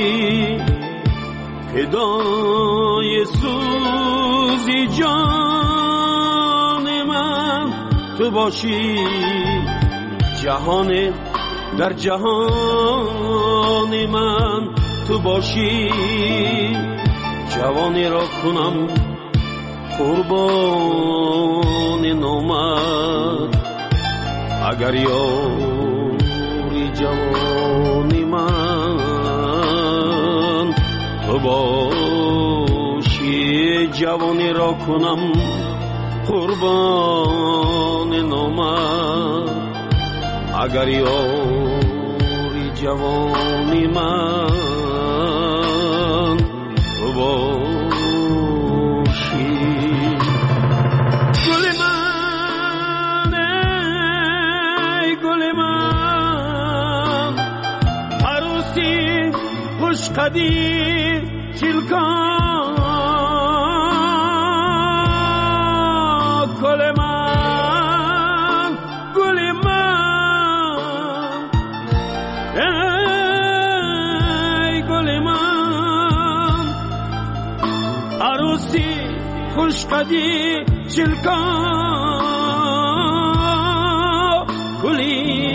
فدای سوزی جان من تو باشی، جهان در جهان من تو باشی. جوانی را کنم قربان نامت، اگر یاری جوانی من تو باشی. جوانی را کنم قربان نامت، اگر یاری جوانی من تو باشی. گل من ای گل من عروسی خوشقدی چلکا گل من عروسی خوشقدی چلکان گلی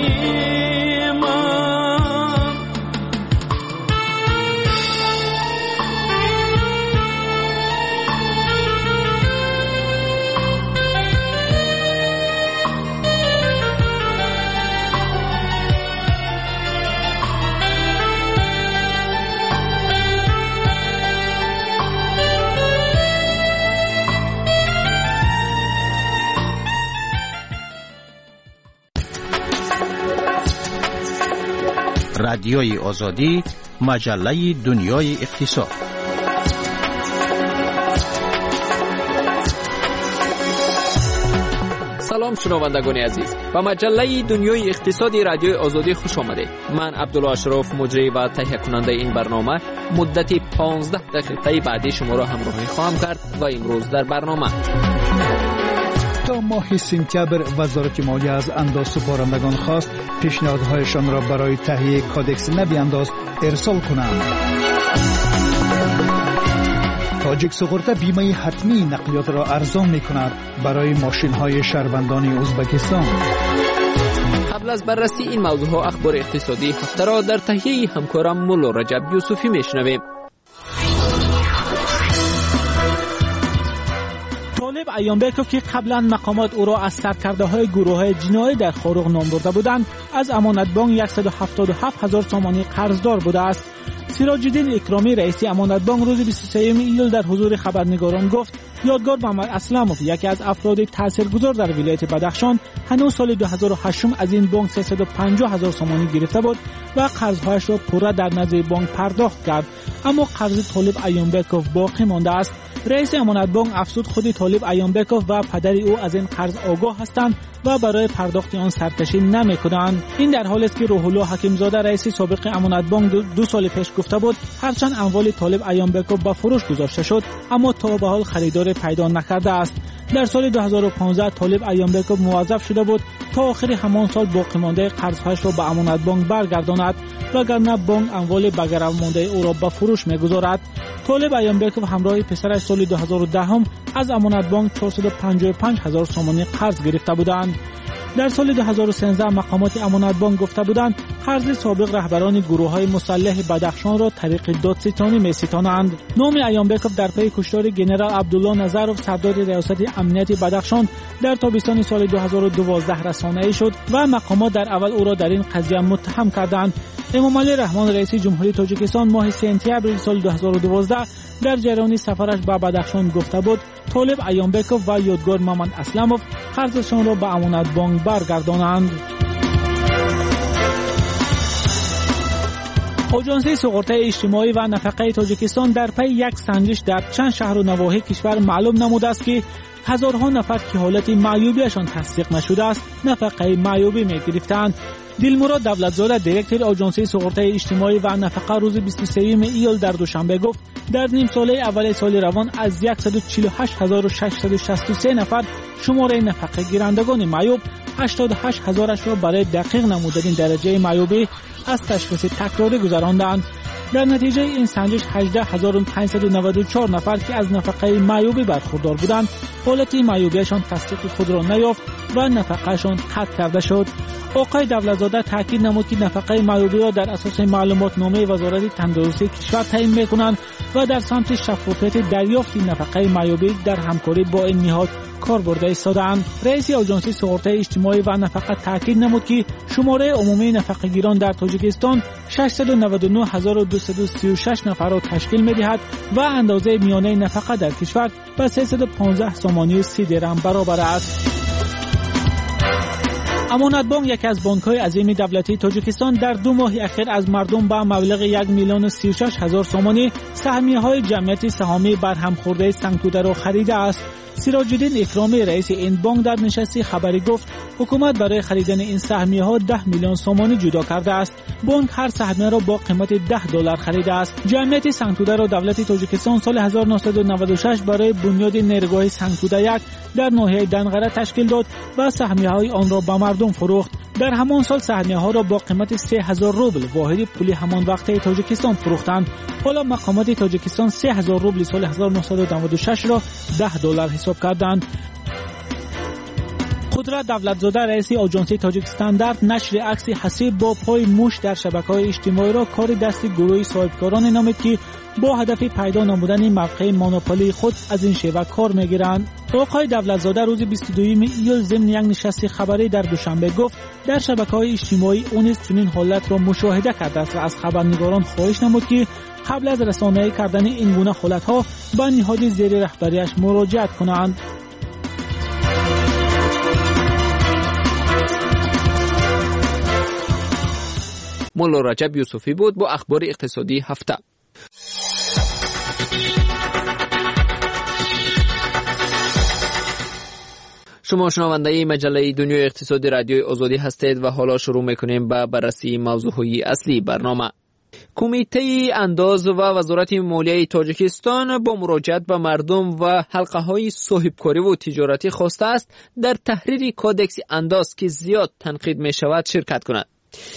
رادیوی آزادی، مجله دنیای اقتصاد. سلام شنوندگان عزیز، به مجله دنیای اقتصادی رادیوی آزادی خوش آمدید. من عبدالله اشرف، مجری و تهیه کننده این برنامه، مدت 15 دقیقه بعدی شما را همراهی خواهم کرد و امروز در برنامه تا ماه سپتامبر وزارت مالیه از انداز سپارندگان خواست پیشنهادهایشان را برای تهیه کادکس نوی انداز ارسال کنند. تاجیک سوخورته بیمه حتمی نقلیات را ارزان می کند برای ماشین های شهروندان ازبکستان. قبل از بررسی این موضوع ها اخبار اقتصادی هفته را در تهیه همکارم مولا رجب یوسفی میشنویم. طالب ایانبکوف که قبلا مقامات او را از سرکرده‌های گروه‌های جنایی در خاروق نام برده بودند، از امانت بانک 177,000 تومانی قرضدار بوده است. سراج الدین اکرامی رئیس امانت بانک روز 23 ایول در حضور خبرنگاران گفت یادگار محمد اسلموف، یکی از افراد تاثیرگذار در ولایت بدخشان، هنوز سال 2008 از این بانک 350,000 تومانی گرفته بود و قرض‌هایش را پورا در نزد بانک پرداخت کرد، اما قرض طالب ایانبکوف باقی مانده است. رئیس امانت بانک افزود خود طالب ایانبکوف و پدر او از این قرض آگاه هستند و برای پرداخت آن سرکشی نمی‌کنند. این در حالی است که روح الله حکیمزاده رئیس سابق امانت بانک 2 سال پیش گفته بود هرچند اموال طالب ایانبکوف به فروش گذاشته شد، اما تا به حال خریدار پیدا نکرده است. در سال 2015 طالب ایانبکوف موظف شده بود تا آخر همان سال باقی مانده قرض‌هایش را به امانت بانک برگرداند، وگرنه بانک اموال بگرم مانده او را به فروش می‌گذارد. طالب ایانبکوف همراه پسرش سال 2010 از امانت بانک 455,000 تومانی قرض گرفته بودند. در سال 2013 مقامات امانت بانک گفته بودند قرض سابق رهبران گروه‌های مسلح بدخشان را طریق دادستانی می‌ستانند. نام ایانبکوف در پی کشتار ژنرال عبدالله نظرов سردار ریاست امنیت بدخشان در تابستان سال 2012 رسانه‌ای شد و مقامات در اول او را در این قضیه متهم کردند. امامعلی رحمان رئیس جمهوری تاجیکستان ماه سپتامبر سال 2012 در جریان سفرش به بدخشان گفته بود طالب ایانبکوف و یادگار محمد اسلموف قرضشان را به امانت بانک برگردانند. آژانس سوغورته اجتماعی و نفقه تاجیکستان در پی یک سنجش در چند شهر و نواحی کشور معلوم نموده است که هزارها نفر که حالت معیوبیشان تصدیق نشده است نفقه معیوبی می‌گرفتند. دلمراد دولتزاده دیرکتور آژانس سوغورته اجتماعی و نفقه روز 23 ایول در دوشنبه گفت در نیم ساله اول سال روان از 148,663 نفر شماره نفقه گیرندگان معیوب 88,000 را برای دقیق نمودن درجه معیوبی از تشخیص تکراری گذراندند. در نتیجه این سنجش 18,594 نفر که از نفقه معیوبی برخوردار بودند حالت معیوبیشان تصدیق خود را نیافت و نفقهشان قطع کرده شد. آقای دولتزاده تاکید نمود که نفقه معیوبی را در اساس معلومات نامه وزارت تندرستی کشور تعیین می‌کنند و در سمت شفافیت دریافت نفقه معیوبی در همکاری با این نهاد کار برده ایستاده‌اند. رئیس آژانس سوغورته اجتماعی و نفقه تاکید نمود که شماره عمومی نفقه‌گیران در تاجیکستان 699,236 نفر را تشکیل می‌دهد و اندازه میانه نفقه در کشور به 315 تومانی و 30 درهم برابر است. امانت بانک یکی از بانک‌های عظیم دولتی تاجیکستان در 2 ماه اخیر از مردم به مبلغ 1,36,000 تومانی سهمیه‌های جمعیت سهامی برهم خورده سنگ‌توده را خریده است. سراج الدین اکرامی رئیس این بانک در نشست خبری گفت حکومت برای خریدن این سهمیه‌ها 10 میلیون تومانی جدا کرده است. بانک هر سهمیه را با قیمت $10 خریده است. جمعیت سنگ‌توده را دولت تاجیکستان سال 1996 برای بنیاد نیروگاه سنگ‌توده 1 در ناحیه دنقره تشکیل داد و سهمیه‌های آن را به مردم فروخت. در همان سال صحنه‌ها را با قیمت 3000 روبل واحد پولی همان وقته تاجیکستان فروختند. حالا مقامات تاجیکستان 3000 روبل سال 1996 را $10 حساب کردند. قدرت دولتزاده رئیس آژانسی تاجیک استاندارد نشر عکس حسیب با پای موش در شبکه‌های اجتماعی را کار دست گروه صاحبکاران نامید که با هدف پیدا نمودن موقع مونوپولی خود از این شیوه کار می‌گیرند. آقای دولتزاده روز 22 ایول ضمن یک نشست خبری در دوشنبه گفت در شبکه‌های اجتماعی او نیز چنین حالت را مشاهده کرده است و از خبرنگاران خواهش نمود که قبل از رسانه‌ای کردن این گونه حالت‌ها به نهاد زیر رهبری‌اش مراجعت کنند. مولا رجب یوسفی بود با اخبار اقتصادی هفته. شما شنونده مجله دنیای اقتصادی رادیوی آزادی هستید و حالا شروع میکنیم به بررسی موضوعهای اصلی برنامه. کمیته انداز و وزارت مالیه تاجیکستان با مراجعت به مردم و حلقه‌های صاحبکاری و تجارتی خواسته است در تحریر کودکس انداز که زیاد تنقید می‌شود شرکت کند.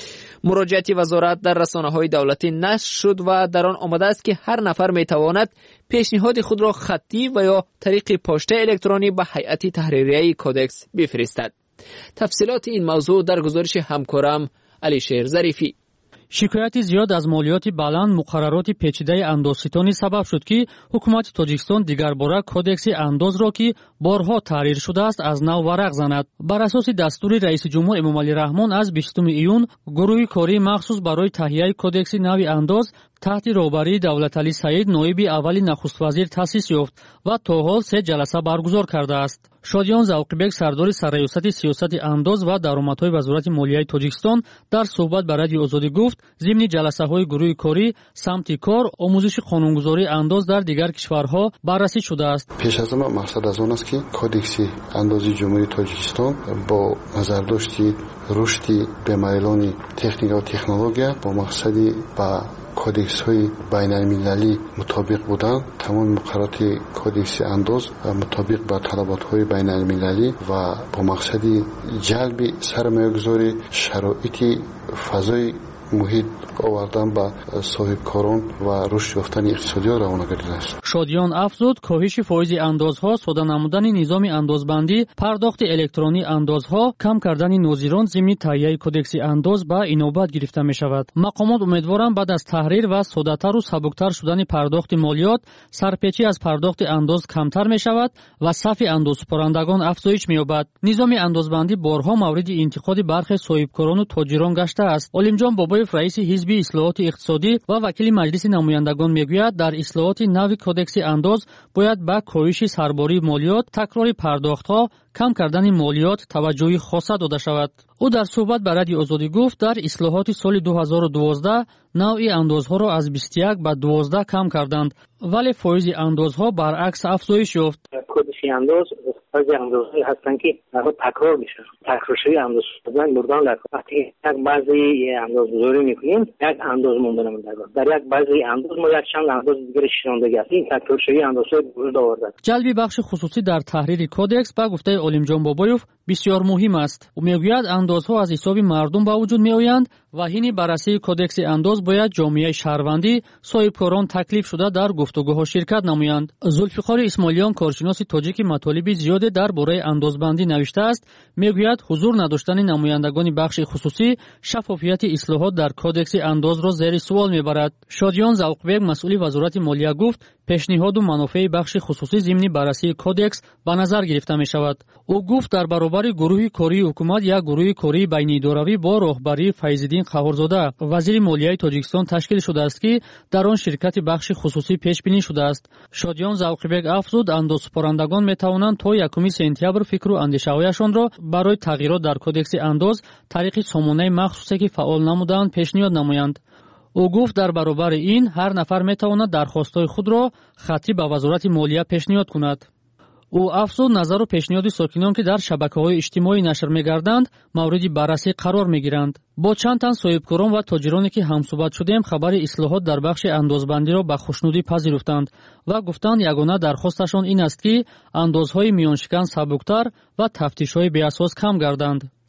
مراجعت وزارت در رسانه‌های دولتی نشر شد و در آن آمده است که هر نفر می‌تواند پیشنهاد خود را خطی و یا طریق پشت الکترونی به هیئت تحریریه کودکس بفرستد. تفصیلات این موضوع در گزارش همکارم علیشیر ظریفی. شکایت زیاد از مالیات بلند مقررات پیچیده اندازستانی سبب شد که حکومت تاجیکستان دیگر باره کودکس انداز را که بارها تحریر شده است از نو ورق زند. بر اساس دستور رئیس جمهور امامعلی رحمان از 20 ایون گروه کاری مخصوص برای تهیه کودکس نو انداز تحت رهبری دولتعلی سعید نایب اولی نخست وزیر تأسیس یافت و تا حال 3 جلسه برگزار کرده است. شادیان زوقیبک سردار سرریاست سیاست انداز و درآمدهای وزارت مالیه تاجیکستان در صحبت با رادیو آزادی گفت ضمن جلسه‌های گروه کاری سمت کار آموزش قانونگذاری انداز در دیگر کشورها بررسی شده است. پیش از همه مقصد از آن است که کودکس اندازی جمهوری تاجیکستان با نظرداشت رشد بمیلان تکنیک و تکنولوژی با مقصدی با کودکس های بین المللی مطابق بودن، تمام مقررات کودکس انداز مطابق با طلبات های بین المللی و با مقصد جلب سرمایه‌گذاری شرایط فضای محیط آوردن به صاحبکاران و رشد یافتن اقتصادی را روانه گردیده است. شادیان افزود کاهش فایز اندازها، ساده نمودن نظام اندازبندی، پرداخت الکترونی اندازها، کم کردن ناظران ضمن تهیه کودکس انداز به اینوبت گرفته می شود. مقامات امیدوارند بعد از تحریر و ساده‌تر و سبکتر شدن پرداخت مالیات، سرپیچی از پرداخت انداز کمتر می شود و صف اندازپرندگان افزایش می یابد. نظام اندازبندی بارها مورد انتقاد برخی صاحبکاران و تاجران گشته است. علیمجان بابایف رئیس حزب اصلاحات اقتصادی و وکیل مجلس نمایندگان میگوید در اصلاحات نو کودکس انداز باید به کاهش سرباری مالیات، تکرار پرداخت‌ها، کم کردن مالیات توجه خاصه داده شود. او در صحبت با رادیو آزادی گفت در اصلاحات سال 2012 نوع اندازها را از 21 به 12 کم کردند ولی فایز اندازها برعکس افزایش یافت. کودکس انداز بعضی اندازهایی هستن که تکرار میشن، تکرارشوی انداز شدن مردان در وقتی یک بعضی اندازگذاری میکنیم یک انداز مونده نمونده در یک بعضی انداز ما یک چند انداز دیگر شناندگی است. این تکرارشوی اندازهای وجود آورده. جلب بخش خصوصی در تحریر کودکس به گفته علیمجان بابایف بسیار مهم است. او میگوید اندازها از حساب مردم به وجود میآیند و حین بررسی کودکس انداز باید جامعه شهروندی صاحبکاران تکلیف شده در گفتگوها شرکت نمایند. زلفقار اسماعیلیان کارشناس تاجیک مطالب زیاد درباره اندازبندی نوشته است. میگوید حضور نداشتن نمایندگان بخش خصوصی شفافیت اصلاحات در کودکس انداز را زیر سوال میبرد. شادیان زوقبک مسئول وزارت مالیه گفت پیشنهاد و منافع بخش خصوصی ضمن بررسی کودکس به نظر گرفته می شود. او گفت در برابر گروه کاری حکومت یک گروه کاری بین اداروی با راهبری فیض‌الدین قهارزاده وزیر مالیه تاجیکستان تشکیل شده است که در آن شرکت بخش خصوصی پیش بینی شده است. شادیان زوقبک افزود اندازپرندگان می توانند تا 1 سپتامبر فکر و اندیشه‌هایشان را برای تغییرات در کودکس انداز طریق سامانه مخصوصی که فعال نمودند پیشنهاد نمایند. او گفت در برابر این هر نفر میتواند درخواست‌های خود را خطی به وزارت مالیه پیشنهاد کند. او افزود نظر و پیشنهاد ساکنان که در شبکه‌های اجتماعی نشر می‌گردند مورد بررسی قرار می‌گیرند. با چند تن صاحبکاران و تاجرانی که همصحبت شدیم خبر اصلاحات در بخش اندازبندی را به خوشنودی پذیرفتند و گفتند یگانه درخواستشان این است که اندازهای میانشکن سبکتر و تفتیش‌های بی‌اساس کم گردند.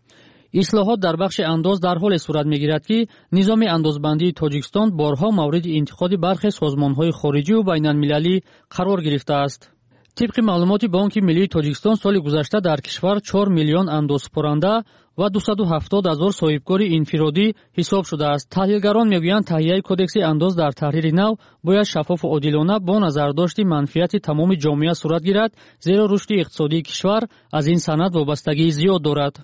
اصلاحات در بخش انداز در حال صورت میگیرد که نظام اندازبندی تاجیکستان بارها مورد انتقاد برخی سازمان‌های خارجی و بین‌المللی قرار گرفته است. طبق معلومات بانک ملی تاجیکستان سال گذشته در کشور 4 میلیون اندازپرنده و 270,000 صاحبکار انفرادی حساب شده است. تحلیلگران میگویند تهیه کدکس انداز در تحریر نو باید شفاف و عادلانه با نظرداشت منفعت تمام جامعه صورت گیرد، زیرا رشد اقتصادی کشور از این سند وابستگی زیاد دارد.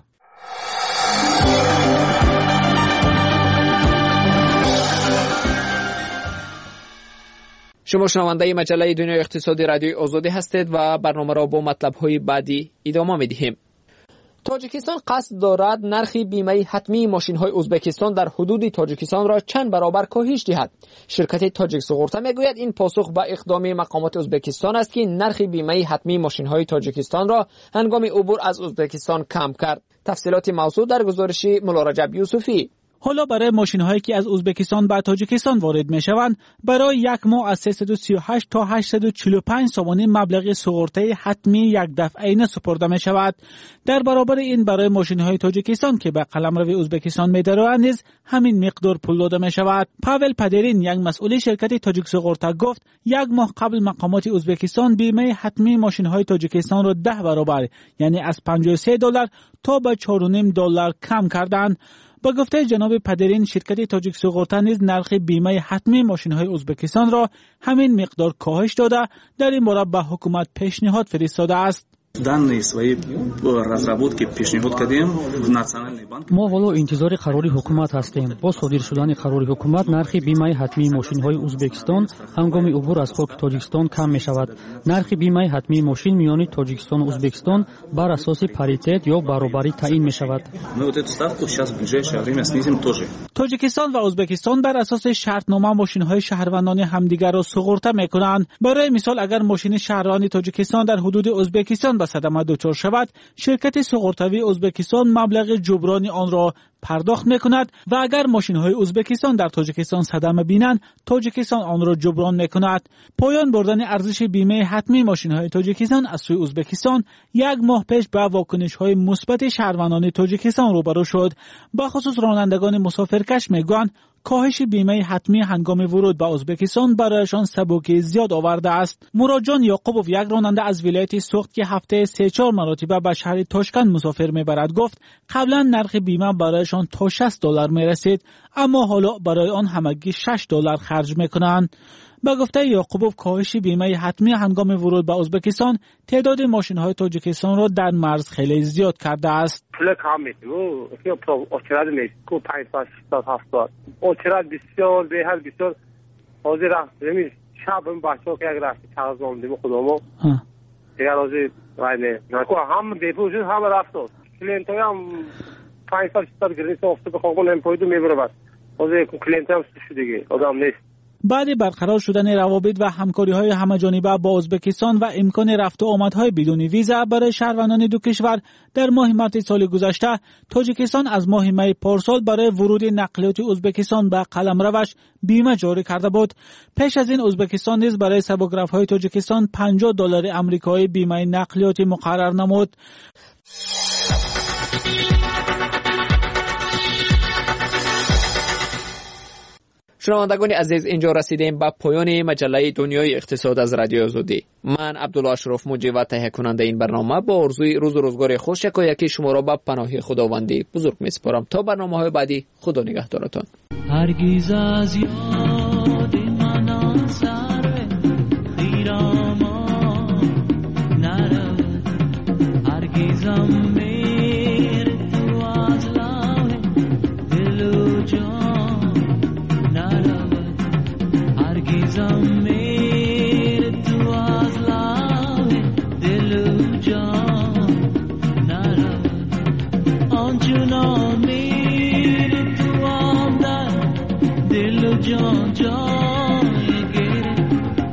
شما شنونده مجله دنیای اقتصادی رادیوی آزادی هستید و برنامه را با مطلب‌های بعدی ادامه می‌دهیم. تاجیکستان قصد دارد نرخ بیمه حتمی ماشین‌های ازبکستان در حدود تاجیکستان را چند برابر کاهش دهد. شرکت تاجیک سوغورتا میگوید این پاسخ به اقدام مقامات ازبکستان است که نرخ بیمه حتمی ماشین‌های تاجیکستان را هنگام عبور از ازبکستان کم کرد. تفصیلات موضوع در گزارش مولا رجب یوسفی. حالا برای ماشین‌هایی که از ازبکستان به تاجیکستان وارد می‌شوند برای یک ماه از 338 تا 845 سومانی مبلغ سوغورتای حتمی یک دفعه سپرده می‌شود. در برابر این برای ماشین‌های تاجیکستان که به قلمرو ازبکستان می‌دارند نیز همین مقدار پول داده می‌شود. پاول پدرین یک مسئول شرکت تاجیک سوغورتا گفت یک ماه قبل مقامات ازبکستان بیمه حتمی ماشین‌های تاجیکستان را 10 برابر یعنی از $53 تا به $4.5 کم کردند. با گفته جناب پدرین شرکت تاجیک سوغورتا نیز نرخ بیمه حتمی ماشین‌های ازبکستان را همین مقدار کاهش داده در این باره به حکومت پیشنهاد فرستاده است. ما حالا انتظار قرار حکومت هستیم. با صادر شدن قرار حکومت نرخ بیمه حتمی ماشین‌های ازبکستان هنگام عبور از خاک تاجیکستان کم می‌شود. نرخ بیمه حتمی ماشین میان تاجیکستان و ازبکستان بر اساس پاریتت یا برابری تعیین می‌شود. تاجیکستان و ازبکستان بر اساس شرطنامه ماشین‌های شهروندان همدیگر را سوغورتا می‌کنند. برای مثال اگر ماشین شهروندی تاجیکستان در حدود ازبکستان صدمه دچار شود، شرکت سوغورتاوی ازبکستان مبلغ جبران آن را پرداخت میکند و اگر ماشین‌های ازبکستان در تاجیکستان صدمه بینند، تاجیکستان آن را جبران میکند. پایان بردن ارزش بیمه حتمی ماشین‌های تاجیکستان از سوی ازبکستان یک ماه پیش به واکنش‌های مثبت شهروندان تاجیکستان روبرو شد. به خصوص رانندگان مسافرکش میگویند کاهش بیمه حتمی هنگام ورود به ازبکستان برایشان سبکی زیاد آورده است. مراد یعقوبوف یک راننده از ولایت سوخت که هفته 3-4 مرتبه به شهر تاشکند مسافر میبرد گفت قبلا نرخ بیمه برایشان تا $60 میرسید، اما حالا برای آن همگی $6 خرج میکنند. به گفته یعقوبوف کاهش بیمه حتمی هنگام ورود به ازبکستان تعداد ماشین‌های تاجیکستان را در مرز خیلی زیاد کرده است. پول کم میشه و اچراد میشه کو 5-7 اچراد بسیار به هر بسیار حاضر است. شب این بچه‌ها که اگر رفتی چقدر زندگی خودمو دیگر روزی وایله نکو هم دیپوشن هم رفت کلینتای هم 5-6 گرفت افته به خودم نمیپویدو میبره بس روزی کلینت هم شده آدم نیست. بعد برقرار شدن روابط و همکاری‌های همه‌جانبه با ازبکستان و امکان رفت و آمدهای بدون ویزا برای شهروندان دو کشور در ماه مارس سال گذشته، تاجیکستان از ماه می پارسال برای ورود نقلیات ازبکستان به قلمروش بیمه جاری کرده بود. پیش از این ازبکستان نیز برای سبک‌رفت‌های تاجیکستان $50 آمریکایی بیمه نقلیات مقرر نمود. شنوندگان عزیز، اینجا رسیدیم به پایان مجله دنیای اقتصاد از رادیو آزادی. من عبدالله اشرف مجری و تهیه کننده این برنامه با آرزوی روز و روزگار خوش یکی شما را به پناه خداوندی بزرگ میسپارم. تا برنامه‌های بعدی، خدا نگهدارتان. هرگز از یاد من سر خیرامان نرود، هرگزم میر تو از لاه دل و جان نرود، هرگزم میر تو از لاه دل و جان نرود، آنچنان میر تو آمدن دل و جان جای گره،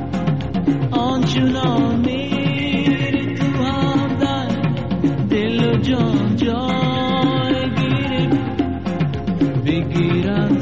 آنچنان میر تو آمدن دل و جان جای گره، بگیرن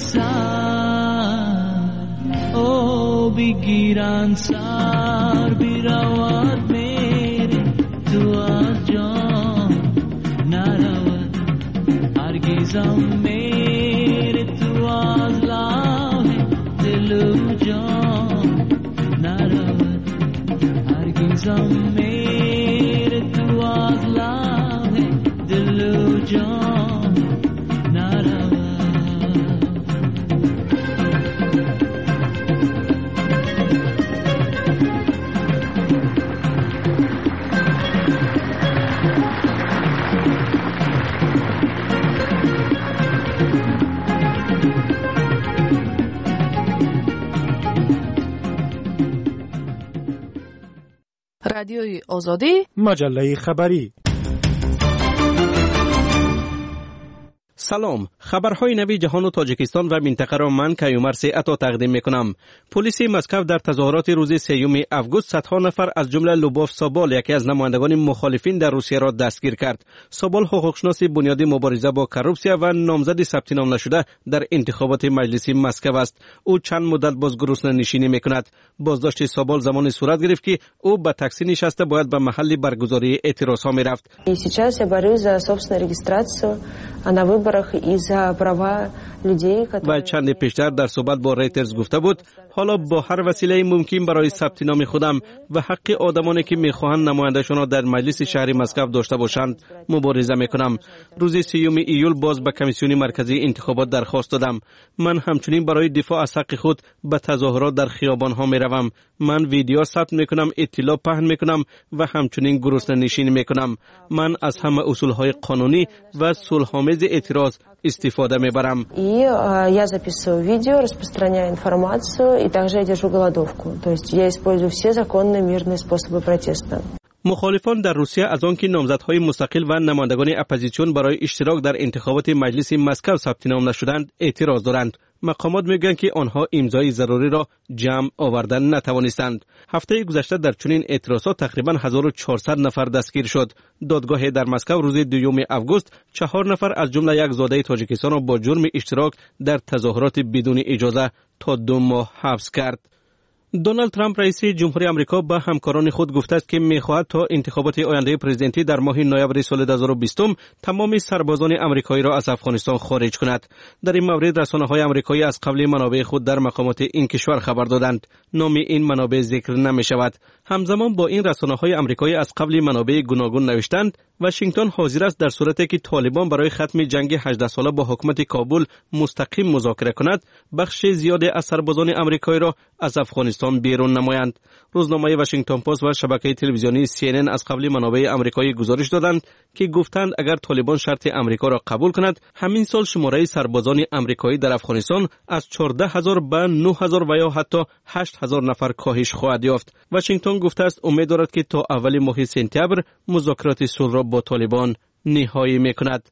سر او بگیرن سر بیرود میره تو از جان نرود، هرگز هرگزم میره تو از لاه دل و جان نرود هرگزم میره تو از لاه دل و جان نرود رادیوی آزادی مجله خبری. سلام، خبرهای نوی جهان و تاجیکستان و منطقه را من کیومر سیعتا تقدیم میکنم. پلیس مسکو در تظاهرات روز 3 آگوست صدها نفر از جمله لوبوف سابال یکی از نمایندگان مخالفین در روسیه را دستگیر کرد. سابال حقوقشناس بنیادی مبارزه با کروپسیا و نامزد ثبت نام نشده در انتخابات مجلسی مسکو است. او چند مدت باز گرسنه نشینی میکند. بازداشت سابال زمانی صورت گرفت که او به تاکسی نشسته باید به محل برگزاری اعتراض ها میرفت. و چند پیشتر در صحبت با ریترز گفته بود حالا با هر وسیله ممکن برای ثبت نام خودم و حق آدمانی که میخواهند نماینده‌شان را در مجلس شهری مسکو داشته باشند مبارزه میکنم. روز 3 ایول باز به کمیسیون مرکزی انتخابات درخواست دادم. من همچنین برای دفاع از حق خود به تظاهرات در خیابان ها میروم. من ویدیو ثبت میکنم، اطلاع پهن میکنم و همچنین گرسنه نشینی میکنم. من از همه اصول های قانونی و صلح‌آمیز اعتراض استفاده میبرم. Я записываю видео, распространяю информацию и также я держу голодовку. То есть я использую все законные мирные способы протеста. مخالفان در روسیه از آنکه نامزدهای مستقل و نمایندگان اپوزیسیون برای اشتراک در انتخابات مجلس مسکو ثبت نام نشدند اعتراض دارند. مقامات میگویند که آنها امضای ضروری را جمع آوردن نتوانستند. هفته گذشته در چنین اعتراضات تقریبا 1400 نفر دستگیر شد. دادگاه در مسکو روز 2 آگوست 4 نفر از جمله یک زاده تاجیکستان را با جرم اشتراک در تظاهرات بدون اجازه تا 2 ماه حبس کرد. دونالد ترامپ رئیس جمهوری آمریکا به همکاران خود گفته است که می‌خواهد تا انتخابات آینده پرزیدنتی در ماه نوامبر سال 2020 تمام سربازان آمریکایی را از افغانستان خارج کند. در این مورد رسانه‌های آمریکایی از قبل منابع خود در مقامات این کشور خبر دادند. نام این منابع ذکر نمی‌شود. همزمان با این رسانه‌های آمریکایی از قبل منابع گوناگون نوشتند واشنگتن حاضر است در صورتی که طالبان برای ختم جنگ 18 ساله با حکومت کابل مستقیم مذاکره کند بخش زیادی از سربازان آمریکایی را از افغانستان بیرون نمایند. روزنامه واشنگتن پست و شبکه تلویزیونی CNN از قبل منابع آمریکایی گزارش دادند که گفتند اگر طالبان شرط آمریکا را قبول کند همین سال شماره سربازان آمریکایی در افغانستان از 14000 به 9000 و یا حتی 8000 نفر کاهش خواهد یافت. واشنگتن گفته است امید دارد که تا اول ماه سپتامبر مذاکرات صلح را با طالبان نهایی میکند.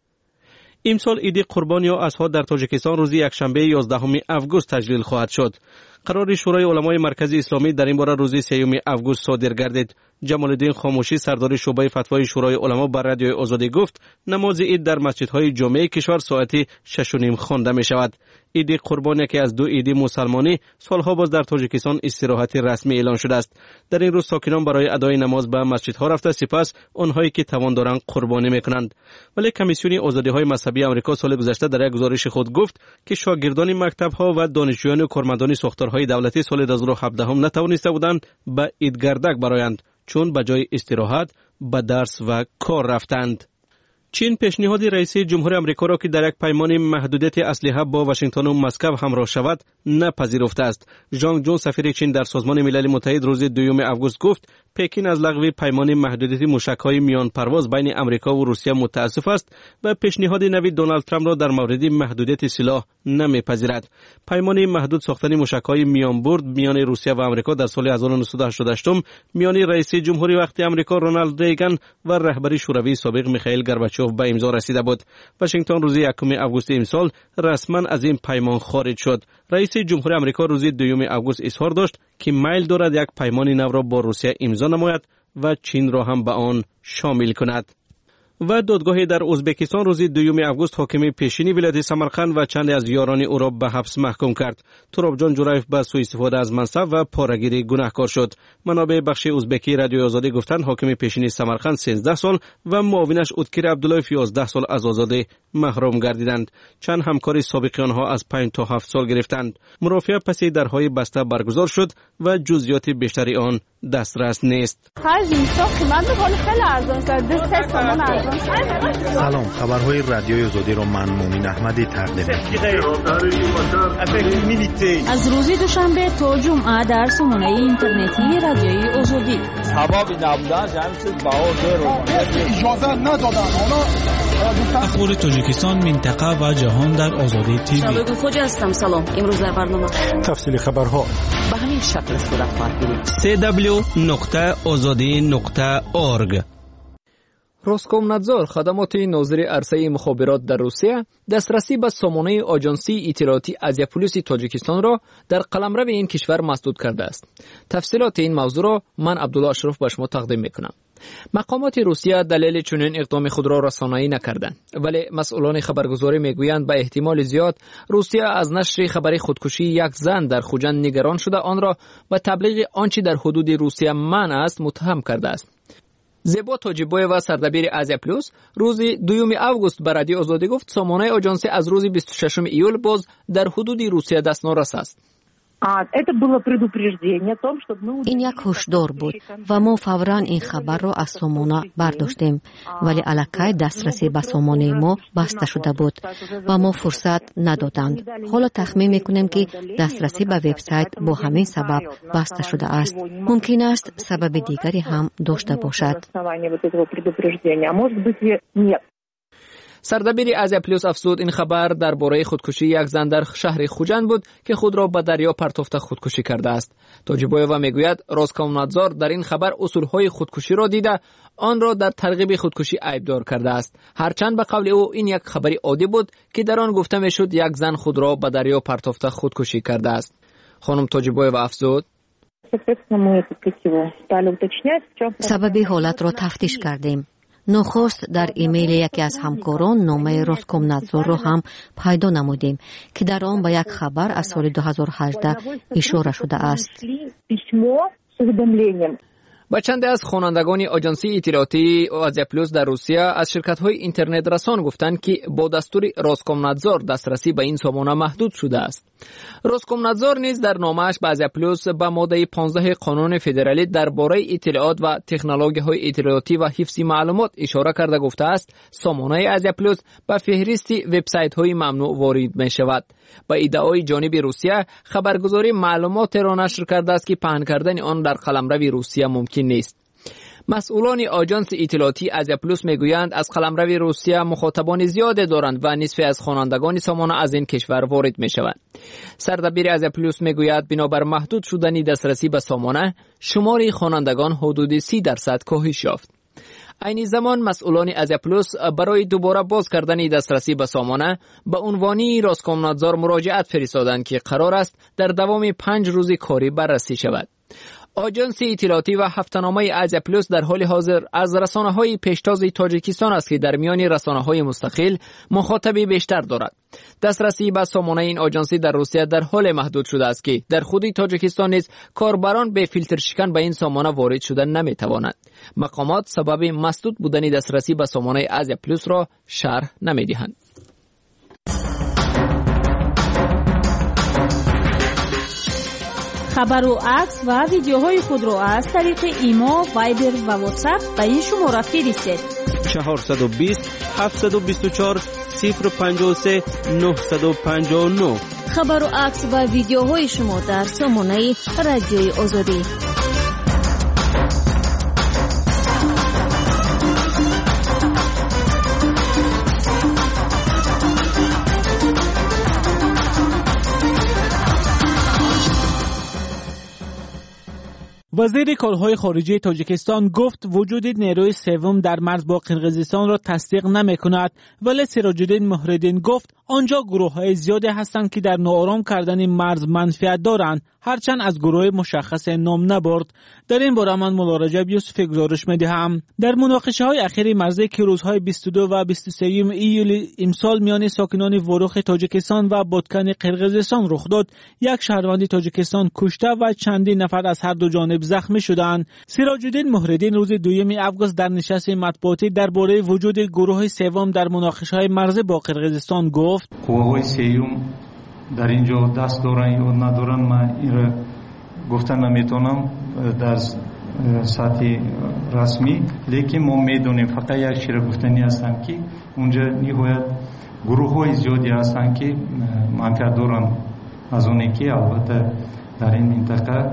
امسال عید قربان یا اضحی در تاجیکستان روز یکشنبه 11 آگوست تجلیل خواهد شد. قرار شورای علمای مرکزی اسلامی در این باره روز 3 آگوست صادر گردید. جمال الدین خاموشی سردار شعبه فتوای شورای علما بر رادیوی آزادی گفت نماز عید در مسجدهای جامع کشور ساعت 6:30 خوانده می شود. عید قربان یکی از 2 عید مسلمانی سالها باز در تاجیکستان استراحت رسمی اعلان شده است. در این روز ساکنان برای ادای نماز به مسجدها رفته سپس آنهایی که توان دارند قربانی میکنند. ولی کمیسیون آزادی‌های مذهبی آمریکا سال گذشته در یک گزارش خود گفت که شاگردان مکتب‌ها و دانشجویان و کارمندان ساختارهای دولتی سال 2017 هم نتوانسته بودند به عید گردک برآیند چون به جای استراحت به درس و کار رفتند. چین پیشنهاد رئیس جمهور آمریکا را که در یک پیمان محدودیت اسلحه با واشنگتن و مسکو همراه شود نپذیرفته است. ژانگ جون سفیر چین در سازمان ملل متحد روز 2 آگوست گفت پکین از لغو پیمان محدودیت موشک‌های میان پرواز بین آمریکا و روسیه متاسف است و پیشنهاد نوی دونالد ترامپ را در مورد محدودیت سلاح نمیپذیرد. پیمان محدود ساختن موشک‌های میان برد میان روسیه و آمریکا در سال 1988 میان رئیس جمهوری وقتی آمریکا رونالد ریگان و رهبر شوروی سابق میخائیل گورباچوف به امضا رسیده بود. واشنگتن روز 1 آگوست امسال رسما از این پیمان خارج شد. رئیس جمهوری آمریکا روز 2 آگوست اظهار داشت که میل دارد یک پیمان نو را با روسیه امضا نماید و چین را هم به آن شامل کند. و دادگاه در ازبکستان روز 2 آگوست حاکم پیشین ولایت سمرقند و چند از یاران او را به حبس محکوم کرد. ترابجان جورایف به سوء استفاده از منصب و پاره‌گیری گناهکار شد. منابع بخش ازبکی رادیو آزادی گفتند حاکم پیشین سمرقند 13 سال و معاونش اوتکیر عبداللهیف 11 سال از آزادی محروم گردیدند. چند همکار سابق آنها از 5 تا 7 سال گرفتند. مرافعه پس درهای بسته برگزار شد و جزئیات بیشتری آن دسترس نیست. سلام، خبرهای رادیوی آزادی را من مومن احمدی تقدیم می‌کنم. از روز دوشنبه تا جمعه در سامانه اینترنتی رادیوی آزادی. اخبار تاجیکستان، منطقه و جهان در آزادی تیوی. شبکه خوجا هستم. سلام. امروز در برنامه تفصیل خبرها به همین شکل صورت خواهد گرفت. www.azadi.org. روسکومنادزور خدمات ناظر عرصه مخابرات در روسیه دسترسی به سامانه آژانسی اطلاعاتی آزیا پلیس تاجیکستان را در قلمرو این کشور مسدود کرده است. تفصیلات این موضوع را من عبدالله اشرف به شما تقدیم میکنم. مقامات روسیه دلیل چنین اقدام خود را رسانه‌ای نکردند، ولی مسئولان خبرگزاری میگویند به احتمال زیاد روسیه از نشر خبری خودکشی یک زن در خوجند نگران شده آن را به تبلیغ آنچه در حدود روسیه منع است متهم کرده است. زیبا تاجیبویوا سردبیر آزیا پلوس روز 2 آگوست به رادیو آزادی گفت سامانه آژانسی از روز 26 ایول باز در حدود روسیه دسترس است. این یک هشدار بود و ما فوراً این خبر را از سامانه برداشتیم، ولی الکی دسترسی به سامانه ما بسته شده بود و ما فرصت ندادند. حالا تخمین میکنیم که دسترسی به وبسایت با همین سبب بسته شده است. ممکن است سبب دیگری هم داشته باشد. سردبیر آزیا پلوس افزود این خبر درباره خودکشی یک زن در شهر خوجند بود که خود را به دریا پرتافته خودکشی کرده است. تاجیبویوا میگوید روسکومنادزور در این خبر اصولهای خودکشی را دیده آن را در ترغیب خودکشی عیبدار کرده است. هرچند به قول او این یک خبری عادی بود که در آن گفته میشد یک زن خود را به دریا پرتافته خودکشی کرده است. خانم تاجیبویوا افزود سبب حالت را تفتیش کردیم. نخست در ایمیل یکی از همکاران نامه روسکومنادزور را هم پیدا نمودیم که در آن به یک خبر از سال 2018 اشاره شده است. با چند از خوانندگان آژانسی اطلاعاتی آزیا پلوس در روسیه از شرکت‌های اینترنت رسان گفتند که با دستور روسکومنادزور دسترسی به این سامانه محدود شده است. روسکومنادزور نیز در نامه‌اش به آزیا پلوس به ماده 15 قانون فدرالی درباره اطلاعات و تکنولوژی‌های اطلاعاتی و حفظ معلومات اشاره کرده گفته است سامانه آزیا پلوس به فهرست وبسایت‌های ممنوع وارد می‌شود. با ادعای جانب روسیه خبرگزاری معلومات را نشر کرده است که پهن کردن آن در قلمرو روسیه ممکن نیست. مسئولان آژانس اطلاعاتی آزیا پلوس میگویند از قلمرو روسیه مخاطبان زیادی دارند و نصف از خوانندگان سامانه از این کشور وارد میشوند. سردبیر آزیا پلوس میگوید بنابر محدود شدن دسترسی به سامانه شمار خوانندگان حدود 30% کاهش یافت. این زمان مسئولان آزیا پلوس برای دوباره باز کردن دسترسی به سامانه به عنوان روسکومنادزور مراجعت فرستادند که قرار است در دوام 5 روز کاری بررسی شود. آژانس اطلاعاتی و هفته‌نامه آزیا پلوس در حال حاضر از رسانه‌های پیشتاز تاجیکستان است که در میان رسانه‌های مستقل مخاطبی بیشتر دارد. دسترسی به سامانه این آژانسی در روسیه در حال محدود شده است که در خود تاجیکستان نیز کاربران به فیلتر شکن به این سامانه وارد شدن نمی‌توانند. مقامات سبب مسدود بودن دسترسی به سامانه آزیا پلوس را شرح نمی‌دهند. خبر و عکس و ویدیوهای خود را از طریق ایما، وایبر و واتساپ به این شماره فرستید. 420 724 053 959. خبر و عکس و ویدیوهای شما در سامانه رادیوی آزادی. وزیر کارهای خارجه تاجیکستان گفت وجود نیروی سوم در مرز با قرقیزستان را تصدیق نمی‌کند، ولی سراج‌الدین مهردین گفت آنجا گروه‌های زیادی هستند که در ناآرام کردن مرز منفعت دارند. هرچند از گروه مشخص نام نبرد. در این باره من مولا رجب یوسفی گزارش می‌دهم. در مناقشه‌های اخیر مرزی که روزهای 22 و 23 ایول امسال میان ساکنان وروخ تاجیکستان و بادکن قرقیزستان رخ داد، یک شهروند تاجیکستان کشته و چندین نفر از هر دو جانب زخمی شدند. سراج‌الدین مهرالدین روز 2 آگوست در نشست مطبوعاتی درباره وجود گروه سوم در مناقشه‌های مرزی با قرقیزستان گفت: قوه‌های سوم در اینجا دست دارن یا ندارن من این گفتن نمیتونم در سطح رسمی، لیکن ما میدونیم فقط یک چیز گفتنی هستن که اونجا نهایت گروه های زیادی هستن که منفعت دارن از اونی که البته در این منطقه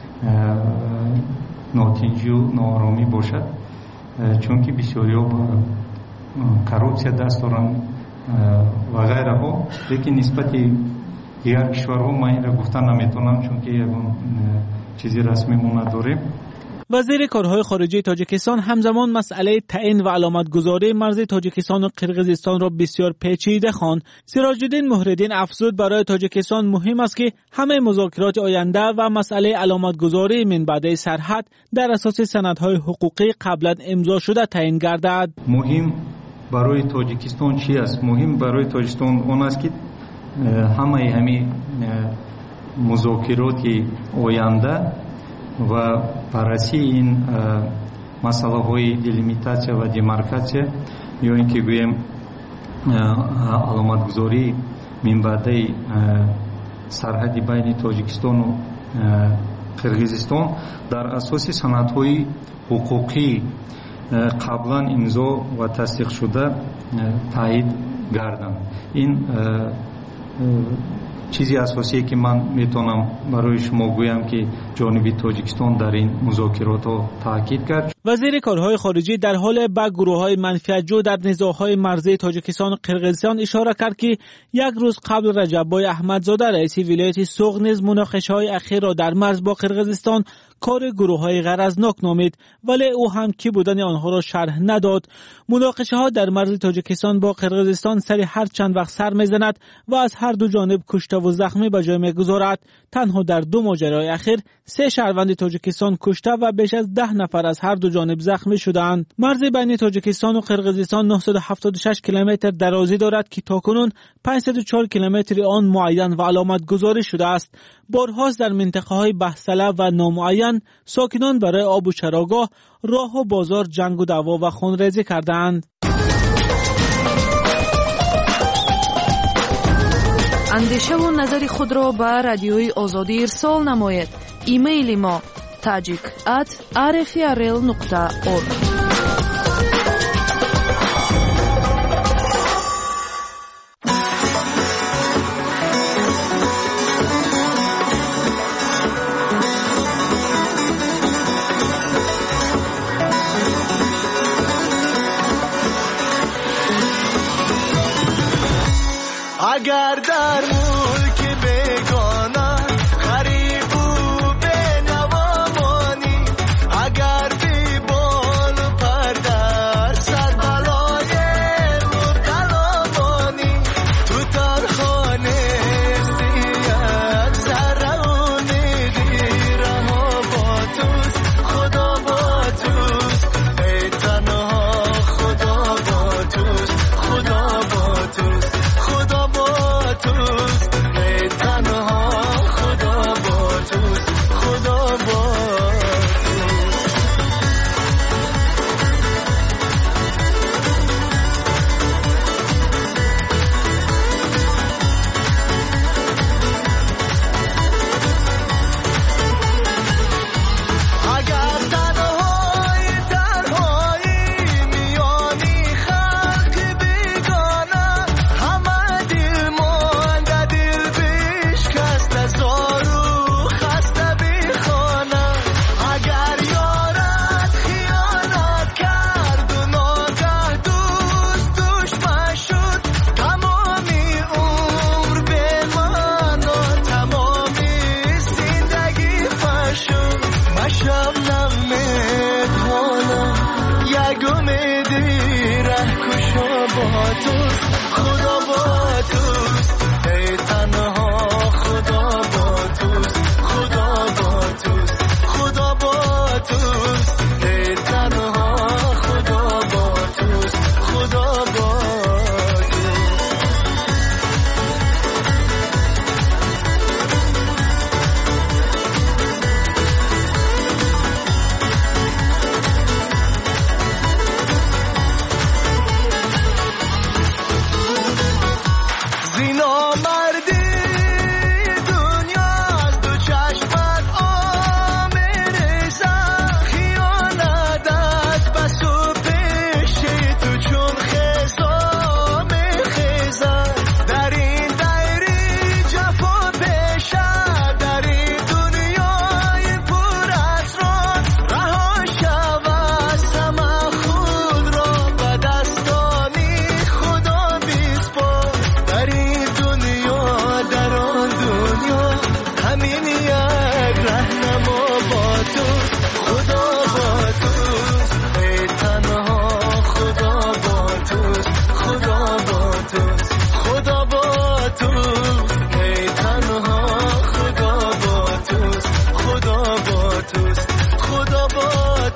ناتنجی و ناآرامی باشد، چون که بسیاری ها با کروپسیا دست دارن و غیره ها، لیکن نسبت دیگر کشورها من این را گفتن نمیتونم چون که یکون چیزی رسمی ما نداریم. وزیر کارهای خارجه تاجیکستان همزمان مسئله تعیین و علامتگذاری مرز تاجیکستان و قرقیزستان را بسیار پیچیده خواند. سراج‌الدین مهرالدین افزود برای تاجیکستان مهم است که همه مذاکرات آینده و مسئله علامتگذاری منبع سرحد در اساس سندهای حقوقی قبلا امضا شده تعیین گردد. مهم برای تاجیکستان چی است؟ مهم برای تاجیکستان اون است که همه مذاکرات آینده و بررسی این مسئله های دلیمیتاسیا و دیمارکاسیا یا اینکه گویم علامتگذاری منبع سرحدی بین تاجیکستان و قرقیزستان در اساس سندهای حقوقی قبلا امضا و تصدیق شده تایید گردند. این چیزی اساسی که من میتونم برای شما گویم که جانب تاجیکستان در این مذاکرات ها تاکید کرد. وزیر کارهای خارجه در حال به گروه‌های منفعت‌جو در نزاع‌های مرزی تاجیکستان و قرقیزستان اشاره کرد که یک روز قبل رجب‌بای احمدزاده رئیس ولایت سوغ نیز مناقشه‌های اخیر را در مرز با قرقیزستان کار گروه‌های غرضناک نامید، ولی او هم کی بودن آنها را شرح نداد. مناقشه‌ها در مرز تاجیکستان با قرقیزستان سری هر چند وقت سر می‌زند و از هر دو جانب کشته و زخمی به جای می‌گذارد. تنها در 2 ماجرای اخیر 3 شهروند تاجیکستان کشته و بیش از 10 نفر از هر دو جانب زخمی شدند. مرز بین تاجیکستان و قرقیزستان 976 کیلومتر درازی دارد که تاکنون 504 کیلومتر آن معین و علامت گذاری شده است. بارهاست در منطقه‌های بحث‌طلب و نامعین ساکنان برای آب و چراگاه، راه و بازار جنگ و دعوا و خونریزی کردند. اندیشه و نظر خود را به رادیوی آزادی ارسال نمایید. ایمیل ما tajik@rfrl.org. اگر در ملک بگانه غریب و بینوا مانی، اگر بی بال و پر در سر بلای مبتلا مانی، تو در خانه استیت ذره امیدی رها با توست، خدا با توست، ای تنها خدا با توست، خدا با توست، خدا با توست، ای تنها خدا با توست، خدا با توست. اگر تنهایی میانی خلق بیگانه، همه دل مانده دل بشکسته زارو خسته بی خانه، اگر یارت خیانت کرد و ناگه دوست دشمن شد، تمامی عمر به من و تمامی زندگی فشد. مشب نمید حالا یک امیدی ره کشا با توست، خدا با توست، ای تنها خدا با توست،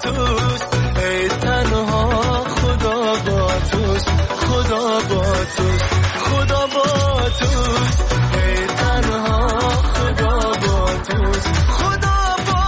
توست ای تنها خدا با توست خدا با توست خدا با توست ای تنها خدا با توست خدا با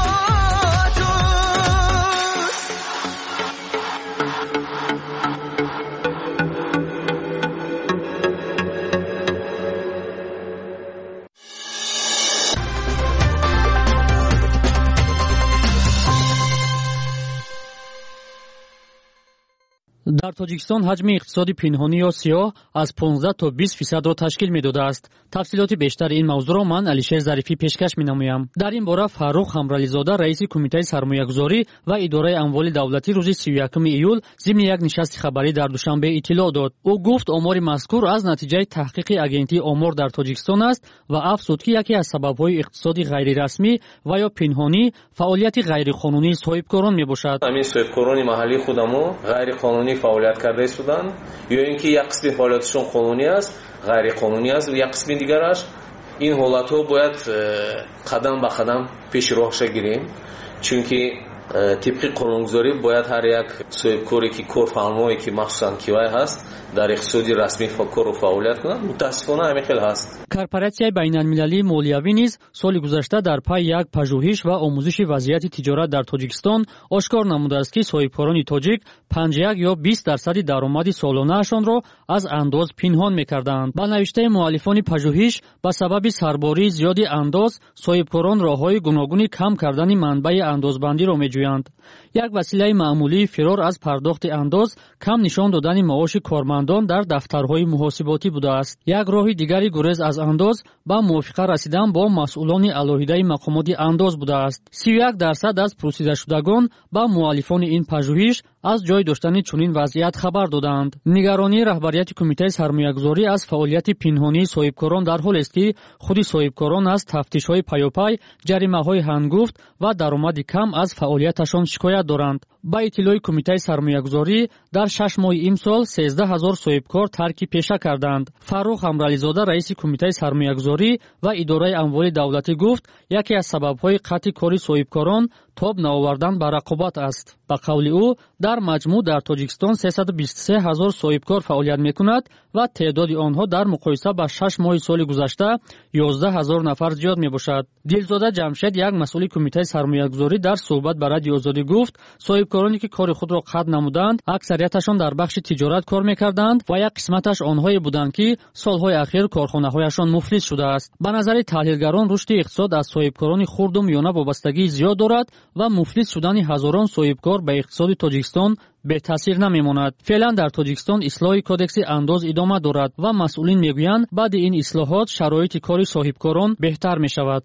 дар тоҷикистон ҳаҷми иқтисоди пинҳонӣ ё сиёҳ аз 15 то 20% ро ташкил медодааст. тафсилоти бештари ин мавзӯъро ман Алишер Зарифӣ пешкаш менамоям. дар ин бора Фаррух Хамрализода, раиси кумитаи сармоягузорӣ ва идораи амволи давлатӣ рӯзи 31 июл зимни як нишасти хабарӣ дар Душанбе иттилоъ дод. ӯ гуфт омори мазкур аз натиҷаи таҳқиқи агентии омор дар Тоҷикистон аст ва афзуд ки яке аз сабабҳои иқтисоди ғайрирасмӣ ва ё пинҳонӣ фаъолияти ғайриқонунии соҳибкорон мебошад. ҳамин соҳибкорони маҳаллии худамо ғайриқонунӣ фаъолият карда истоданд ё ин ки як қисми фаъолияташон қонунӣ аст, ғайриқонунӣ аст, як қисми дигараш. ин ҳолатҳо бояд қадам ба қадам пеши роҳша гирем, чунки тибқи қонунгузорӣ бояд ҳар як соҳибкоре ки корфармое ки махсусан кивай ҳаст дар иқтисоди расмӣ кору фаъолият кунад. мутаассифона ҳамин хел ҳаст. корпоратсияи байналмилалии молиявӣ низ соли гузашта дар пайи як пажӯҳиш ва омӯзиши вазъияти тиҷорат дар Тоҷикистон ошкор намудааст ки соҳибкорони тоҷик 51 ё 20% даромади солонаашонро аз андоз пинҳон мекарданд. ба навиштаи муаллифони пажӯҳиш, ба сабаби сарбории зиёди андоз соҳибкорон роҳҳои гуногуни кам кардани манбаи андозбандиро меҷӯянд. як василаи маъмулии фирор аз пардохти андоз кам нишон додани маоши кормандон дар дафтарҳои муҳосиботӣ будааст. як роҳи дигари гурез аз андоз ба мувофиқа расидан бо масъулони алоҳидаи мақомоти андоз будааст. 31% аз пурсидашудагон ба муаллифони ин пажӯҳиш аз ҷой доштани чунин вазъият хабар доданд. нигаронии раҳбарияти кумитаи сармоягузорӣ аз фаъолияти пинҳонии соҳибкорон дар ҳолест ки худи соҳибкорон аз тафтишҳои паёпай, ҷаримаҳои ҳангуфт ва даромади кам аз фаъолияташон шикоят доранд. ба иттилои кумитаи сармоягузорӣ дар 6 моҳи имсол 13 000 соҳибкор тарки пеша карданд. Фаррух Хамрализода, раиси кумитаи сармоягузорӣ ва идораи амволи давлатӣ гуфт, яке аз сабабҳои қатъи кори соҳибкорон тоб наовардан ба рақобат аст. ба қавли ӯ, дар маҷмӯъ дар Тоҷикистон 323 000 соҳибкор фаъолият мекунад ва теъдоди онҳо дар муқоиса ба 6 моҳи соли гузашта 11 000 нафар зиёд мебошад. Дилзода Ҷамшед, як масъули кумитаи сармоягузорӣ, дар суҳбат ба Радиои Озодӣ гуфт, соҳибкороне ки кори худро қатъ намуданд, аксарияташон дар бахши тиҷорат кор мекарданд ва як қисматаш онҳое буданд ки солҳои ахир корхонаҳояшон муфлис шудааст. ба назари таҳлилгарон, рушди иқтисод аз соҳибкорони хурду миёна вобастагии зиёд дорад ва муфлис шудани ҳазорон соҳибкор ба иқтисоди Тоҷикистон бетаъсир намемонад. феълан дар Тоҷикистон ислоҳи кодекси андоз идома дорад ва масъулин мегӯянд, баъди ин ислоҳот шароити кори соҳибкорон беҳтар мешавад.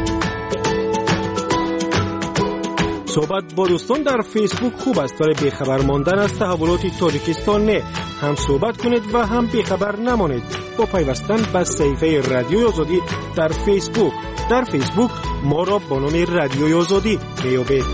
صحبت با دوستان در فیسبوک خوب است، ولی بیخبر ماندن از تحولات تاجیکستان نه. هم صحبت کنید و هم بیخبر نمانید با پیوستن به صفحه رادیوی آزادی در فیسبوک. در فیسبوک ما را با نام رادیوی آزادی میابید.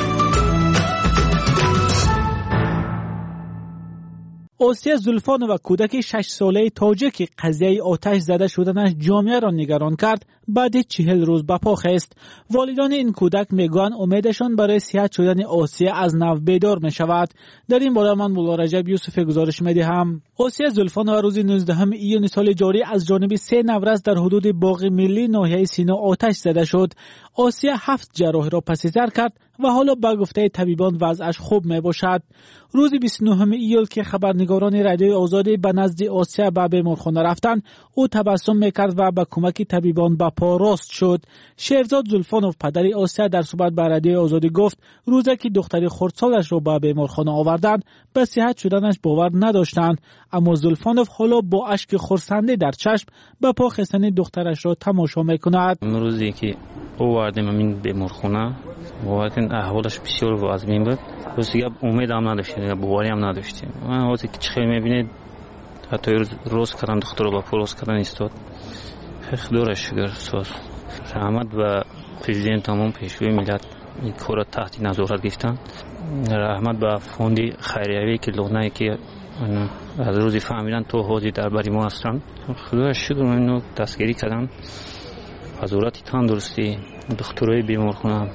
آسیه زلفانова کودک 6 ساله تاجیک قضیه آتش زده شدنش جامعه را نگران کرد بعد 40 روز به پا خست. والدان این کودک میگویند امیدشان برای صحت شدن آسیه از نو بیدار می شود. در این باره من مولا رجب یوسف گزارش میدهم. آسیه زلفانова روز 19 ایون سال جاری از جانب 3 نورس در حدود باغ ملی ناحیه سینا آتش زده شد. آسیه 7 جراح را پس سر کرد و حالا به گفته طبیبان وضعش خوب می باشد. روز 29 ایول که خبرنگاران رادیوی آزادی به نزد آسیه به بیمارخانه رفتند، او تبسم میکرد و به کمک طبیبان به پا راست شد. شیرزاد زلفانوف پدر آسیه در صحبت با رادیوی آزادی گفت روزی که دختر خردسالش را به بیمارخانه آوردند به صحت شدنش باور نداشتند، اما زلفانوف حالا با اشک خرسندی در چشم به پا خستن دخترش را تماشا میکند. روزی که آوردیم این بیمارخانه واقعا احوالش بسیار وضعی بود. دیگه امید هم نداشتیم، باوری هم نداشتیم. من وقتی که خیلی میبینید حتی روز کردن دختر رو با پروز کردن ایستاد. خدا شکر ساز. رحمت و پرزیدنت تمام پیشوی ملت این کار تحت نظارت گرفتن. رحمت به فوند خیریه‌ای که لغنایی که از روزی فهمیدن تو حاضر درباری ما هستن. خدا شکر من دستگیری کردن. حضورت تندرستی دکترای بیمارخانه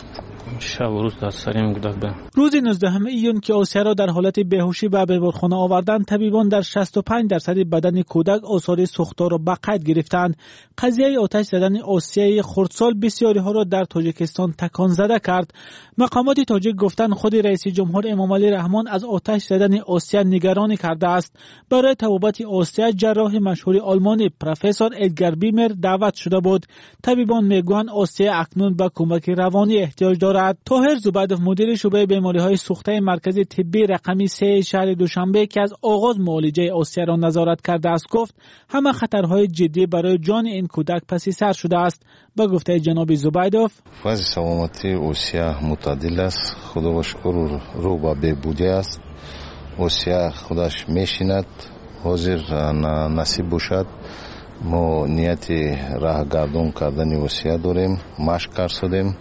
شب و روز دستسریم کودک به. روز 19 ایون که آسیا را در حالت بیهوشی به بیمارخانه آوردند، طبیبان در 65% بدن کودک آثار سوختار را به قید گرفتند. قضیه آتش زدن آسیای خردسال بسیاری ها را در تاجیکستان تکان زده کرد. مقامات تاجیک گفتند خود رئیس جمهور امامعلی رحمان از آتش زدن آسیا نگرانی کرده است. برای طبابت آسیا جراح مشهور آلمانی پروفسور ادگر بیمر دعوت شده بود. طبیبان میگویند آسیا اکنون به کمک روانی احتیاج دارد. طاهر زبیدوف مدیر شعبه بیماری‌های سوخته مرکز طبی رقمی 3 شهر دوشنبه که از آغاز معالجه آسیا را نظارت کرده است گفت همه خطرهای جدی برای جان این کودک پس سر شده است. با گفته جناب زبیدوف وضع سلامتی آسیا معتدل است، خدا با شکر رو به بهبودی است. آسیا خودش میشیند، حاضر نصیب باشد ما نیت راه گردون کردن آسیا داریم، مشق کردیم.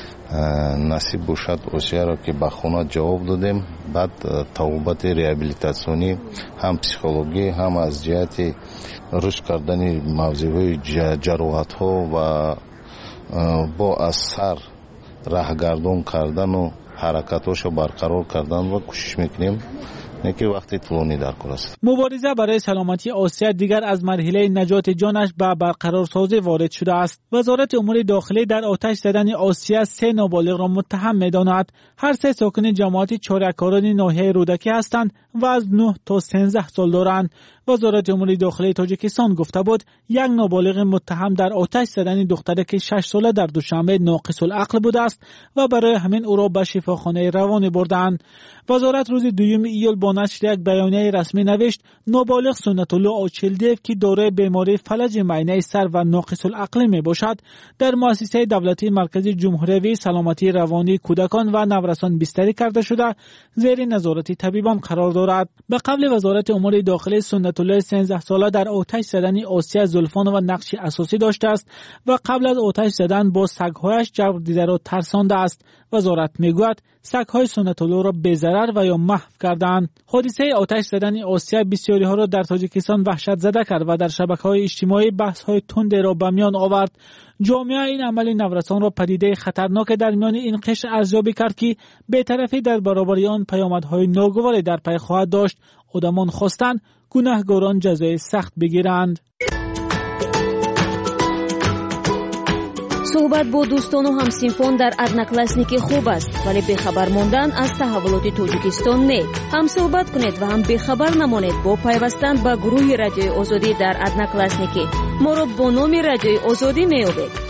نصیب باشد آسیا را که به خانه جواب دادیم، بعد توبت ریابیلیتاسیونی هم پسیکولوژی هم از جهت رشد کردن موضوعهای جراحت ها و با اثر راه گردون کردن و حرکاتش را برقرار کردن و کوشش میکنیم که وقتی طولانی در کار است. مبارزه برای سلامتی آسیا دیگر از مرحله نجات جانش به برقرارسازی وارد شده است. وزارت امور داخلی در آتش زدن آسیا 3 نابالغ را متهم می‌داند. هر 3 ساکن جماعت چاره‌کاران ناحیه رودکی هستند و از 9 تا 13 سال دارند. وزارت امور داخلی تاجیکستان گفته بود 1 نابالغ متهم در آتش زدن دخترک 6 ساله در دوشنبه ناقص العقل بوده است و برای همین او را به شفاخانه روانی بردند. وزارت روز 2 ایول با نشر یک بیانیه رسمی نوشت نابالغ سنت الله آچلدیف که دارای بیماری فلج معینه سر و ناقص العقل می باشد در مؤسسه دولتی مرکز جمهوری سلامتی روانی کودکان و نورسان بستری کرده شده زیر نظارت طبیبان قرار دارد. به قبل وزارت امور داخلی سنت الله 13 ساله در آتش زدن آسیا زلفان و نقش اساسی داشته است و قبل از آتش زدن با سگ‌هایش جبر دیده را ترسانده است. وزارت میگوید سگ‌های سنت الله را بی‌ضرر و یا محو کردند. حادثه آتش زدن آسیا بسیاری ها را در تاجیکستان وحشت زده کرد و در شبکه‌های اجتماعی بحث‌های تند را به میان آورد. جامعه این عمل نورسان را پدیده خطرناک در میان این قشر ارزیابی کرد که بی‌طرفی در برابر آن پیامدهای ناگواری در پی خواهد داشت. آدمان خواستند گناهکاران جزای سخت بگیرند. صحبت با دوستان و همسینفان در одноклассники خوب است ولی بخبر ماندن از تحولات تاجیکستان نه. هم صحبت کنید و هم بخبر نمانید با پیوستن به گروه رادیوی آزادی در одноклассники. ما را با نام رادیوی آزادی میابید.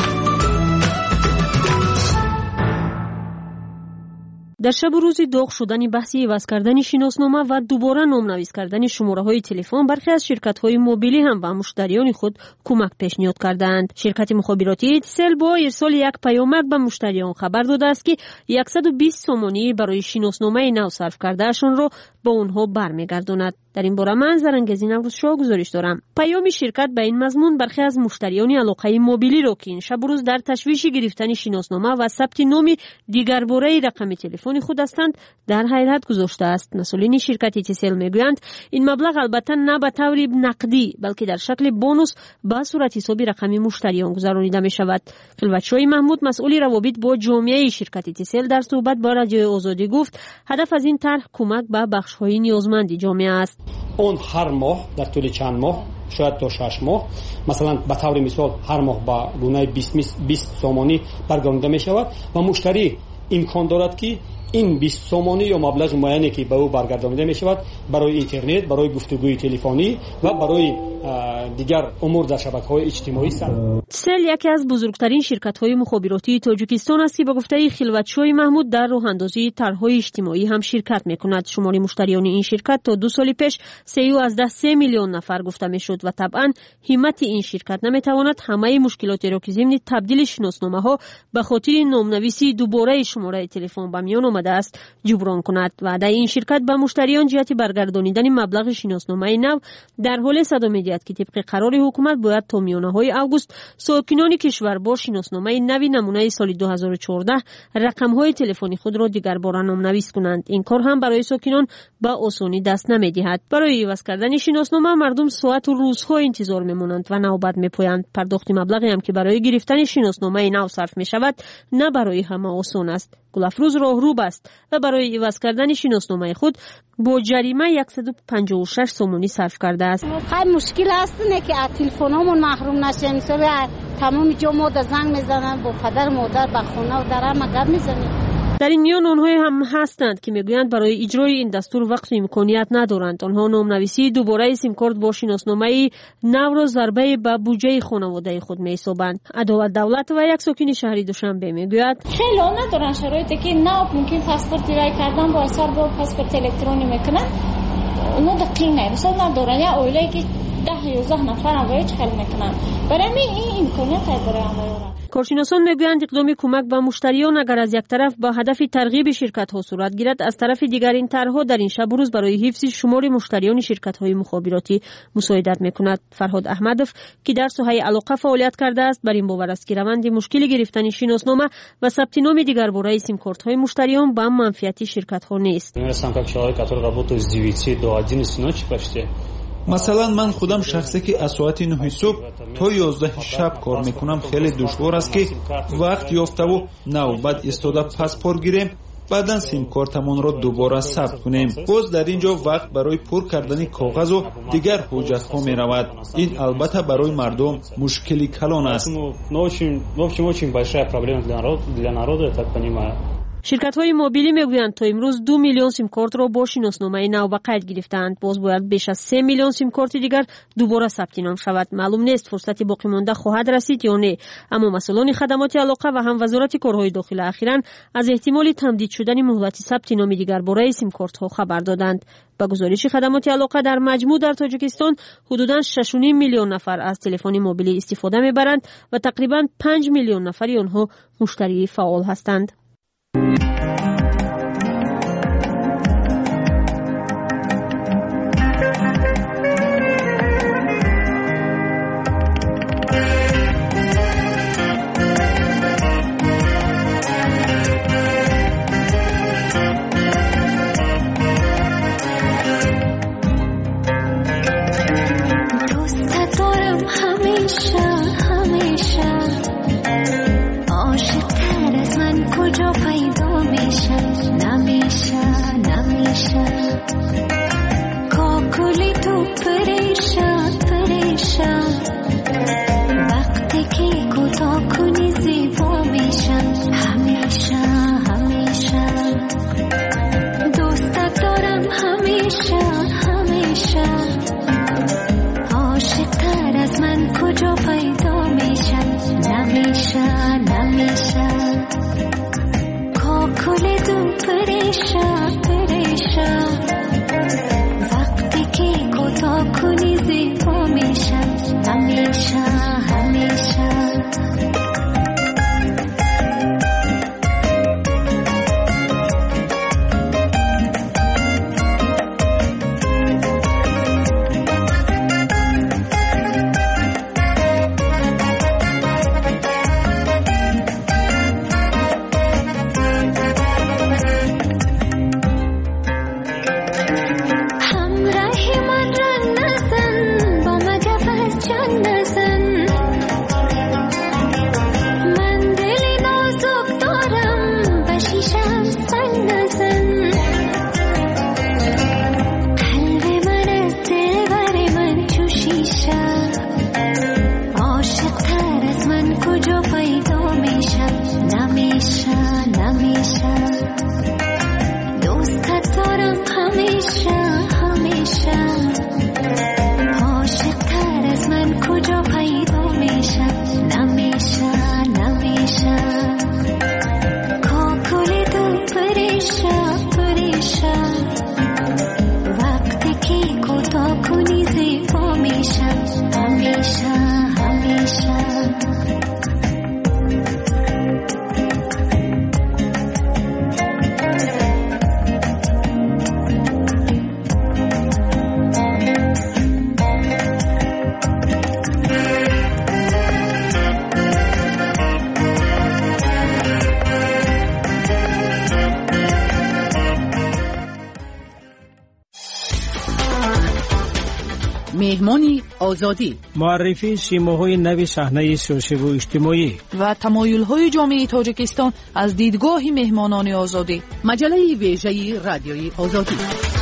در شب روزی داغ شدن بحثی عوض کردن شناسنامه و دوباره نامنویس کردن شماره‌های تلفن برخی از شرکت‌های موبیلی هم به مشتریان خود کمک پیشنهاد کردند. شرکت مخابراتی ایتیسل با ارسال یک پیامک به مشتریان خبر داده است که 120 سومانی برای شناسنامه نو صرف کردهشان را به آنها برمیگرداند. در این باره من زرنگزی نوروز شاه گزارش دارم. پیام شرکت به این مضمون برخی از مشتریان علاقه موبیلی را که این شب روز در تشویش گرفتن شناسنامه و ثبت نام دیگر باره رقم تلفن خود هستند در حیرت گذاشته است. مسئولین شرکت ایتیسل میگویند این مبلغ البته نه به طور نقدی بلکه در شکل بونوس به صورت حساب رقم مشتریان گذرانیده می شود. خلوتشاه محمود مسئول روابط با جامعه شرکت ایتیسل در صحبت با رادیوی آزادی گفت هدف از این طرح کمک به بخش‌های نیازمند جامعه است. اون هر ماه در طول چند ماه شاید تا 6 ماه مثلا به طور مثال هر ماه با گونه 20 سومانی برگردانده می شود و مشتری امکان دارد که این 20 سومانی یا مبلغ معینی که به او برگردانده می شود برای اینترنت، برای گفتگوی تلفنی و برای دیگر امور در شبکه‌های اجتماعی سل یکی از بزرگترین شرکت‌های مخابراتی تاجیکستان است که به گفته خلوتشاه محمود در راه‌اندازی طرح‌های اجتماعی هم شرکت می‌کند. شمار مشتریان این شرکت تا 2 سال پیش 3 میلیون نفر گفته می‌شد و طبعاً همت این شرکت نمی‌تواند همه مشکلاتی را که ضمن تبدیل شناسنامه‌ها به خاطر نامنویسی دوباره شماره تلفن به میان آمده است جبران کند. وعده این شرکت به مشتریان جهت برگردانیدن مبلغ شناسنامه نو در حال صدا می‌دهد که طبق قرار حکومت باید تا میانه‌های آگوست ساکنان کشور با شناسنامه نوی نمونه سال 2014 رقم‌های تلفنی خود را دیگرباره نام‌نویس کنند. این کار هم برای ساکنان به آسانی دست نمی‌دهد. برای عوض کردن شناسنامه مردم ساعت و روزها انتظار می‌مانند و نوبت می‌پویند. پرداخت مبلغی هم که برای گرفتن شناسنامه نو صرف می‌شود نه برای همه آسان است. گلافروز راهرو است و برای عوض کردن شناسنامه خود با جریمه 156 سومونی صرف کرده است. خیلی مشکل است نه که از تلفنمون محروم نشیم. مثلا تمام جا ما در زنگ میزنن با پدر مادر به خونه و در هم گپ میزنیم. در این میان آنها هم هستند که میگویند برای اجرای این دستور وقت و امکانیت ندارند. آنها نام‌نویسی دوباره سیم کارت با شناسنامه نو را ضربه به بودجه خانواده خود می‌حسابند. عدالت دولت و یک ساکن شهری دوشنبه میگوید خیلی ندارن شرایطی که نو ممکن پاسپورت رای کردن با اثر با پاسپورت الکترونی میکنن. اونا دقیق نه مثلا ندارن یا اولی که 10-11 نفر هم باید خیلی میکنن. برای این امکانیت برای آنها. کارشناسان میگویند اقدام کمک به مشتریان اگر از یک طرف با هدف ترغیب شرکت‌ها صورت گیرد، از طرف دیگر این طرح‌ها در این شب و روز برای حفظ شمار مشتریان شرکت‌های مخابراتی مساعدت می‌کند. فرهاد احمدوف که در ساحه علاقه فعالیت کرده است بر این باور است که روند مشکل گرفتن شناسنامه و ثبت نام دیگرباره سیم کارت‌های مشتریان به منفعت شرکت‌ها نیست. مثلا من خودم شخصی که از ساعت 9 صبح تا 11 شب کار میکنم خیلی دشوار است که وقت یافته و نوبت ایستاده پاسپورت گیریم بعدن سیم کارتمون را دوباره ثبت کنیم. باز در اینجا وقت برای پر کردن کاغذ و دیگر حجت ها می رود. این البته برای مردم مشکلی کلان است. شرکت‌های موبیلی میگویند تا امروز 2 میلیون سیم کارت را با شناسنامه نو به قید گرفتند. باز باید بیش از 3 میلیون سیم کارت دیگر دوباره ثبت نام شود. معلوم نیست فرصتی باقی مانده خواهد رسید یا نه. اما مسئولان خدمات علاقه و هم وزارت کارهای داخلی اخیراً از احتمال تمدید شدن مهلت ثبت نام دیگرباره سیم کارت ها خبر دادند. با گزارش خدمات علاقه در مجموع در تاجیکستان حدوداً 6.5 میلیون نفر از تلفن موبیلی استفاده میبرند و تقریباً 5 میلیون نفری آنها مشتری فعال هستند. عاشق تر از من کجا پیدا مهمانی آزادی، معرفی شیماهای نو صحنه سیاسی و اجتماعی و تمایل‌های جامعه تاجیکستان از دیدگاه مهمانان آزادی. مجله ویژه رادیوی آزادی.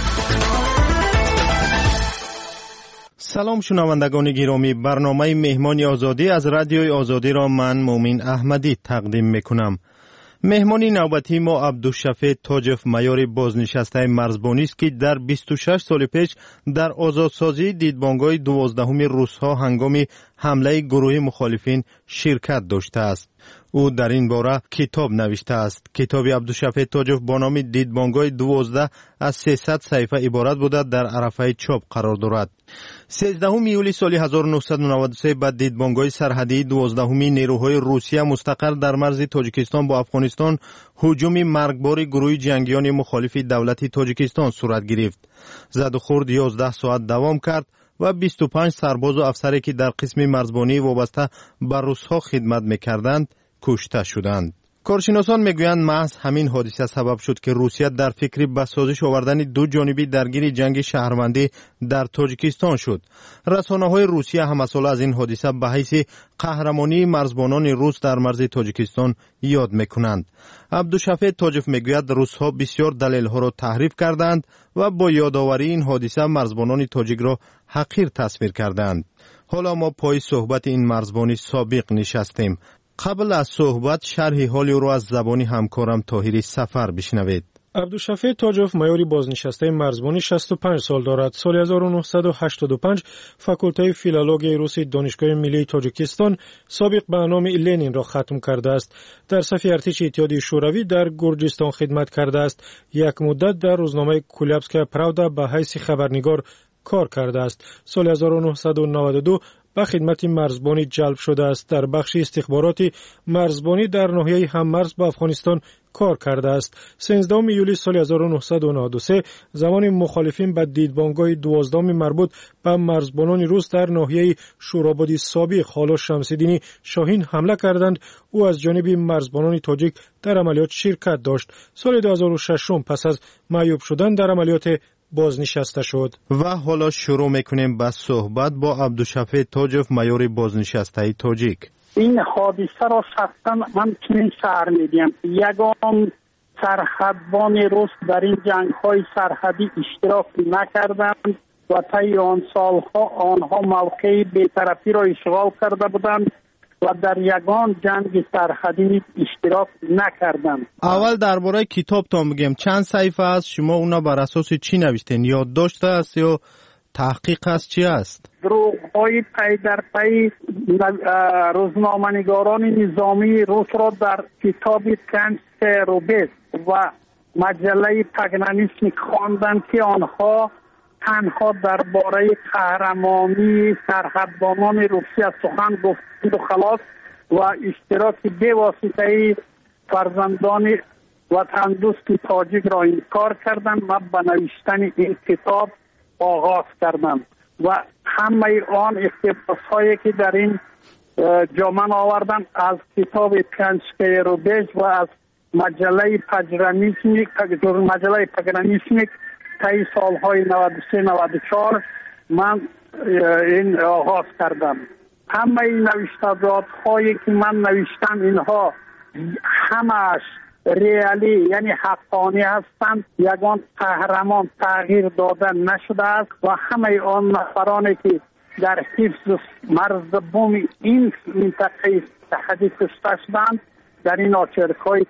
سلام شنوندگان گرامی، برنامه مهمان آزادی از رادیوی آزادی را من مومین احمدی تقدیم میکنم. مهمانی نوبتی ما عبدالشفیع تاجف مایار بازنشسته مرزبانی است که در 26 سال پیش در آزادسازی دیدبانگاه 12 روس‌ها هنگام حمله گروه مخالفین شرکت داشته است. او در این باره کتاب نوشته است. کتاب عبدالشفیع تاجف با نام دیدبانگاه 12 از 300 صفحه عبارت بوده در عرفه چاپ قرار دارد. 13 یولی سال 1993 بعد دیدبانگاه سرحدی 12 نیروهای روسیه مستقر در مرز تاجیکستان با افغانستان هجوم مرگبار گروه جنگیان مخالف دولت تاجیکستان صورت گرفت. زد و خورد 11 ساعت دوام کرد و 25 سرباز و افسری که در قسم مرزبانی وابسته به روس‌ها خدمت می‌کردند کشته شدند. کارشناسان میگویند محض همین حادثه سبب شد که روسیه در فکر به سازش آوردن دو جانبی درگیر جنگ شهروندی در تاجیکستان شد. رسانه‌های روسیه همسال از این حادثه به حیث قهرمانی مرزبانان روس در مرز تاجیکستان یاد میکنند. عبدالشفیع تاجف میگوید روس‌ها بسیار دلایل‌ها را تحریف کردند و با یادآوری این حادثه مرزبانان تاجیک را حقیر تصویر کردند. حالا ما پای صحبت این مرزبانی سابق نشستیم. قبل از صحبت شرح حال او را از زبان همکارم طاهری سفر بشنوید. عبدالشفیع تاجف مایاری بازنشسته مرزبانی 65 سال دارد. سال 1985 فاکولته فیلولوژی روسی دانشگاه ملی تاجیکستان سابق به نام لنین را ختم کرده است. در صف ارتش اتحادیه شوروی در گرجستان خدمت کرده است. یک مدت در روزنامه کولابسکا پراودا به حیث خبرنگار کار کرده است. سال 1992 به خدمت مرزبانی جلب شده است. در بخش استخباراتی مرزبانی در ناحیه هممرز با افغانستان کار کرده است. 13 یولی سال 1993 زمان مخالفین به دیدبانگاه 12 مربوط به مرزبانان روس در ناحیه شورابادی سابق حالا شمس‌الدین شاهین حمله کردند. او از جانب مرزبانان تاجیک در عملیات شرکت داشت. سال 2006 پس از معیوب شدن در عملیات بازنشسته شد. و حالا شروع میکنیم با صحبت با عبدالشفیع تاجف مایار بازنشسته تاجیک. این حادثه را شخصا من چنین شعر میدیم: یگان سرحدبان روس در این جنگ های سرحدی اشتراک نکردند و طی آن سالها آنها موقع بی‌طرفی را اشغال کرده بودند و در یگان جنگ سرحدی اشتراک نکردند. اول درباره کتابتان بگم، چند صفحه است؟ شما اونا بر اساس چی نوشتین؟ یادداشت است یا تحقیق است؟ چی است؟ دروغ‌های پی در پی روزنامه‌نگاران نظامی روس را در کتاب کنسک روبس و مجله پگنانیسم خواندند که آنها تنها درباره قهرمانی سرحدبانان روسیه سخن گفتند و خلاص و اشتراک بواسطه فرزندان وطن دوست تاجیک را انکار کردند و به نوشتن این کتاب آغاز کردند و همه آن اقتباس‌هایی که در این جامعه آوردند از کتاب کنسک روبس و از مجله پگرانیسم طی سالهای 93-94 من این آغاز کردم. همه این نوشته‌هایی که من نوشتم اینها همش ریالی یعنی حقانی هستند. یگان قهرمان تغییر داده نشده است و همه آن نفرانی که در حفظ مرز بوم این منطقه سرحدی کشته شدند در این آچرک‌های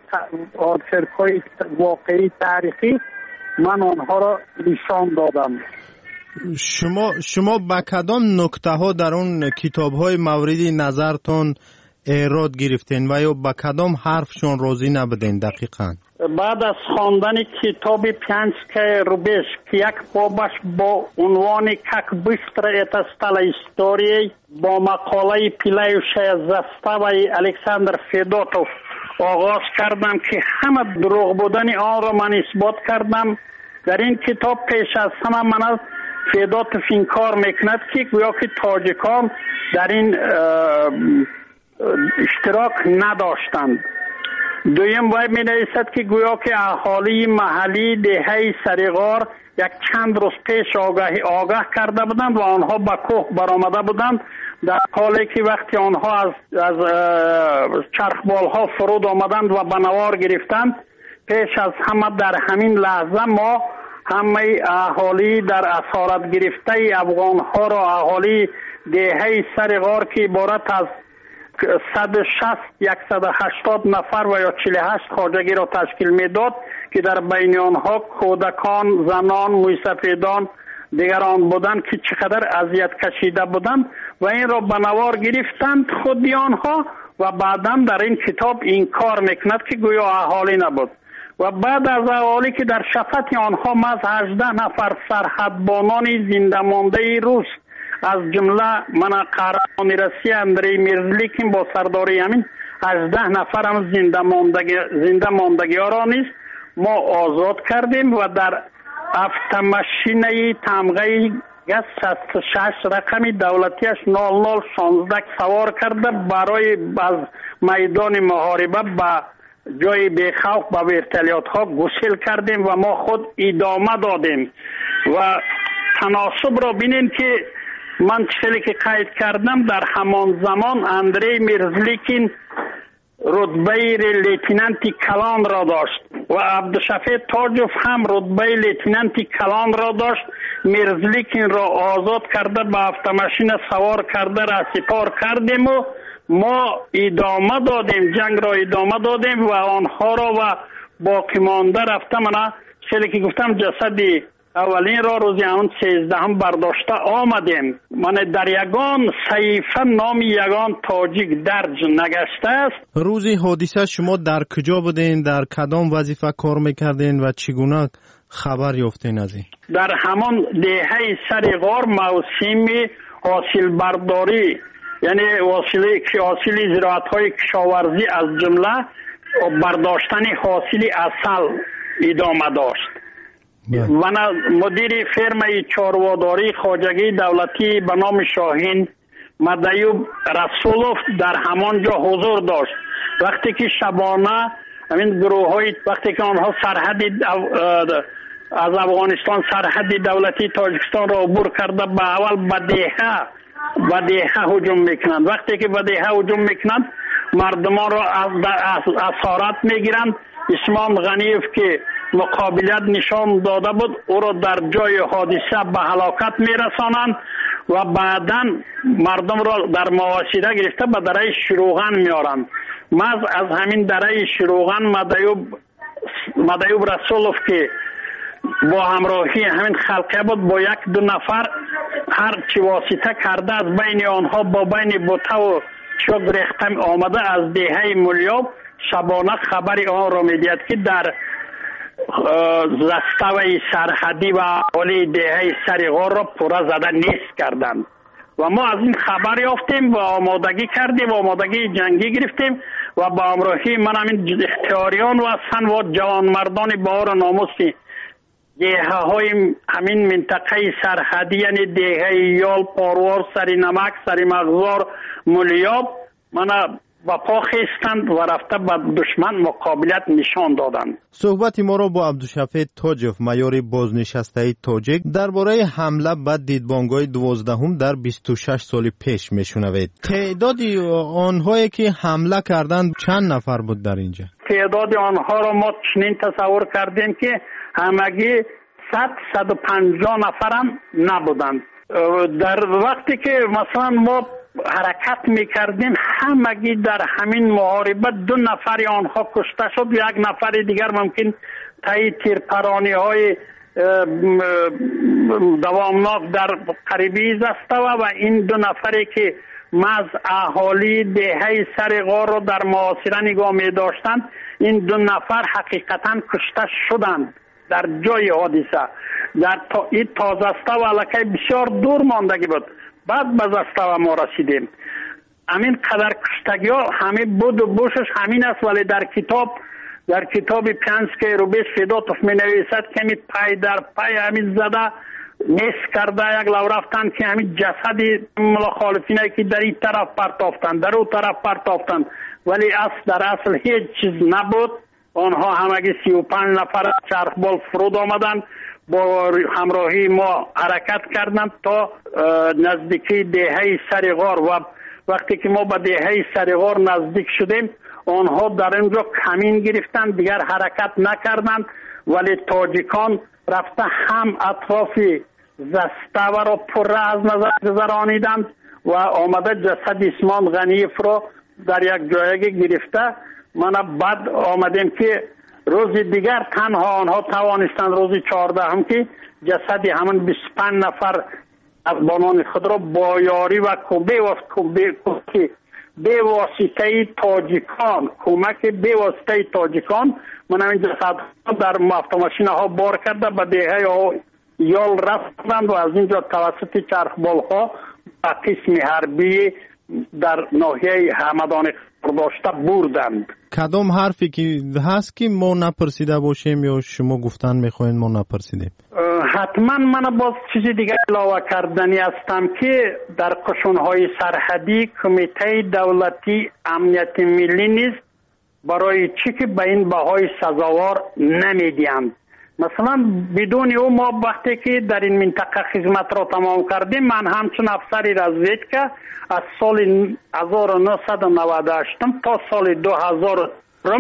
واقعی تاریخی من آنها را نشان دادم. شما به کدام نکته ها در اون کتاب های موردی نظرتون ایراد گرفتین و یا به کدام حرفشون راضی نبودین دقیقاً؟ بعد از خواندن کتاب کنسک روبس که یک بابش با عنوان «Как быстро это стало историей» با مقاله پیلایوشای زستاوی الکساندر فدوتوف آغاز کردم که همه دروغ بودن آن را من اثبات کردم. در این کتاب پیش از همه من از فدوتوف انکار میکند که گویا که تاجیکان در این اشتراک نداشتند دویم وی می نویسد که گویا که اهالی محلی دهه سریغار یک چند روز پیش آگاه کرده بودند و آنها به کوه برآمده بودند، در حالی که وقتی آنها از چرخبال ها فرود آمدند و به نوار گرفتند، پیش از همه در همین لحظه ما همه اهالی در اسارت گرفته افغان ها را، اهالی دهه سریغار که عبارت از 160-180 نفر و یا 48 خواجگی را تشکیل میداد که در بین آنها کودکان، زنان، موسفیدان دیگران بودند که چقدر اذیت کشیده بودند و این را به نوار گرفتند خودی آنها و بعدا در این کتاب این کار میکند که گویا اهالی نبود. و بعد از اهالی که در شفت آنها از 18 نفر سرحدبانان زنده مانده روس، از جمله من قهرمان روسیه اندری میرزلیکین با سرداری همین 18 نفر هم زنده ماندگی ها را نیست ما آزاد کردیم و در افتماشینه تمغه گز 66 رقمی دولتیش 0016 سوار کرده برای از میدان محاربه به جای بیخوف به ورتلیات ها گسیل کردیم و ما خود ادامه دادیم. و تناسب را بینید که من چیزی که قید کردم در همان زمان اندری میرزلیکین رتبه لیتنانتی کلان را داشت و عبدالشفیع تاجوف هم رتبه لیتنانتی کلان را داشت. میرزلیکین را آزاد کرده به افتماشین سوار کرده را سپار کردیم و ما ادامه دادیم، جنگ را ادامه دادیم و آنها را و باقی مانده رفته من چیزی که گفتم جسدی اولین را روز همون 13 هم برداشته آمدیم. من در یگان صحیفه نام یگان تاجیک درج نگشته است. روزی حادثه شما در کجا بودین؟ در کدام وظیفه کار میکردین و چگونه خبر یافتین از این؟ در همان دهه سریغار موسم حاصل برداری، یعنی حاصل زراعت های کشاورزی از جمله برداشتن حاصل اصل ادامه داشت. من مدیر فرمه چارواداری خواجگی دولتی به نام شاهین مدیوب رسولوف در همان جا حضور داشت. وقتی که شبانه همین گروه های وقتی که آنها سرحد از افغانستان سرحد دولتی تاجیکستان را عبور کرده به اول به دیهه هجوم میکنند. وقتی که به دیهه هجوم میکنند مردمان را از اسارت میگیرند. اسمان غنیف که مقابلیت نشان داده بود او را در جای حادثه به هلاکت میرسانند و بعدا مردم را در محاصره گرفته به دره شروغان میارند. مز از همین دره شروغان مدیوب رسولوف که با همراهی همین خلقه بود با 1-2 نفر هر چی واسطه کرده از بین آنها با بین بوته و چوب ریخته آمده از دیهه ملیاب شبانه خبری آن را میدید که در زستوه سرحدی و اهالی دهه سریغار را پوره زده نیست کردند و ما از این خبر یافتیم و آمادگی کردیم و آمادگی جنگی گرفتیم و با همراهی من همین اختیاریان و سن و جوانمردان بار ناموسی دیهه های همین منطقه سرحدی یعنی دیهه یال، پاروار، سری نمک، سری مغزار، ملیاب من و پا خیستند و رفته به دشمن مقابلت نشان دادند. صحبت ما را با عبدالشفیع تاجوف مایور بازنشسته تاجیک درباره حمله به دیدبانگاه 12 در 26 سال پیش میشنوید. تعداد آنهایی که حمله کردند چند نفر بود در اینجا؟ تعداد آنها را ما چنین تصور کردیم که همگی 100-150 نفر هم نبودند. در وقتی که مثلا ما حرکت میکردیم همگی در همین محاربت 2 نفر آنها کشته شد، 1 نفر دیگر ممکن تایی تیرپرانی های دوامناک در قریبی زسته و این 2 نفری که مز اهالی دهه سریغار را در محاصره نگاه می داشتند این 2 نفر حقیقتا کشته شدند در جای حادثه. در این تازسته و علاقه بسیار دور ماندگی بود. بعد به زستوه ما رسیدیم. همین قدر کشتگی ها همه بود و بوشش همین است، ولی در کتاب پنسکه روبیش فیداتوف می نویسد که همین پای در پای همین زده نیس کرده یک لو رفتن که همین جسد مخالفینه که در این طرف پرتافتن در اون طرف پرتافتن، ولی در اصل هیچ چیز نبود. آنها همگی 35 نفر چرخبال فرود آمدن، با همراهی ما حرکت کردند تا نزدیکی دهه سرغار و وقتی که ما به دهه سرغار نزدیک شدیم آنها در اینجا کمین گرفتند، دیگر حرکت نکردند، ولی تاجیکان رفته هم اطراف زستاور را پر از نظر گذرانیدند و آمده جسد اسمان غنیف را در یک جایگه گرفته. من بعد آمدیم که روز دیگر تنها آنها توانستند روز 14 هم که جسد همون 25 نفر از بانان خود را با یاری و به واسطه تاجیکان کمک به واسطه تاجیکان من همین جسد در ماشین ها بار کرده به دهه یال رفتند و از اینجا توسط چرخبال ها به قسم حربی در ناحیه همدان داشته بردند. کدام حرفی که هست که ما نپرسیده باشیم یا شما گفتن میخواین ما نپرسیدیم؟ حتما من باز چیز دیگه علاوه کردنی هستم که در قشونهای سرحدی کمیته دولتی امنیت ملی نیز برای چی که به این بهای سزاوار نمیدیند. مثلا بدون او ما وقتی که در این منطقه خدمت را تمام کردیم، من همچون افسری رزویدکا از سال 1998 تا سال 2000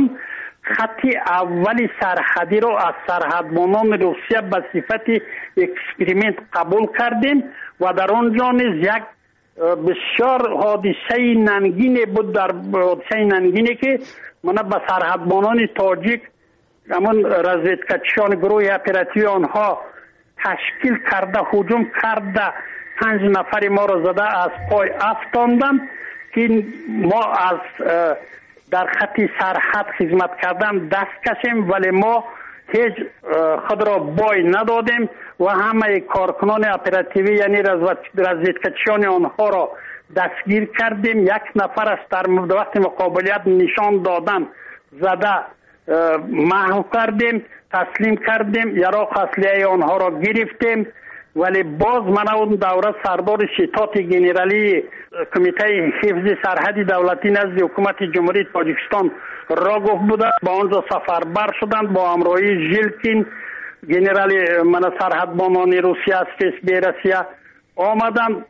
خط اولی سرحدی را از سرحدبانان روسیه به صفت اکسپریمنت قبول کردیم و در آنجا نیز یک بسیار حادثه ننگینی بود. در حادثه ننگینی که من به سرحدبانان تاجیک همون رزیدکچیان گروه اپراتیوی آنها تشکیل کرده هجوم کرده 5 نفر ما را زده از پای افتاندن که ما از در خط سرحد خدمت کردن دست کشیم، ولی ما هیچ خود را بای ندادیم و همه کارکنان اپراتیوی یعنی رزیدکچیان آنها را دستگیر کردیم. یک نفر است در وقت مقابلیت نشان دادن زده محو کردیم، تسلیم کردیم، یراق اصلیه آنها را گرفتیم. ولی باز من اون دوره سردار شتات گنرالی کمیته حفظ سرحدی دولتی نزد حکومت جمهوری تاجیکستان را گفت بوده، با آنجا سفربر شدند با همراهی ژیلکین گنرالی من سرحدبانان روسیه از روسیه آمدند.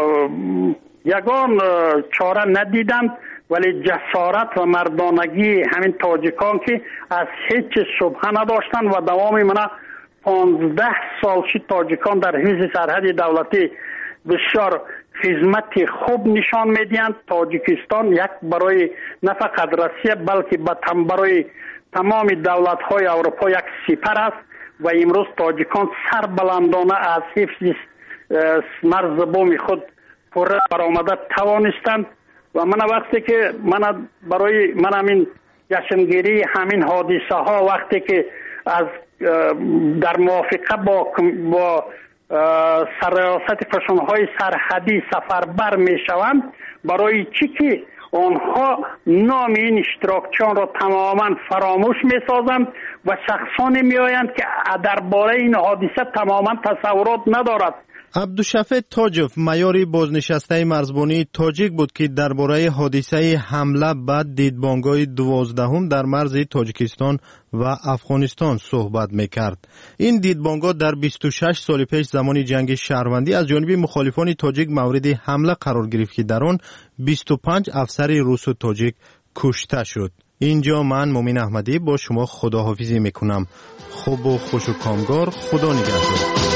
یگان چاره ندیدند، ولی جسارت و مردانگی همین تاجیکان که از هیچ شبهه نداشتند و دوام من 15 سال شد تاجیکان در حفظ سرحد دولتی بسیار خدمت خوب نشان میدهند. تاجیکستان یک برای نه فقط روسیه بلکه برای تمام دولت های اروپا یک سپر است و امروز تاجیکان سربلندانه از حفظ مرز بوم خود پر برآمده توانستند. و من وقتی که برای من همین جشنگیری همین حادثه ها وقتی که از در موافقه با سرریاست قشونهای سرحدی سفربر می شوند، برای چی که آنها نام این اشتراکچیان را تماما فراموش می سازند و شخصانی می آیند که درباره این حادثه تماما تصورات ندارد. عبدالشفیع تاجف مایاری بازنشسته مرزبانی تاجیک بود که درباره حادثه حمله بعد دیدبانگاه 12 در مرز تاجیکستان و افغانستان صحبت میکرد. این دیدبانگاه در 26 سال پیش زمان جنگ شهروندی از جانب مخالفان تاجیک مورد حمله قرار گرفت که در آن 25 افسر روس و تاجیک کشته شد. اینجا من مومین احمدی با شما خداحافظی میکنم. خوب و خوش و کامگار. خدا نگهدار.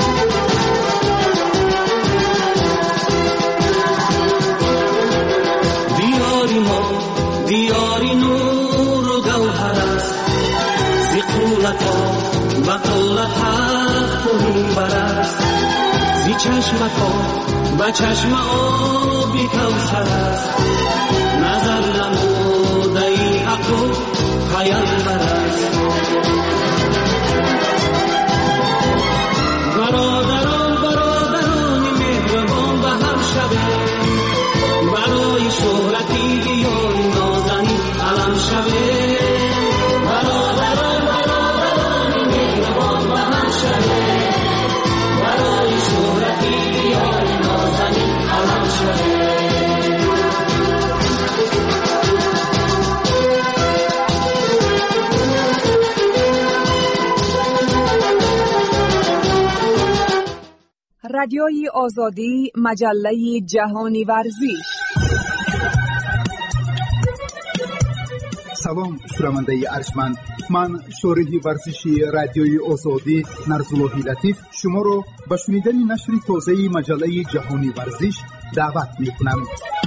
دیاری نور و گوهر است زی قولتا و قولت حق کنون برست زی چشمتا و چشم آبی کوثر است نظر نموده ای حق و پیامبر است. برادران مهربان به هم شبه برای شهرتی بیان نازنی علم شبه. برادران مهربان به هم شبه برای رادیوی آزادی، مجله جهانی ورزش. سلام شنونده ارجمند، من شارح ورزشی رادیوی آزادی نرزاللهی لطیف شما را به شنیدن نشر تازه مجله جهانی ورزش دعوت می‌کنم.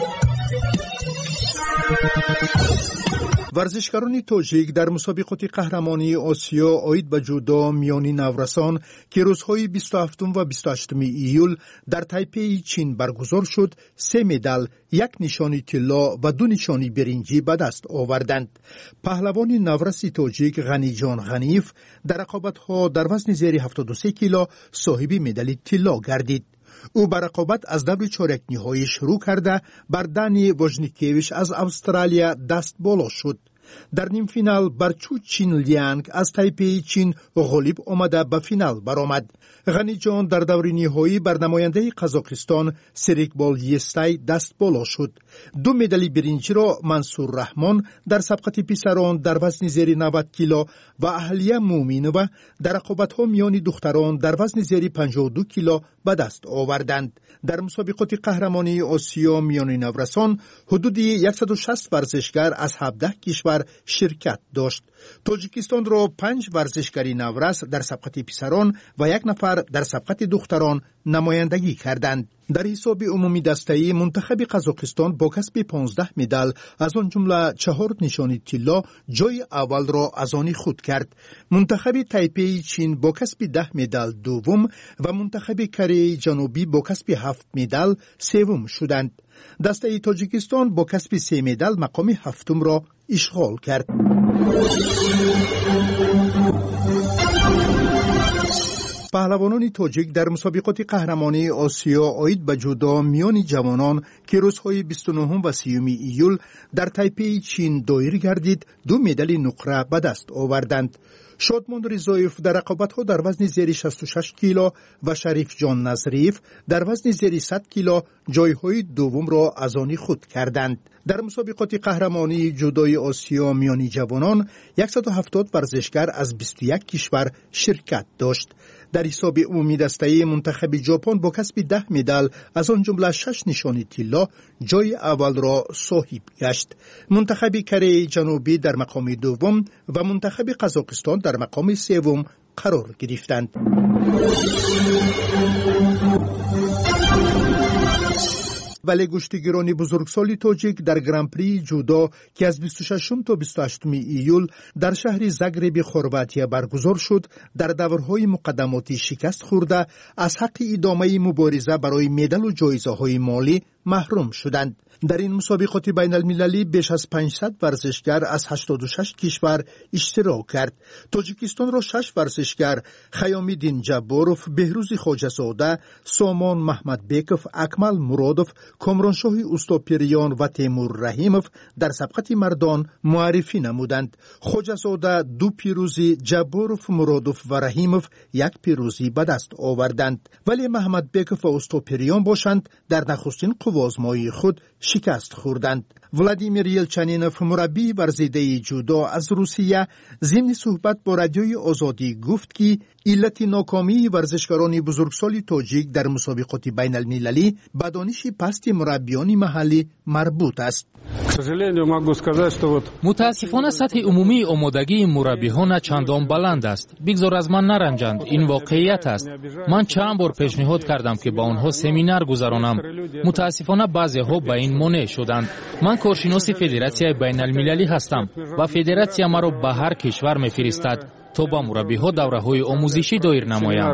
ورزشکاران تاجیک در مسابقات قهرمانی آسیا عاید به جودو میانی نورسان که روزهای 27 و 28 ایول در تایپی چین برگزار شد 3 مدال، 1 نشانی طلا و 2 نشانی برنجی به دست آوردند. پهلوان نورس تاجیک غنی جان غنیف در رقابت‌ها در وزن زیر 73 کیلو صاحب مدال طلا گردید. او بر رقابت از دور چهارک نهایی شروع کرده بر دانی وژنیکیویچ از استرالیا دست بالا شد. در نیم فینال بر چو چین لیانگ از تایپی چین غالب آمده به فینال برآمد. غنی جان در دور نهایی بر نماینده قزاقستان سریکبال یستای دست بالا شد. 2 مدال برنجی را منصور رحمان در سبقت پسران در وزن زیر 90 کیلو و اهلیه مومینова در رقابت‌ها میان دختران در وزن زیر 52 کیلو به دست آوردند. در مسابقات قهرمانی آسیا میان نورسان حدود 160 ورزشکار از 17 کشور شرکت داشت. تاجیکستان را 5 ورزشکاری نورس در سبقت پسران و 1 نفر در سبقت دختران نمایندگی کردند. در حساب عمومی دسته‌ای منتخب قزاقستان با کسب 15 مدال از آن جمله 4 نشانی طلا جای اول را از آن خود کرد. منتخب تایپی چین با کسب 10 مدال دوم و منتخب کره جنوبی با کسب 7 مدال سوم شدند. دسته تاجیکستان با کسب 3 مدال مقام هفتم را اشغال کرد. پهلوانان تاجیک در مسابقات قهرمانی آسیا عاید به جودو میان جوانان که روزهای 29 و 30 ایول در تایپی چین دایر گردید 2 مدال نقره به دست آوردند. شادمان رضایف در رقابت‌ها در وزن زیر 66 کیلو و شریف جان نظریف در وزن زیر 100 کیلو جایهای دوم را از آن خود کردند. در مسابقات قهرمانی جودوی آسیا میانی جوانان 170 ورزشکار از 21 کشور شرکت داشت. در حساب عمومی دسته منتخب ژاپن با کسب 10 مدال از آن جمله 6 نشانی طلا جای اول را صاحب گشت. منتخب کره جنوبی در مقام دوم و منتخب قزاقستان در مقام سوم قرار گرفتند. ولی گشتیگران بزرگسال تاجیک در گرانپری جودو که از 26 تا 28 ایول در شهر زاگرب خرواتیا برگزار شد در دورهای مقدماتی شکست خورده از حق ادامه مبارزه برای مدال و جایزه‌های مالی محروم شدند. در این مسابقات بین المللی بیش از 500 ورزشکار از 86 کشور اشتراک کرد. تاجیکستان را 6 ورزشکار خیام‌الدین جباروف، بهروز خواجه‌زاده، سامان محمدبکوف، اکمل مرادوف، کامرانشاه اوستاپیریان و تیمور رحیموف در سبقت مردان معرفی نمودند. خواجه‌زاده 2 پیروزی، جباروف، مرادوف و رحیموف 1 پیروزی به دست آوردند. ولی محمدبکوف و اوستاپیریان باشند در نخستین قوازمایی خود شکست خوردند. ولادیمیر یلچنینوف مربی ورزیده جودو از روسیه ضمن صحبت با رادیوی آزادی گفت که علت ناکامی ورزشکاران بزرگسال تاجیک در مسابقات بین المللی به دانش پست مربیان محلی مربوط است. متاسفانه سطح عمومی آمادگی مربیان چندان بلند است. بگذار از من نرنجند، این واقعیت است. من چند بار پیشنهاد کردم که با آنها سمینار گذرانم. متاسفانه بعضی‌ها به این مانع شدند. من کارشناس فدراسیون بین المللی هستم و فدراسیون مرا به هر کشور می‌فرستد تا با مربی‌ها دوره‌های آموزشی دایر نمایم.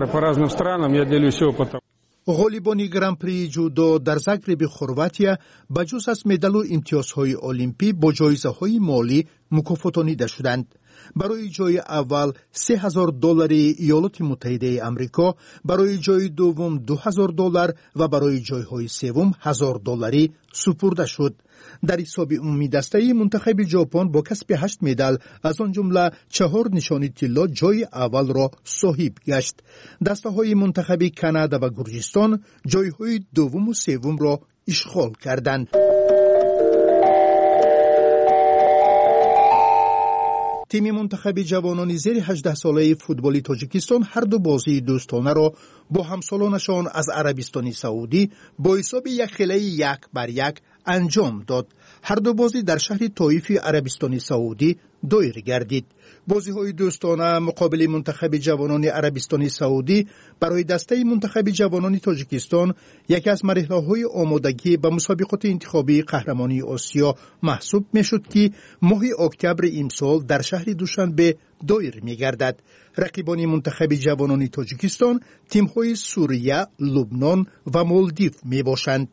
غالبان گرانپری جودو در زاگرب خرواتیا بجز از مدال و امتیازهای المپی با جایزه‌های مالی مکافاتانیده شدند. برای جای اول $3000 ایالات متحده آمریکا، برای جای دوم $2000 و برای جایهای سوم $1000 سپرده شد. در حساب عمومی دسته منتخب ژاپن با کسب 8 مدال از آن جمله 4 نشانی طلا جای اول را صاحب گشت. دسته های منتخب کانادا و گرجستان جایهای دوم و سوم را اشغال کردند. تیم منتخب جوانان زیر 18 ساله فوتبال تاجیکستان هر دو بازی دوستانه را با همسالانشان از عربستان سعودی با حساب 1-1 انجام داد. هر دو بازی در شهر طائف عربستان سعودی دایر گردید. بازی‌های دوستانه مقابل منتخب جوانان عربستان سعودی برای دسته منتخب جوانان تاجیکستان یکی از مرحله‌های آمادگی به مسابقات انتخابی قهرمانی آسیا محسوب می‌شد که ماه اکتبر امسال در شهر دوشنبه دایر می‌گردد. رقیبان منتخب جوانان تاجیکستان تیم‌های سوریه، لبنان و مالدیو می‌باشند.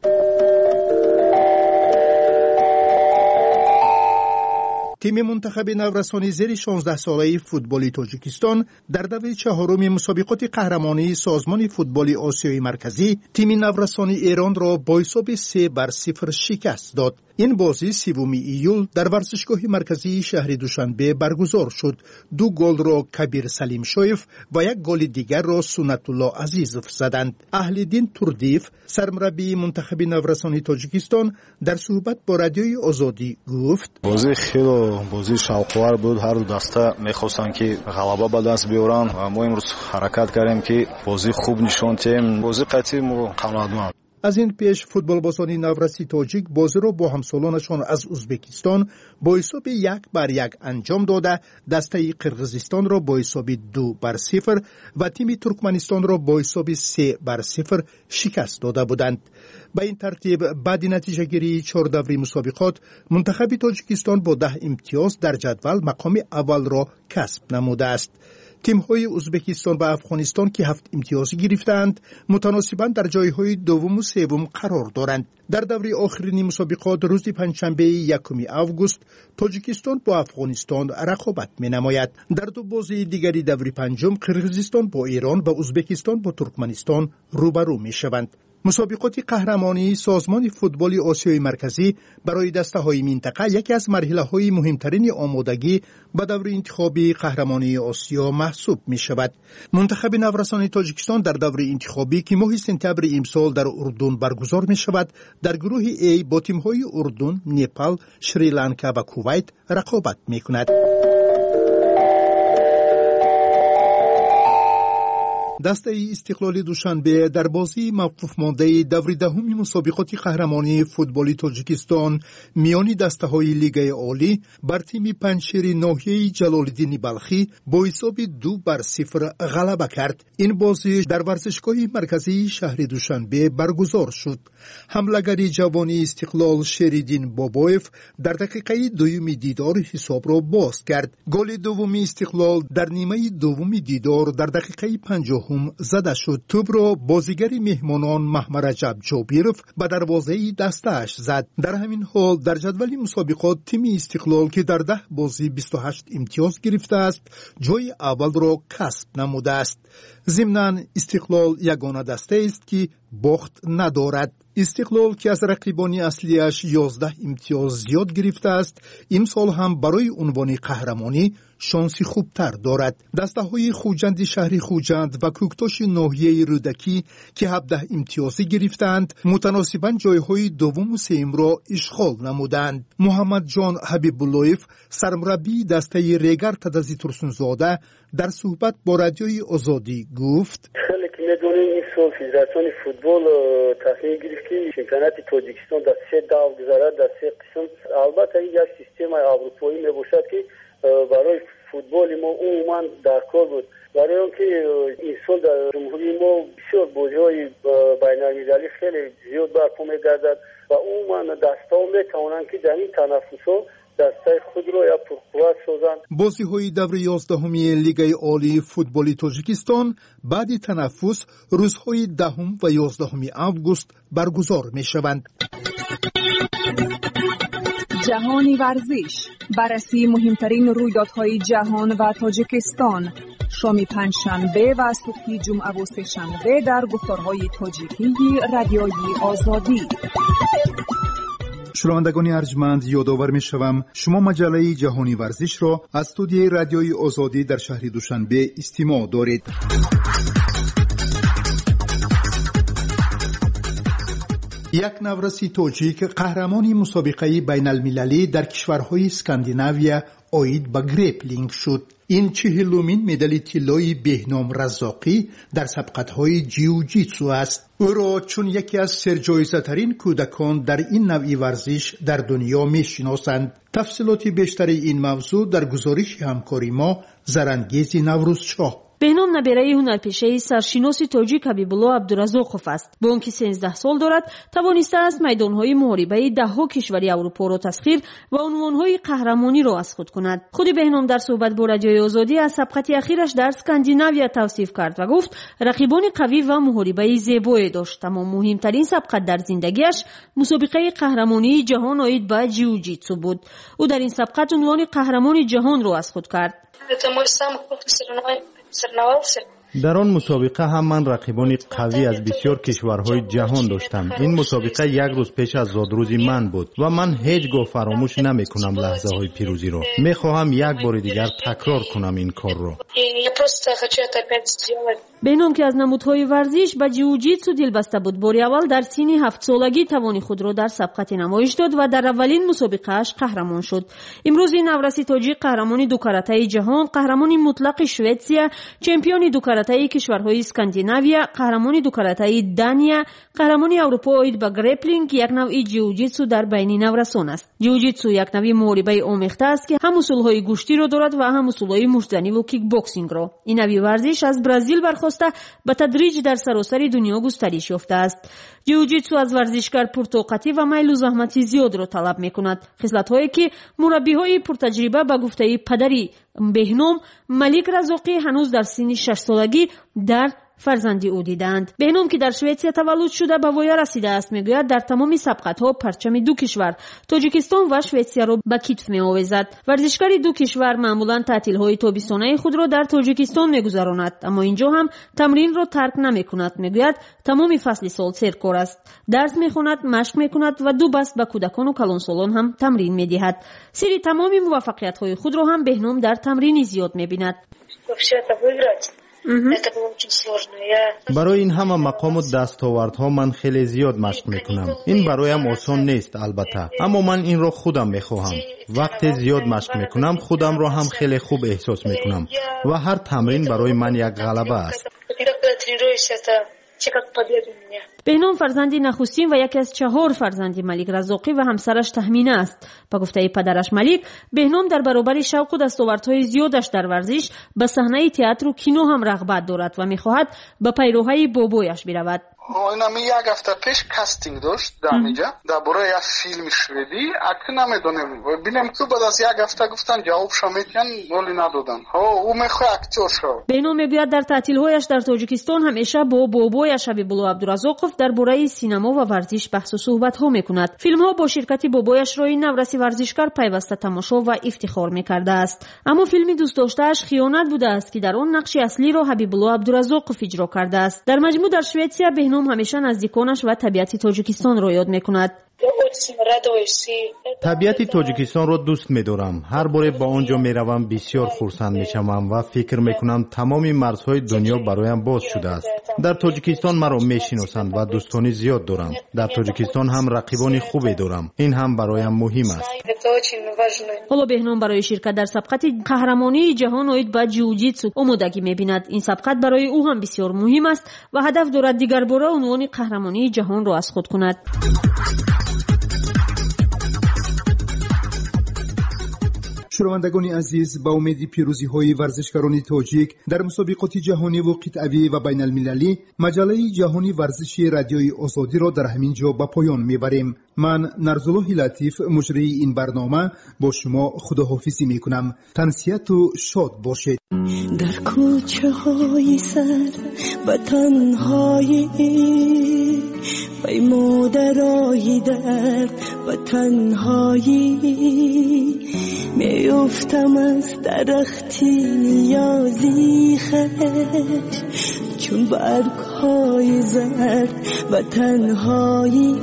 تیم منتخب نورسانی زیر 16 ساله فوتبال تاجیکستان در دوره چهارم مسابقات قهرمانی سازمان فوتبال آسیای مرکزی تیم نورسانی ایران را با حساب 3-0 شکست داد. این بازی 3 ایول در ورزشگاه مرکزی شهر دوشنبه برگزار شد. 2 گل را کبیر سلیم شایف و 1 گل دیگر را سنت الله عزیزов زدند. اهل‌دین توردیف سرمربی منتخب نورسانی تاجیکستان در صحبت با رادیوی آزادی گفت: بازی خیلی بازی شوق‌آور بود. هر دو دسته می‌خواستند که غلبه به دست بیارن و ما امروز حرکت کردیم که بازی خوب نشون دادیم. بازی قطعی ما قهرمان. از این پیش فوتبالبازان نورسی تاجیک بازی را با همسالانشان از ازبکستان با حساب 1-1 انجام داده دسته قرقیزستان را با حساب 2-0 و تیم ترکمنستان را با حساب 3-0 شکست داده بودند. به این ترتیب بعد نتیجه گیری 4 دوره مسابقات منتخب تاجیکستان با 10 امتیاز در جدول مقام اول را کسب نموده است. تیم‌های ازبکستان و افغانستان که 7 امتیازی گرفتند متناسباً در جایهای دوم و سوم قرار دارند. در دوره آخرین مسابقات روز پنجشنبه 1 آگوست تاجیکستان با افغانستان رقابت می‌نماید. در دو بازی دیگری دوره پنجم قرقیزستان با ایران و ازبکستان با ترکمنستان روبرو می‌شوند. مسابقات قهرمانی سازمان فوتبال آسیای مرکزی برای دسته‌های منطقه یکی از مرحله‌های مهمترین آمادگی به دوره انتخابی قهرمانی آسیا محسوب می‌شود. منتخب نورسان تاجیکستان در دوره انتخابی که ماه سپتامبر امسال در اردن برگزار می‌شود در گروه A با تیم‌های اردن، نپال، شریلانکا و کویت رقابت می‌کند. دسته استقلال دوشنبه در بازی موقوف مانده دوره دهم مسابقات قهرمانی فوتبال تاجیکستان میان دسته‌های لیگ عالی بر تیم پنجشیر ناحیه جلال‌الدین بلخی با حساب 2-0 غلبه کرد. این بازی در ورزشگاه مرکزی شهر دوشنبه برگزار شد. حمله‌گر جوانی استقلال شریدین بابایف در دقیقه دوم دیدار حساب را باز کرد. گل دوم استقلال در نیمه دوم دیدار در دقیقه 50 زده شد. توپ را بازیگر مهمانان محمد رجب جابیروف به دروازه دستش زد. در همین حال در جدول مسابقات تیم استقلال که در 10 بازی 28 امتیاز گرفته است جای اول را کسب نموده است. ضمناً استقلال یگانه دسته است که باخت ندارد. استقلال که از رقیبان اصلیش 11 امتیاز زیاد گرفته است امسال هم برای عنوان قهرمانی شانسی خوبتر دارد. دسته‌های خوجند شهر خوجند و کوکتاش ناحیه رودکی که 17 امتیازی گرفتند متناسباً جایهای دوم و سوم را اشغال نمودند. محمد جان حبیب‌اللهیف سرمربی دسته ریگر تدزی ترسونزاده در صحبت با رادیوی آزادی گفت: میدونیم این سال فدراسیون فوتبال تصمیم گرفت که چمپیونات تاجیکستان در 3 دور گذارد، در 3 قسم. البته این یک سیستم اروپایی میباشد که برای فوتبال ما عموما در کار بود. برای اینکه این سال در جمهوری ما بسیار بازی‌های بین‌المللی خیلی زیاد برپا می‌گردد و عموما دسته‌ها می‌توانند که در این تنافس‌ها دسته خود را یا پرقوت سازند. بازی‌های دوره 11 لیگ عالی فوتبال تاجیکستان بعد تنفس روزهای 10 و 11 آگوست برگزار می‌شوند. جهانی ورزش، بررسی مهمترین رویدادهای جهان و تاجیکستان، شام پنجشنبه و صبح جمعه و سه‌شنبه در گفتارهای تاجیکی رادیوی آزادی. شنوندگان ارجمند، یادآور می‌شوم شما مجله جهانی ورزش را از استودیوی رادیوی آزادی در شهر دوشنبه استماع دارید. یک نورسی تاجیک قهرمانی مسابقه بین المللی در کشورهای اسکاندیناویا، oid به گریپلینگ شد. این 40مین مدال طلای بهنام رزاقی در سبقت‌های جیوجیتسو است. او را چون یکی از سرجایزه‌ترین کودکان در این نوع ورزش در دنیا می‌شناسند. تفصیلات بیشتری این موضوع در گزارش همکاری ما زرنگیز نوروزشاه. بهنام набераи ҳунарпешаи саршиноси тоҷик ҳабибулло абдуразоқов аст. бо он ки 13 сол дорад, тавонистааст майдонҳои муҳорибаи даҳҳо кишвари аврупоро тасхир ва унвонҳои қаҳрамониро аз худ кунад. худи беҳном дар суҳбат бо радиои озодӣ аз сабқати ахираш дар Скандинавия тавсиф кард ва гуфт рақибони қавӣ ва муҳорибаи зебое дошт, аммо муҳимтарин сабқат дар зиндагиаш мусобиқаи қаҳрамонии ҷаҳон оид ба ҷиу-ҷитсу буд. ӯ дар ин сабқат унвони қаҳрамони ҷаҳонро аз худ кард. در آن مسابقه هم من رقیبان قوی از بسیار کشورهای جهان داشتم. این مسابقه یک روز پیش از زادروز من بود و من هیچگاه فراموش نمی کنم لحظه های پیروزی رو. می خواهم یک بار دیگر تکرار کنم این کار رو. بهنام که از نمودهای ورزش به جیوجیتسو دل بسته بود، باری اول در سن 7 سالگی توانی خود را در سبقت نمایش داد و در اولین مسابقه اش قهرمان شد. امروز نورسی تاجیک قهرمان دو کاراته جهان، قهرمان مطلق شوئدیا، چمپیون دو کاراته کشورهای اسکاندیناویا، قهرمان دو کاراته دانیا، قهرمان اروپا اوید به گریپلینگ، یک نوع جیوجیتسو در بین نورسان است. جیوجیتسو یک نوع مهاربه آمیخته است که هم اصولهای گوشتی را دارد و هم اصولهای مشتزنی و کیک باکسینگ را. این نوع ورزش از برزیل برخواسته به تدریج در سراسر دنیا گسترش یافته است. جیوجیتسو از ورزشکار پرطاقتی و میل و زحمت زیاد را طلب می‌کند. خصلت‌هایی که مربی‌های پرتجربه به گفته پدری بهنام ملیک رزاقی هنوز در سن 6 سالگی در فرزندی او دیدند. بهنام که در شوئدیا تولد شده به ویا رسیده است، میگوید در تمام سبقت‌ها پرچم دو کشور تاجیکستان و شوئدیا را به کتف می‌آویزد. ورزشکار دو کشور معمولاً تعطیل‌های تابستانه خود را در تاجیکستان می‌گذراند، اما اینجا هم تمرین را ترک نمی‌کند. میگوید تمام فصل سال سرکار است، درس می‌خواند، مشق می‌کند و دو بست به کودکان و کلانسالان هم تمرین می‌دهد. سری تمام موفقیت‌های خود را هم بهنام در تمرین زیاد می‌بیند. برای این همه مقام و دستاوردها من خیلی زیاد مشق میکنم. این برایم آسان نیست البته، اما من این را خودم میخواهم. وقتی زیاد مشق میکنم خودم را هم خیلی خوب احساس میکنم و هر تمرین برای من یک غلبه است. بهنام فرزندی نخستین و یکی از 4 فرزندی ملیک رزاقی و همسرش تهمینه است. با گفته پدرش ملیک، بهنام در برابر شوق و دستاوردهای زیادش در ورزش به صحنه تئاتر و کینو هم رغبت دارد و می‌خواهد به پیروهای بابایش برود. اینم یک هفته پیش کاستینگ داشت در اینجا درباره یک فیلم شوئدی. اکنون نمیدونم ببینم که بعد از یک هفته گفتن جوابش میدن ولی ندادن. او میخواد اکتور شود. بهنام میگوید در تعطیل‌هایش در تاجیکستان همیشه با بابایش حبیب‌الله عبدالرزاقوف درباره سینما و ورزش بحث و صحبت‌ها میکند. فیلم‌ها با شرکت بابایش را این نورسی ورزشکار پیوسته تماشا و افتخار میکرده است. اما فیلمی دوست داشته‌اش خیانت بوده است که در آن نقش اصلی را حبیب‌الله عبدالرزاقوف اجرا کرده است. در مجموع در شوئدیا بهنام همیشه نزدیکانش و طبیعت تاجیکستان را یاد میکند. طبیعت تاجیکستان را دوست می‌دارم. هر بار با آنجا میروم بسیار خرسند میشوم و فکر میکنم تمام مرزهای دنیا برایم باز شده است. در تاجیکستان مرا میشناسند و دوستانی زیاد دارم. در تاجیکستان هم رقیبان خوبی دارم. این هم برایم مهم است. حالا بهنام برای شرکت در سبقت قهرمانی جهان اوید با جیوجیتسو آمادگی می‌بیند. این سبقت برای او هم بسیار مهم است و هدف دارد دیگر بار عنوان قهرمانی جهان را از خود کند. شنوندگان عزیز، با امید پیروزی های ورزشکاران تاجیک در مسابقات جهانی و قطعی و بین المللی، مجله جهانی ورزش رادیوی آزادی را در همین جا به پایان میبریم. من نرزالله لطیف مجری این برنامه با شما خداحافظی میکنم. تنسیت و شاد باشید. در کوچه های سر و تنهایی پیمودرایی درد و تنهایی میافتم از درختی نیازی خش چون برگ های زرد و تنهایی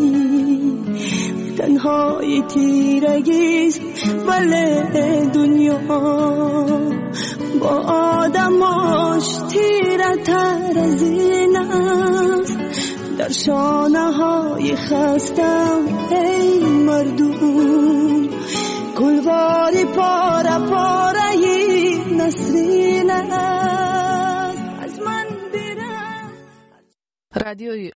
تنهایی تیرگیز ولی دنیا با آدماش تیره تر از این است. در شانه های خستم ای مردم گلواری پاره پاره نسرین از من رادیوی